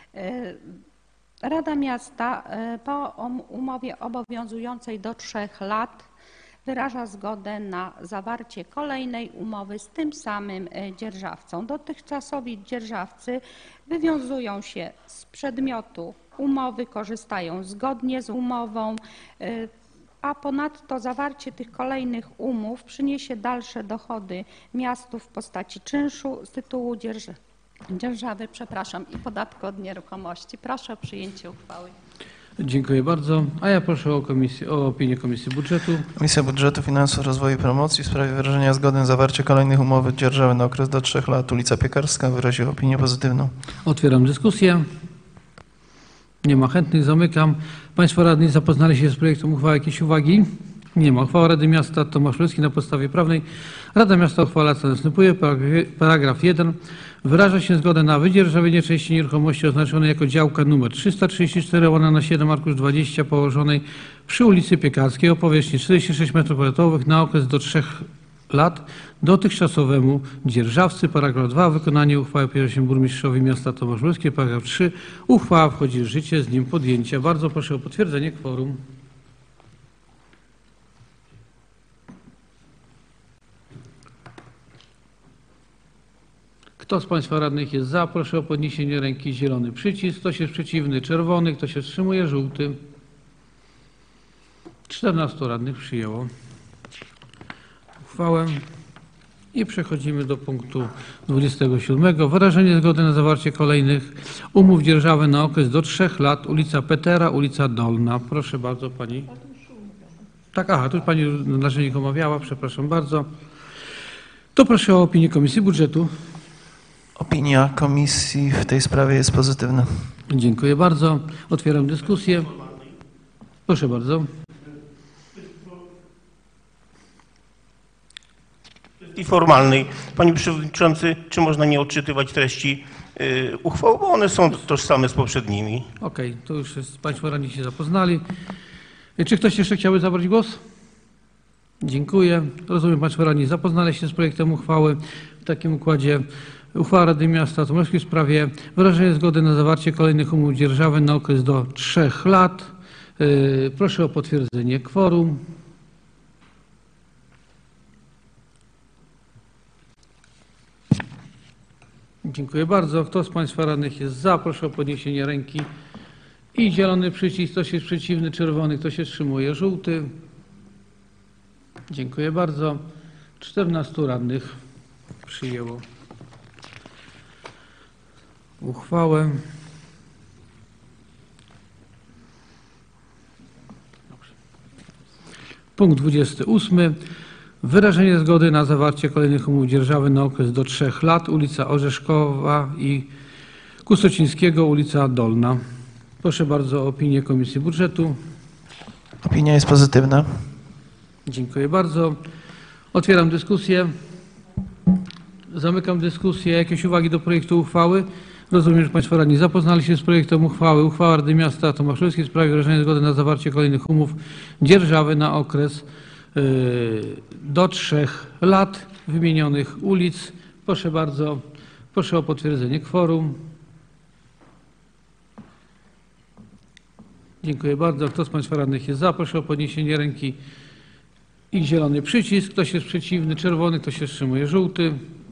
Rada Miasta po umowie obowiązującej do trzech lat wyraża zgodę na zawarcie kolejnej umowy z tym samym dzierżawcą. Dotychczasowi dzierżawcy wywiązują się z przedmiotu umowy, korzystają zgodnie z umową, a ponadto zawarcie tych kolejnych umów przyniesie dalsze dochody miastu w postaci czynszu z tytułu dzierżawy. dzierżawy, przepraszam, i podatku od nieruchomości. Proszę o przyjęcie uchwały. Dziękuję bardzo. A ja proszę o, komisję, o opinię Komisji Budżetu. Komisja Budżetu, Finansów, Rozwoju i Promocji w sprawie wyrażenia zgody na zawarcie kolejnych umowy dzierżawy na okres do trzech lat. Ulica Piekarska wyraziła opinię pozytywną. Otwieram dyskusję. Nie ma chętnych. Zamykam. Państwo radni zapoznali się z projektem uchwały. Jakieś uwagi? Nie ma. Uchwała Rady Miasta Tomaszów na podstawie prawnej. Rada Miasta uchwala co następuje. Paragraf jeden. Wyraża się zgodę na wydzierżawienie części nieruchomości oznaczonej jako działka nr trzysta trzydzieści cztery, łamane na siedem, arkusz dwadzieścia, położonej przy ulicy Piekarskiej o powierzchni czterdzieści sześć metrów kwadratowych na okres do trzech lat dotychczasowemu dzierżawcy. Paragraf dwa. Wykonanie uchwały powierza się burmistrzowi miasta Tomasz Lubelski. Paragraf trzy. Uchwała wchodzi w życie z dniem podjęcia. Bardzo proszę o potwierdzenie kworum. Kto z Państwa radnych jest za? Proszę o podniesienie ręki. Zielony przycisk. Kto się przeciwny? Czerwony. Kto się wstrzymuje? Żółty. czternastu radnych przyjęło uchwałę. I przechodzimy do punktu dwudziestego siódmego. Wyrażenie zgody na zawarcie kolejnych umów dzierżawy na okres do trzech lat. Ulica Petera, ulica Dolna. Proszę bardzo Pani. Tak, aha, tu Pani naczelnik omawiała, przepraszam bardzo. To proszę o opinię Komisji Budżetu. Opinia komisji w tej sprawie jest pozytywna. Dziękuję bardzo. Otwieram dyskusję. Proszę bardzo. I formalnej. Panie Przewodniczący, czy można nie odczytywać treści y, uchwał, bo one są tożsame z poprzednimi. Okej, okay, to już jest, Państwo radni się zapoznali. Czy ktoś jeszcze chciałby zabrać głos? Dziękuję. Rozumiem, Państwo radni zapoznali się z projektem uchwały. W takim układzie uchwała Rady Miasta Tomaszów w sprawie wyrażenia zgody na zawarcie kolejnych umów dzierżawy na okres do trzech lat. Yy, proszę o potwierdzenie kworum. Dziękuję bardzo. Kto z Państwa radnych jest za? Proszę o podniesienie ręki. I zielony przycisk. Kto się jest przeciwny? Czerwony. Kto się wstrzymuje? Żółty. Dziękuję bardzo. czternastu radnych przyjęło uchwałę. Punkt dwudziesty ósmy. Wyrażenie zgody na zawarcie kolejnych umów dzierżawy na okres do trzech lat. Ulica Orzeszkowa i Kusocińskiego, ulica Dolna. Proszę bardzo o opinię Komisji Budżetu. Opinia jest pozytywna. Dziękuję bardzo. Otwieram dyskusję. Zamykam dyskusję. Jakieś uwagi do projektu uchwały? Rozumiem, że Państwo radni zapoznali się z projektem uchwały. Uchwała Rady Miasta Tomaszowskiej w sprawie wyrażenia zgody na zawarcie kolejnych umów dzierżawy na okres yy, do trzech lat wymienionych ulic. Proszę bardzo. Proszę o potwierdzenie kworum. Dziękuję bardzo. Kto z Państwa radnych jest za? Proszę o podniesienie ręki i zielony przycisk. Kto się jest przeciwny? Czerwony. Kto się wstrzymuje? Żółty.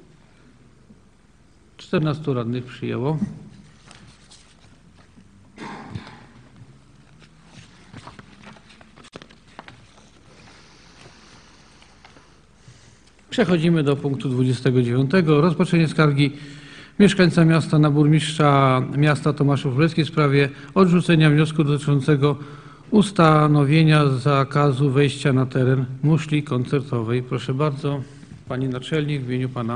czternastu radnych przyjęło. Przechodzimy do punktu dwudziestego dziewiątego. Rozpatrzenie skargi mieszkańca miasta na burmistrza miasta Tomaszów Lubelski w sprawie odrzucenia wniosku dotyczącego ustanowienia zakazu wejścia na teren muszli koncertowej. Proszę bardzo, Pani Naczelnik w imieniu Pana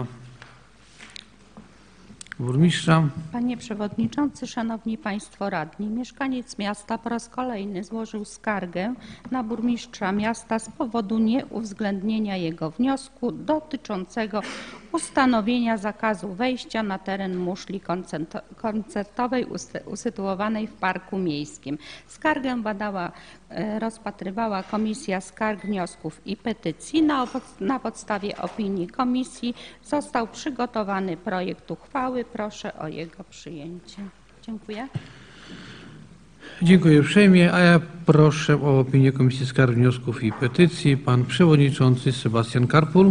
Burmistrza. Panie Przewodniczący, Szanowni Państwo Radni, mieszkaniec miasta po raz kolejny złożył skargę na burmistrza miasta z powodu nieuwzględnienia jego wniosku dotyczącego ustanowienia zakazu wejścia na teren muszli koncertowej usytuowanej w Parku Miejskim. Skargę badała, rozpatrywała Komisja Skarg, Wniosków i Petycji. Na, na podstawie opinii komisji został przygotowany projekt uchwały. Proszę o jego przyjęcie. Dziękuję. Dziękuję uprzejmie, a ja proszę o opinię Komisji Skarg, Wniosków i Petycji. Pan Przewodniczący Sebastian Karpul.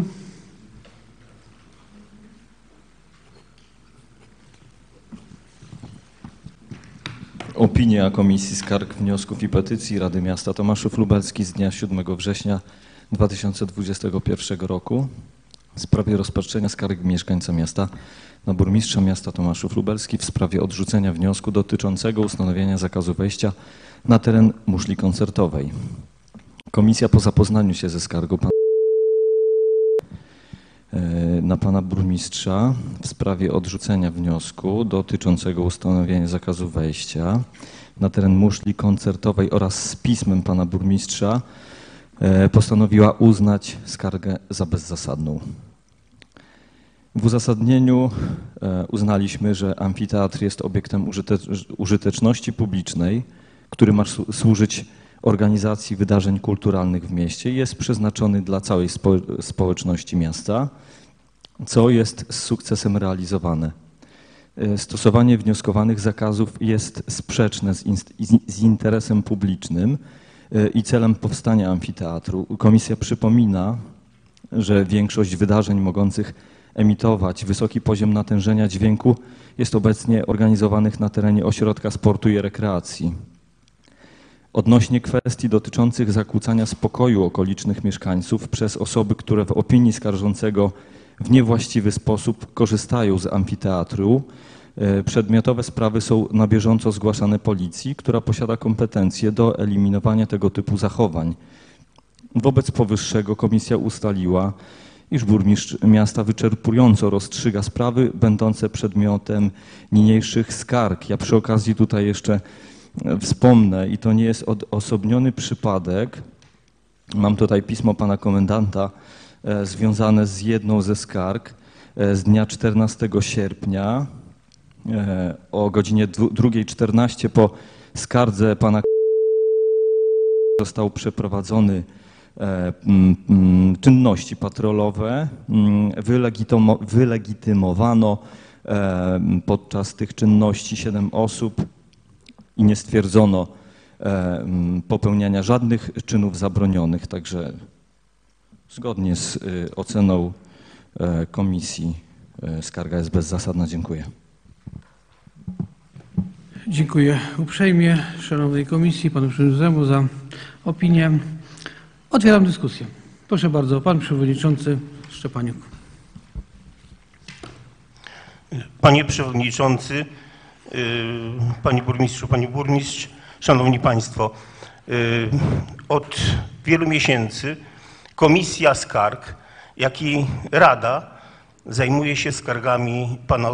Opinia Komisji Skarg, Wniosków i Petycji Rady Miasta Tomaszów Lubelski z dnia siódmego września dwa tysiące dwudziestego pierwszego roku w sprawie rozpatrzenia skargi mieszkańca miasta na burmistrza miasta Tomaszów Lubelski w sprawie odrzucenia wniosku dotyczącego ustanowienia zakazu wejścia na teren muszli koncertowej. Komisja po zapoznaniu się ze skargą pana na pana burmistrza w sprawie odrzucenia wniosku dotyczącego ustanowienia zakazu wejścia na teren muszli koncertowej oraz z pismem pana burmistrza postanowiła uznać skargę za bezzasadną. W uzasadnieniu uznaliśmy, że amfiteatr jest obiektem użyteczności publicznej, który ma służyć organizacji wydarzeń kulturalnych w mieście jest przeznaczony dla całej spo społeczności miasta, co jest z sukcesem realizowane. Stosowanie wnioskowanych zakazów jest sprzeczne z, z interesem publicznym i celem powstania amfiteatru. Komisja przypomina, że większość wydarzeń mogących emitować wysoki poziom natężenia dźwięku jest obecnie organizowanych na terenie ośrodka sportu i rekreacji. Odnośnie kwestii dotyczących zakłócania spokoju okolicznych mieszkańców przez osoby, które w opinii skarżącego w niewłaściwy sposób korzystają z amfiteatru, przedmiotowe sprawy są na bieżąco zgłaszane policji, która posiada kompetencje do eliminowania tego typu zachowań. Wobec powyższego komisja ustaliła, iż burmistrz miasta wyczerpująco rozstrzyga sprawy będące przedmiotem niniejszych skarg. Ja przy okazji tutaj jeszcze wspomnę, i to nie jest odosobniony przypadek, mam tutaj pismo pana komendanta e, związane z jedną ze skarg e, z dnia czternastego sierpnia e, o godzinie drugiej czternaście po skardze pana został przeprowadzony e, m, m, czynności patrolowe, m, wylegitymowano e, podczas tych czynności siedem osób i nie stwierdzono e, popełniania żadnych czynów zabronionych, także zgodnie z y, oceną e, komisji e, skarga jest bezzasadna. Dziękuję. Dziękuję uprzejmie szanownej komisji, panu przewodniczącemu za opinię. Otwieram dyskusję. Proszę bardzo, pan przewodniczący Szczepaniuk. Panie przewodniczący, panie burmistrzu, pani burmistrz, szanowni państwo, od wielu miesięcy Komisja Skarg, jak i Rada zajmuje się skargami pana.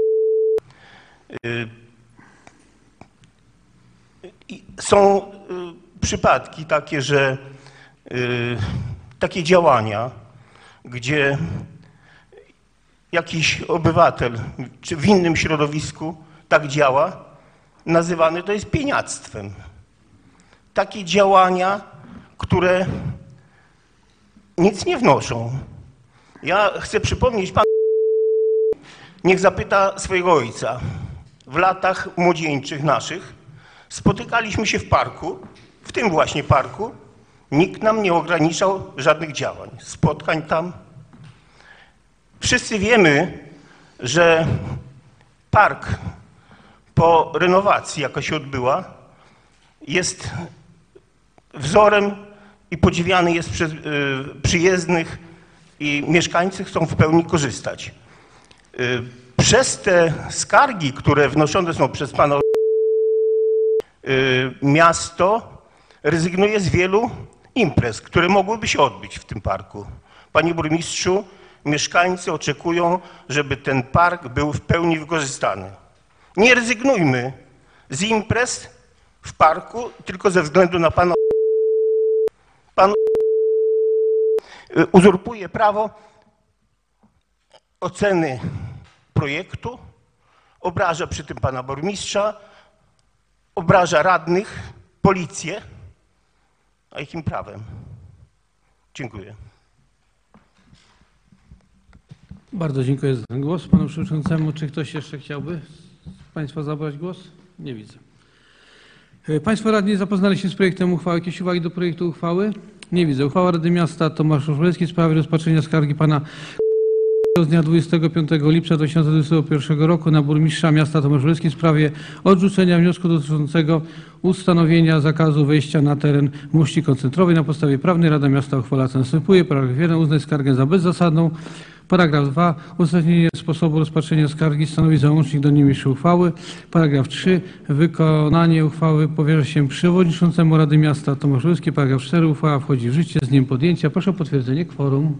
Są przypadki takie, że takie działania, gdzie jakiś obywatel czy w innym środowisku tak działa, nazywane to jest pieniactwem. Takie działania, które nic nie wnoszą. Ja chcę przypomnieć panu, niech zapyta swojego ojca. W latach młodzieńczych naszych spotykaliśmy się w parku, w tym właśnie parku. Nikt nam nie ograniczał żadnych działań, spotkań tam. Wszyscy wiemy, że park po renowacji, jaka się odbyła, jest wzorem i podziwiany jest przez y, przyjezdnych i mieszkańcy chcą w pełni korzystać. Y, przez te skargi, które wnoszone są przez pana y, miasto rezygnuje z wielu imprez, które mogłyby się odbyć w tym parku. Panie burmistrzu, mieszkańcy oczekują, żeby ten park był w pełni wykorzystany. Nie rezygnujmy z imprez w parku tylko ze względu na pana. Pan uzurpuje prawo oceny projektu, obraża przy tym pana burmistrza, obraża radnych, policję. A jakim prawem? Dziękuję. Bardzo dziękuję za ten głos panu przewodniczącemu. Czy ktoś jeszcze chciałby z państwa zabrać głos? Nie widzę. Państwo radni zapoznali się z projektem uchwały. Jakieś uwagi do projektu uchwały? Nie widzę. Uchwała Rady Miasta Tomasz Wróblewski w sprawie rozpatrzenia skargi pana z dnia dwudziestego piątego lipca dwa tysiące dwudziestego pierwszego roku na burmistrza miasta Tomasz Wróblewski w sprawie odrzucenia wniosku dotyczącego ustanowienia zakazu wejścia na teren muszli koncentrowej. Na podstawie prawnej Rada Miasta uchwala co następuje. Paragraf jeden. Uznać skargę za bezzasadną. Paragraf dwa. Uzasadnienie sposobu rozpatrzenia skargi stanowi załącznik do niniejszej uchwały. Paragraf trzy. Wykonanie uchwały powierza się przewodniczącemu Rady Miasta Tomasz Wróblewski. Paragraf cztery. Uchwała wchodzi w życie z dniem podjęcia. Proszę o potwierdzenie kworum.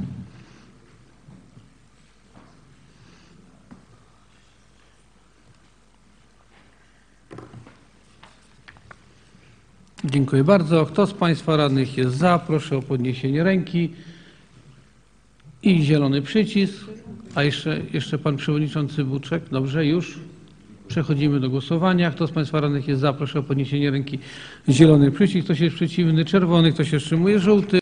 Dziękuję bardzo. Kto z państwa radnych jest za? Proszę o podniesienie ręki i zielony przycisk. A jeszcze, jeszcze pan przewodniczący Buczek. Dobrze, już? Przechodzimy do głosowania. Kto z Państwa radnych jest za, proszę o podniesienie ręki. Zielony przycisk. Kto się jest przeciwny? Czerwony. Kto się wstrzymuje? Żółty.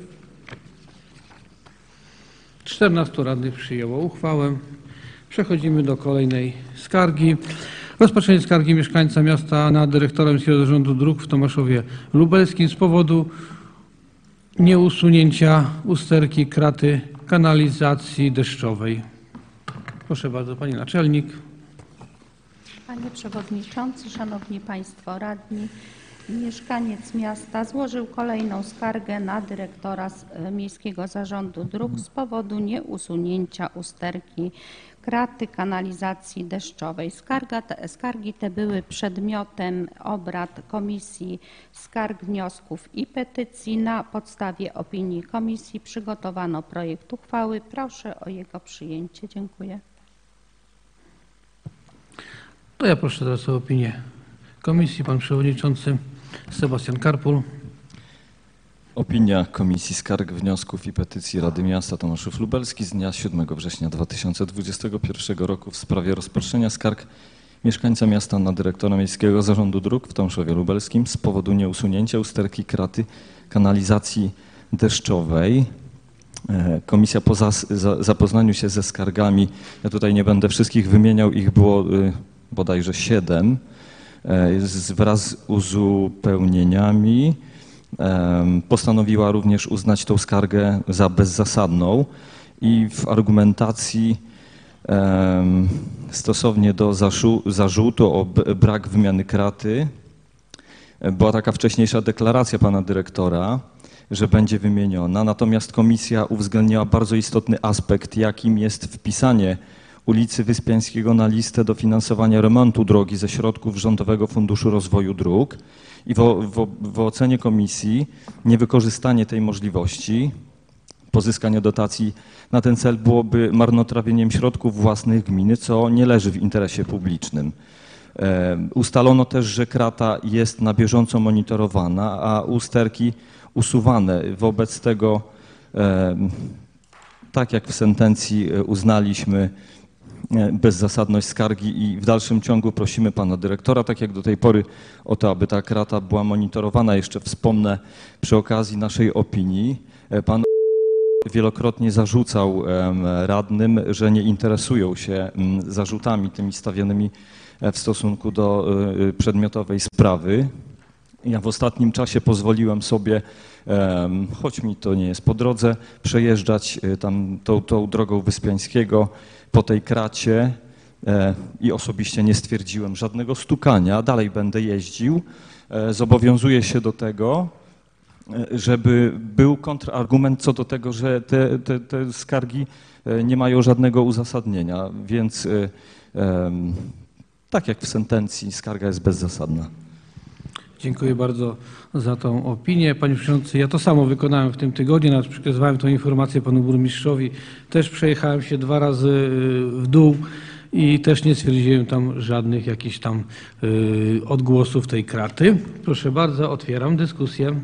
czternastu radnych przyjęło uchwałę. Przechodzimy do kolejnej skargi. Rozpatrzenie skargi mieszkańca miasta na dyrektora Miejskiego Zarządu Dróg w Tomaszowie Lubelskim z powodu nieusunięcia usterki kraty kanalizacji deszczowej. Proszę bardzo, Pani Naczelnik. Panie Przewodniczący, Szanowni Państwo Radni, mieszkaniec miasta złożył kolejną skargę na dyrektora Miejskiego Zarządu Dróg z powodu nieusunięcia usterki kraty kanalizacji deszczowej. Skarga te, skargi te były przedmiotem obrad Komisji Skarg, Wniosków i Petycji. Na podstawie opinii komisji przygotowano projekt uchwały. Proszę o jego przyjęcie. Dziękuję. To ja proszę teraz o opinię komisji. Pan Przewodniczący Sebastian Karpul. Opinia Komisji Skarg, Wniosków i Petycji Rady Miasta Tomaszów Lubelski z dnia siódmego września dwa tysiące dwudziestego pierwszego roku w sprawie rozpatrzenia skarg mieszkańca miasta na dyrektora Miejskiego Zarządu Dróg w Tomaszowie Lubelskim z powodu nieusunięcia usterki kraty kanalizacji deszczowej. Komisja po zapoznaniu się ze skargami, ja tutaj nie będę wszystkich wymieniał, ich było bodajże siedem, wraz z uzupełnieniami postanowiła również uznać tą skargę za bezzasadną i w argumentacji stosownie do zarzutu o brak wymiany kraty była taka wcześniejsza deklaracja pana dyrektora, że będzie wymieniona, natomiast komisja uwzględniła bardzo istotny aspekt, jakim jest wpisanie ulicy Wyspiańskiego na listę dofinansowania remontu drogi ze środków Rządowego Funduszu Rozwoju Dróg i w, w, w ocenie komisji niewykorzystanie tej możliwości pozyskania dotacji na ten cel byłoby marnotrawieniem środków własnych gminy, co nie leży w interesie publicznym. E, ustalono też, że krata jest na bieżąco monitorowana, a usterki usuwane. Wobec tego, e, tak jak w sentencji uznaliśmy bezzasadność skargi i w dalszym ciągu prosimy pana dyrektora, tak jak do tej pory, o to, aby ta krata była monitorowana. Jeszcze wspomnę przy okazji naszej opinii, pan wielokrotnie zarzucał radnym, że nie interesują się zarzutami tymi stawianymi w stosunku do przedmiotowej sprawy. Ja w ostatnim czasie pozwoliłem sobie, choć mi to nie jest po drodze, przejeżdżać tam tą, tą drogą Wyspiańskiego po tej kracie i osobiście nie stwierdziłem żadnego stukania. Dalej będę jeździł. Zobowiązuję się do tego, żeby był kontrargument co do tego, że te, te, te skargi nie mają żadnego uzasadnienia, więc tak jak w sentencji, skarga jest bezzasadna. Dziękuję bardzo za tą opinię. Panie Przewodniczący, ja to samo wykonałem w tym tygodniu, nawet przekazywałem tę informację panu burmistrzowi. Też przejechałem się dwa razy w dół i też nie stwierdziłem tam żadnych jakichś tam y, odgłosów tej kraty. Proszę bardzo, otwieram dyskusję.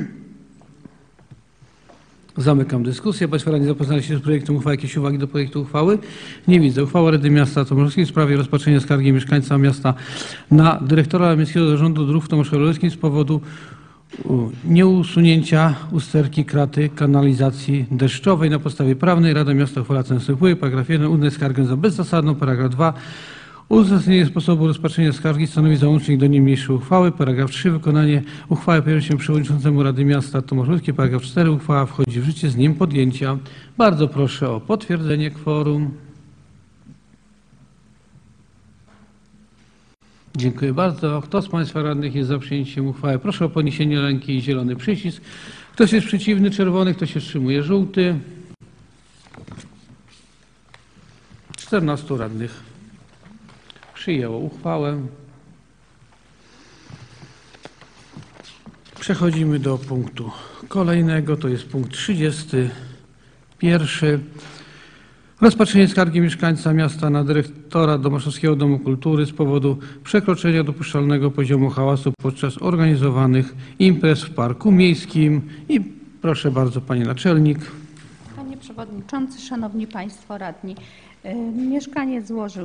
Zamykam dyskusję. Państwo radni zapoznali się z projektem uchwały. Jakieś uwagi do projektu uchwały? Nie widzę. Uchwała Rady Miasta Tomaszowskiej w sprawie rozpatrzenia skargi mieszkańca miasta na dyrektora Miejskiego Zarządu Dróg w Tomaszowie Lubelskim z powodu nieusunięcia usterki kraty kanalizacji deszczowej. Na podstawie prawnej Rada Miasta uchwala co następuje. Paragraf jeden. Uznać skargę za bezzasadną. Paragraf dwa. Uzasadnienie sposobu rozpatrzenia skargi stanowi załącznik do niniejszej uchwały. Paragraf trzy. Wykonanie uchwały powierza się przewodniczącemu Rady Miasta Tomaszowskiej. Paragraf cztery. Uchwała wchodzi w życie z dniem podjęcia. Bardzo proszę o potwierdzenie kworum. Dziękuję bardzo. Kto z Państwa radnych jest za przyjęciem uchwały? Proszę o podniesienie ręki i zielony przycisk. Ktoś jest przeciwny? Czerwony. Kto się wstrzymuje? Żółty. czternastu radnych przyjęło uchwałę. Przechodzimy do punktu kolejnego, to jest punkt trzydziesty pierwszy. Rozpatrzenie skargi mieszkańca miasta na dyrektora Tomaszowskiego Domu Kultury z powodu przekroczenia dopuszczalnego poziomu hałasu podczas organizowanych imprez w parku miejskim. I proszę bardzo, pani naczelnik. Panie Przewodniczący, Szanowni Państwo Radni, mieszkaniec złożył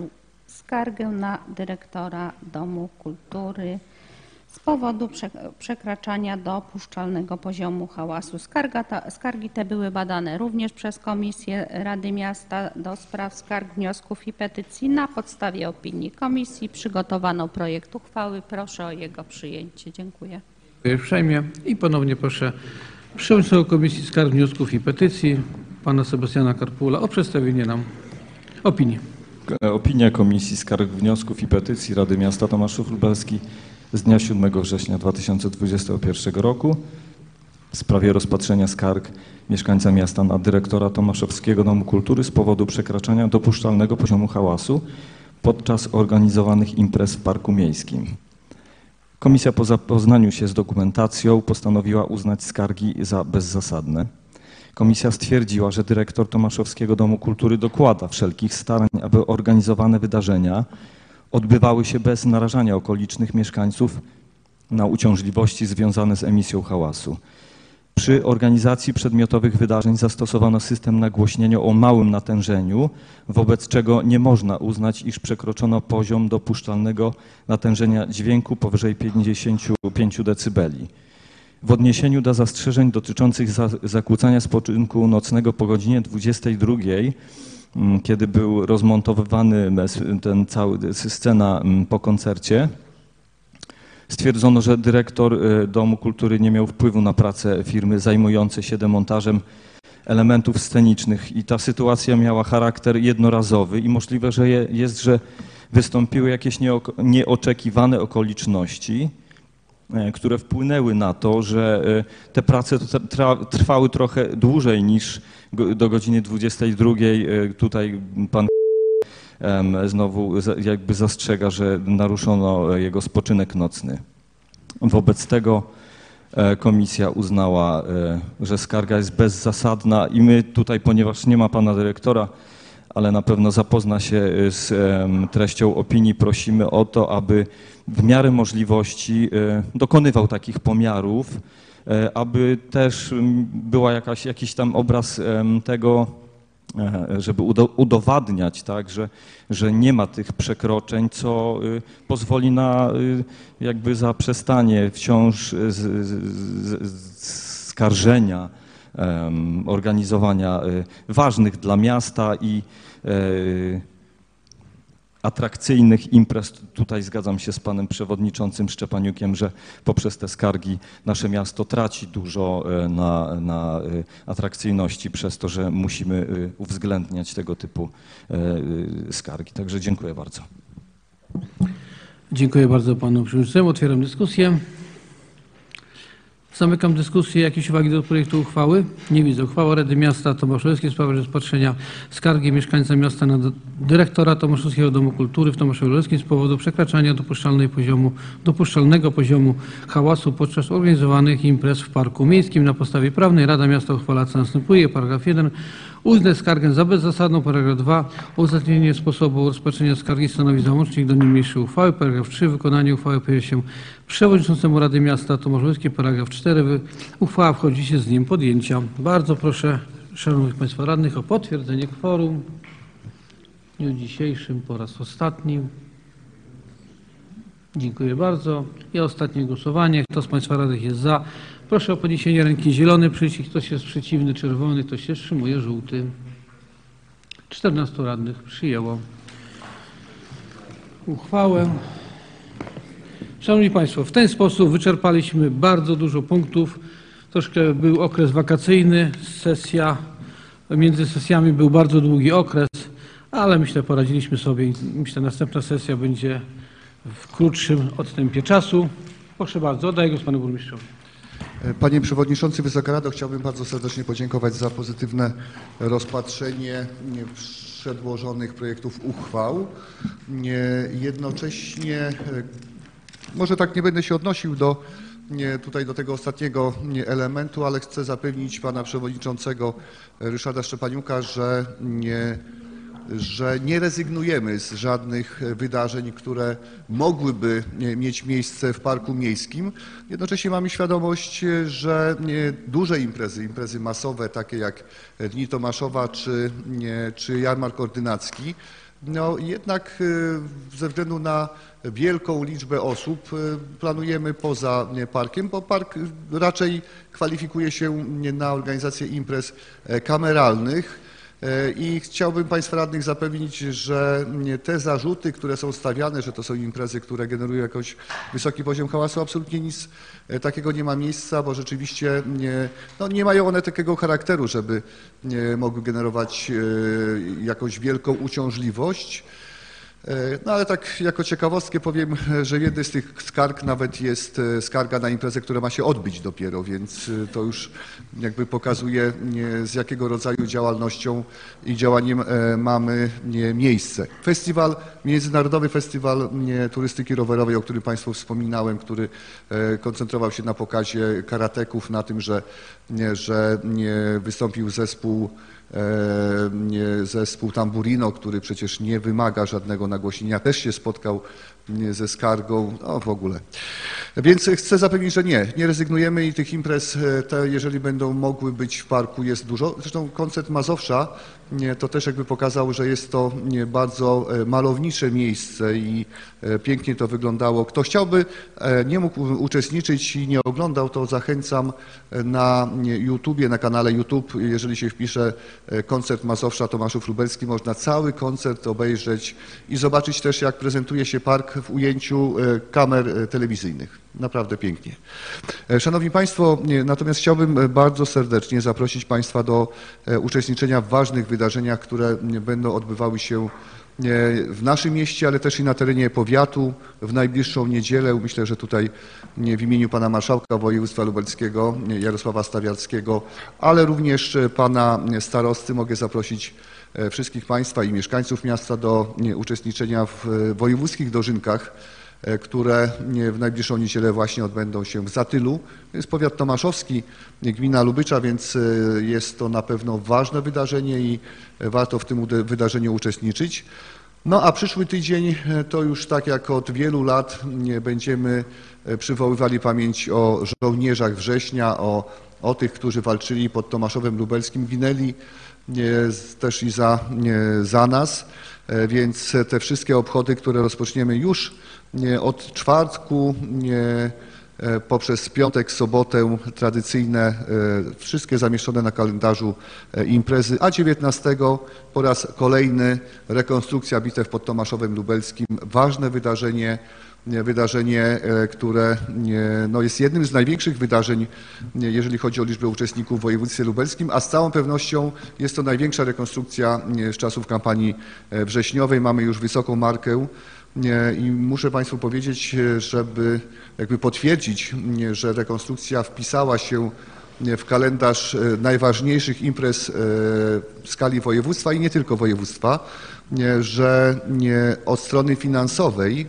skargę na dyrektora Domu Kultury z powodu przekraczania dopuszczalnego poziomu hałasu. Skarga ta, skargi te były badane również przez Komisję Rady Miasta do spraw skarg, wniosków i petycji. Na podstawie opinii komisji przygotowano projekt uchwały. Proszę o jego przyjęcie. Dziękuję. Dziękuję uprzejmie i ponownie proszę przewodniczącego Komisji Skarg, Wniosków i Petycji pana Sebastiana Karpula o przedstawienie nam opinii. Opinia Komisji Skarg, Wniosków i Petycji Rady Miasta Tomaszów Lubelski z dnia siódmego września dwa tysiące dwudziestego pierwszego roku w sprawie rozpatrzenia skarg mieszkańca miasta na dyrektora Tomaszowskiego Domu Kultury z powodu przekraczania dopuszczalnego poziomu hałasu podczas organizowanych imprez w Parku Miejskim. Komisja po zapoznaniu się z dokumentacją postanowiła uznać skargi za bezzasadne. Komisja stwierdziła, że dyrektor Tomaszowskiego Domu Kultury dokłada wszelkich starań, aby organizowane wydarzenia odbywały się bez narażania okolicznych mieszkańców na uciążliwości związane z emisją hałasu. Przy organizacji przedmiotowych wydarzeń zastosowano system nagłośnienia o małym natężeniu, wobec czego nie można uznać, iż przekroczono poziom dopuszczalnego natężenia dźwięku powyżej pięćdziesięciu pięciu decybeli. W odniesieniu do zastrzeżeń dotyczących za, zakłócania spoczynku nocnego po godzinie dwudziestej drugiej, kiedy był rozmontowywany ten cały scena po koncercie, stwierdzono, że dyrektor Domu Kultury nie miał wpływu na pracę firmy zajmującej się demontażem elementów scenicznych i ta sytuacja miała charakter jednorazowy i możliwe, że je, jest, że wystąpiły jakieś nieoczekiwane okoliczności, które wpłynęły na to, że te prace trwały trochę dłużej niż do godziny dwudziestej drugiej. Tutaj pan znowu jakby zastrzega, że naruszono jego spoczynek nocny. Wobec tego komisja uznała, że skarga jest bezzasadna i my tutaj, ponieważ nie ma pana dyrektora, ale na pewno zapozna się z treścią opinii, prosimy o to, aby w miarę możliwości dokonywał takich pomiarów, aby też była jakaś, jakiś tam obraz tego, żeby udowadniać, tak, że, że nie ma tych przekroczeń, co pozwoli na jakby zaprzestanie wciąż z, z, z skarżenia, organizowania ważnych dla miasta i atrakcyjnych imprez. Tutaj zgadzam się z panem przewodniczącym Szczepaniukiem, że poprzez te skargi nasze miasto traci dużo na, na atrakcyjności przez to, że musimy uwzględniać tego typu skargi. Także dziękuję bardzo. Dziękuję bardzo panu przewodniczącemu. Otwieram dyskusję. Zamykam dyskusję. Jakieś uwagi do projektu uchwały? Nie widzę. Uchwała Rady Miasta Tomaszowskiej w sprawie rozpatrzenia skargi mieszkańca miasta na dyrektora Tomaszowskiego Domu Kultury w Tomaszowie Lubelskim z powodu przekraczania dopuszczalnej poziomu, dopuszczalnego poziomu hałasu podczas organizowanych imprez w Parku Miejskim. Na podstawie prawnej Rada Miasta uchwala, co następuje. Paragraf jeden. Uznać skargę za bezzasadną. Paragraf dwa. Uzasadnienie sposobu rozpatrzenia skargi stanowi załącznik do niniejszej uchwały. Paragraf trzy. Wykonanie uchwały powierza się przewodniczącemu Rady Miasta Tomaszowa Lubelskiego. Paragraf cztery. Uchwała wchodzi się z dniem podjęcia. Bardzo proszę szanownych państwa radnych o potwierdzenie kworum w dniu dzisiejszym po raz ostatni. Dziękuję bardzo. I ostatnie głosowanie. Kto z państwa radnych jest za? Proszę o podniesienie ręki. Zielony przycisk. Ktoś jest przeciwny, czerwony. Ktoś się wstrzymuje, żółty. czternastu radnych przyjęło uchwałę. Szanowni państwo, w ten sposób wyczerpaliśmy bardzo dużo punktów. Troszkę był okres wakacyjny, sesja, między sesjami był bardzo długi okres, ale myślę, poradziliśmy sobie i myślę, następna sesja będzie w krótszym odstępie czasu. Proszę bardzo, oddaję głos panu burmistrzowi. Panie Przewodniczący, Wysoka Rado, chciałbym bardzo serdecznie podziękować za pozytywne rozpatrzenie przedłożonych projektów uchwał. Jednocześnie, może tak nie będę się odnosił do, tutaj do tego ostatniego elementu, ale chcę zapewnić pana przewodniczącego Ryszarda Szczepaniuka, że nie, że nie rezygnujemy z żadnych wydarzeń, które mogłyby mieć miejsce w Parku Miejskim. Jednocześnie mamy świadomość, że duże imprezy, imprezy masowe, takie jak Dni Tomaszowa czy, czy Jarmark Ordynacki, No jednak ze względu na wielką liczbę osób planujemy poza parkiem, bo park raczej kwalifikuje się na organizację imprez kameralnych. I chciałbym Państwa radnych zapewnić, że te zarzuty, które są stawiane, że to są imprezy, które generują jakiś wysoki poziom hałasu, absolutnie nic takiego nie ma miejsca, bo rzeczywiście nie, no nie mają one takiego charakteru, żeby mogły generować jakąś wielką uciążliwość. No ale tak jako ciekawostkę powiem, że w jednej z tych skarg nawet jest skarga na imprezę, która ma się odbyć dopiero, więc to już jakby pokazuje, z jakiego rodzaju działalnością i działaniem mamy miejsce. Festiwal, Międzynarodowy Festiwal Turystyki Rowerowej, o którym Państwu wspominałem, który koncentrował się na pokazie karateków, na tym, że, że wystąpił zespół zespół Tamburino, który przecież nie wymaga żadnego nagłośnienia, też się spotkał ze skargą, no w ogóle. Więc chcę zapewnić, że nie, nie rezygnujemy i tych imprez, te, jeżeli będą mogły być w parku, jest dużo. Zresztą koncert Mazowsza to też jakby pokazał, że jest to bardzo malownicze miejsce i pięknie to wyglądało. Kto chciałby, nie mógł uczestniczyć i nie oglądał, to zachęcam na YouTubie, na kanale YouTube, jeżeli się wpisze koncert Mazowsza Tomaszów Lubelski, można cały koncert obejrzeć i zobaczyć też, jak prezentuje się park w ujęciu kamer telewizyjnych. Naprawdę pięknie. Szanowni Państwo, natomiast chciałbym bardzo serdecznie zaprosić Państwa do uczestniczenia w ważnych wydarzeniach, które będą odbywały się w naszym mieście, ale też i na terenie powiatu w najbliższą niedzielę. Myślę, że tutaj w imieniu pana marszałka województwa lubelskiego Jarosława Stawiarskiego, ale również pana starosty mogę zaprosić wszystkich Państwa i mieszkańców miasta do uczestniczenia w wojewódzkich dożynkach, które w najbliższą niedzielę właśnie odbędą się w Zatylu. To jest powiat tomaszowski, gmina Lubycza, więc jest to na pewno ważne wydarzenie i warto w tym wydarzeniu uczestniczyć. No a przyszły tydzień to już tak jak od wielu lat będziemy przywoływali pamięć o żołnierzach września, o, o tych, którzy walczyli pod Tomaszowem Lubelskim, ginęli też i za, za nas, więc te wszystkie obchody, które rozpoczniemy już od czwartku poprzez piątek, sobotę, tradycyjne, wszystkie zamieszczone na kalendarzu imprezy, a dziewiętnastego po raz kolejny rekonstrukcja bitew pod Tomaszowem Lubelskim. Ważne wydarzenie, wydarzenie, które no, jest jednym z największych wydarzeń, jeżeli chodzi o liczbę uczestników w województwie lubelskim, a z całą pewnością jest to największa rekonstrukcja z czasów kampanii wrześniowej. Mamy już wysoką markę. I muszę Państwu powiedzieć, żeby jakby potwierdzić, że rekonstrukcja wpisała się w kalendarz najważniejszych imprez w skali województwa i nie tylko województwa, że od strony finansowej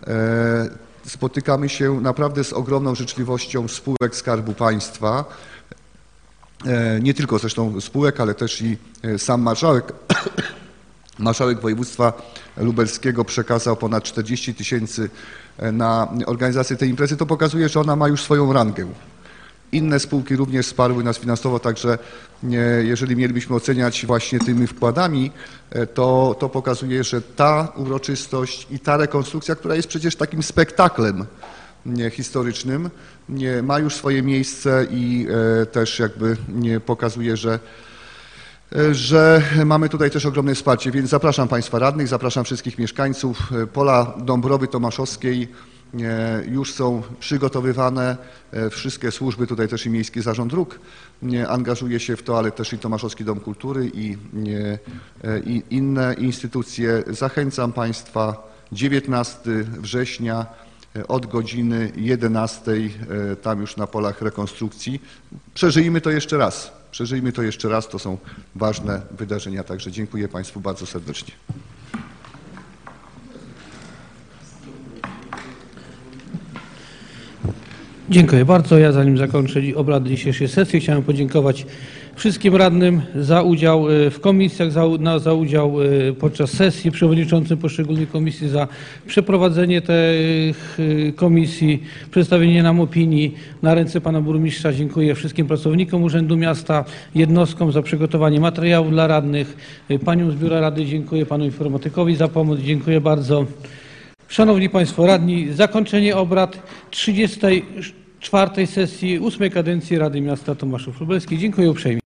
spotykamy się naprawdę z ogromną życzliwością spółek Skarbu Państwa, nie tylko zresztą spółek, ale też i sam marszałek. Marszałek województwa lubelskiego przekazał ponad czterdzieści tysięcy na organizację tej imprezy. To pokazuje, że ona ma już swoją rangę. Inne spółki również wsparły nas finansowo, także jeżeli mielibyśmy oceniać właśnie tymi wkładami, to, to pokazuje, że ta uroczystość i ta rekonstrukcja, która jest przecież takim spektaklem historycznym, ma już swoje miejsce i też jakby pokazuje, że że mamy tutaj też ogromne wsparcie, więc zapraszam Państwa radnych, zapraszam wszystkich mieszkańców. Pola Dąbrowy Tomaszowskiej już są przygotowywane, wszystkie służby, tutaj też i Miejski Zarząd Dróg angażuje się w to, ale też i Tomaszowski Dom Kultury i, i inne instytucje. Zachęcam Państwa, dziewiętnastego września od godziny jedenastej, tam już na polach rekonstrukcji. Przeżyjmy to jeszcze raz. Przeżyjmy to jeszcze raz, to są ważne wydarzenia, także dziękuję Państwu bardzo serdecznie. Dziękuję bardzo. Ja zanim zakończę obrady dzisiejszej sesji, chciałem podziękować wszystkim radnym za udział w komisjach, za, na, za udział podczas sesji, przewodniczącym poszczególnych komisji za przeprowadzenie tych komisji, przedstawienie nam opinii. Na ręce pana burmistrza dziękuję wszystkim pracownikom Urzędu Miasta, jednostkom za przygotowanie materiałów dla radnych. Paniom z Biura Rady dziękuję, panu informatykowi za pomoc. Dziękuję bardzo. Szanowni Państwo Radni, zakończenie obrad trzydziestej czwartej sesji ósmej kadencji Rady Miasta Tomaszów Lubelskich. Dziękuję uprzejmie.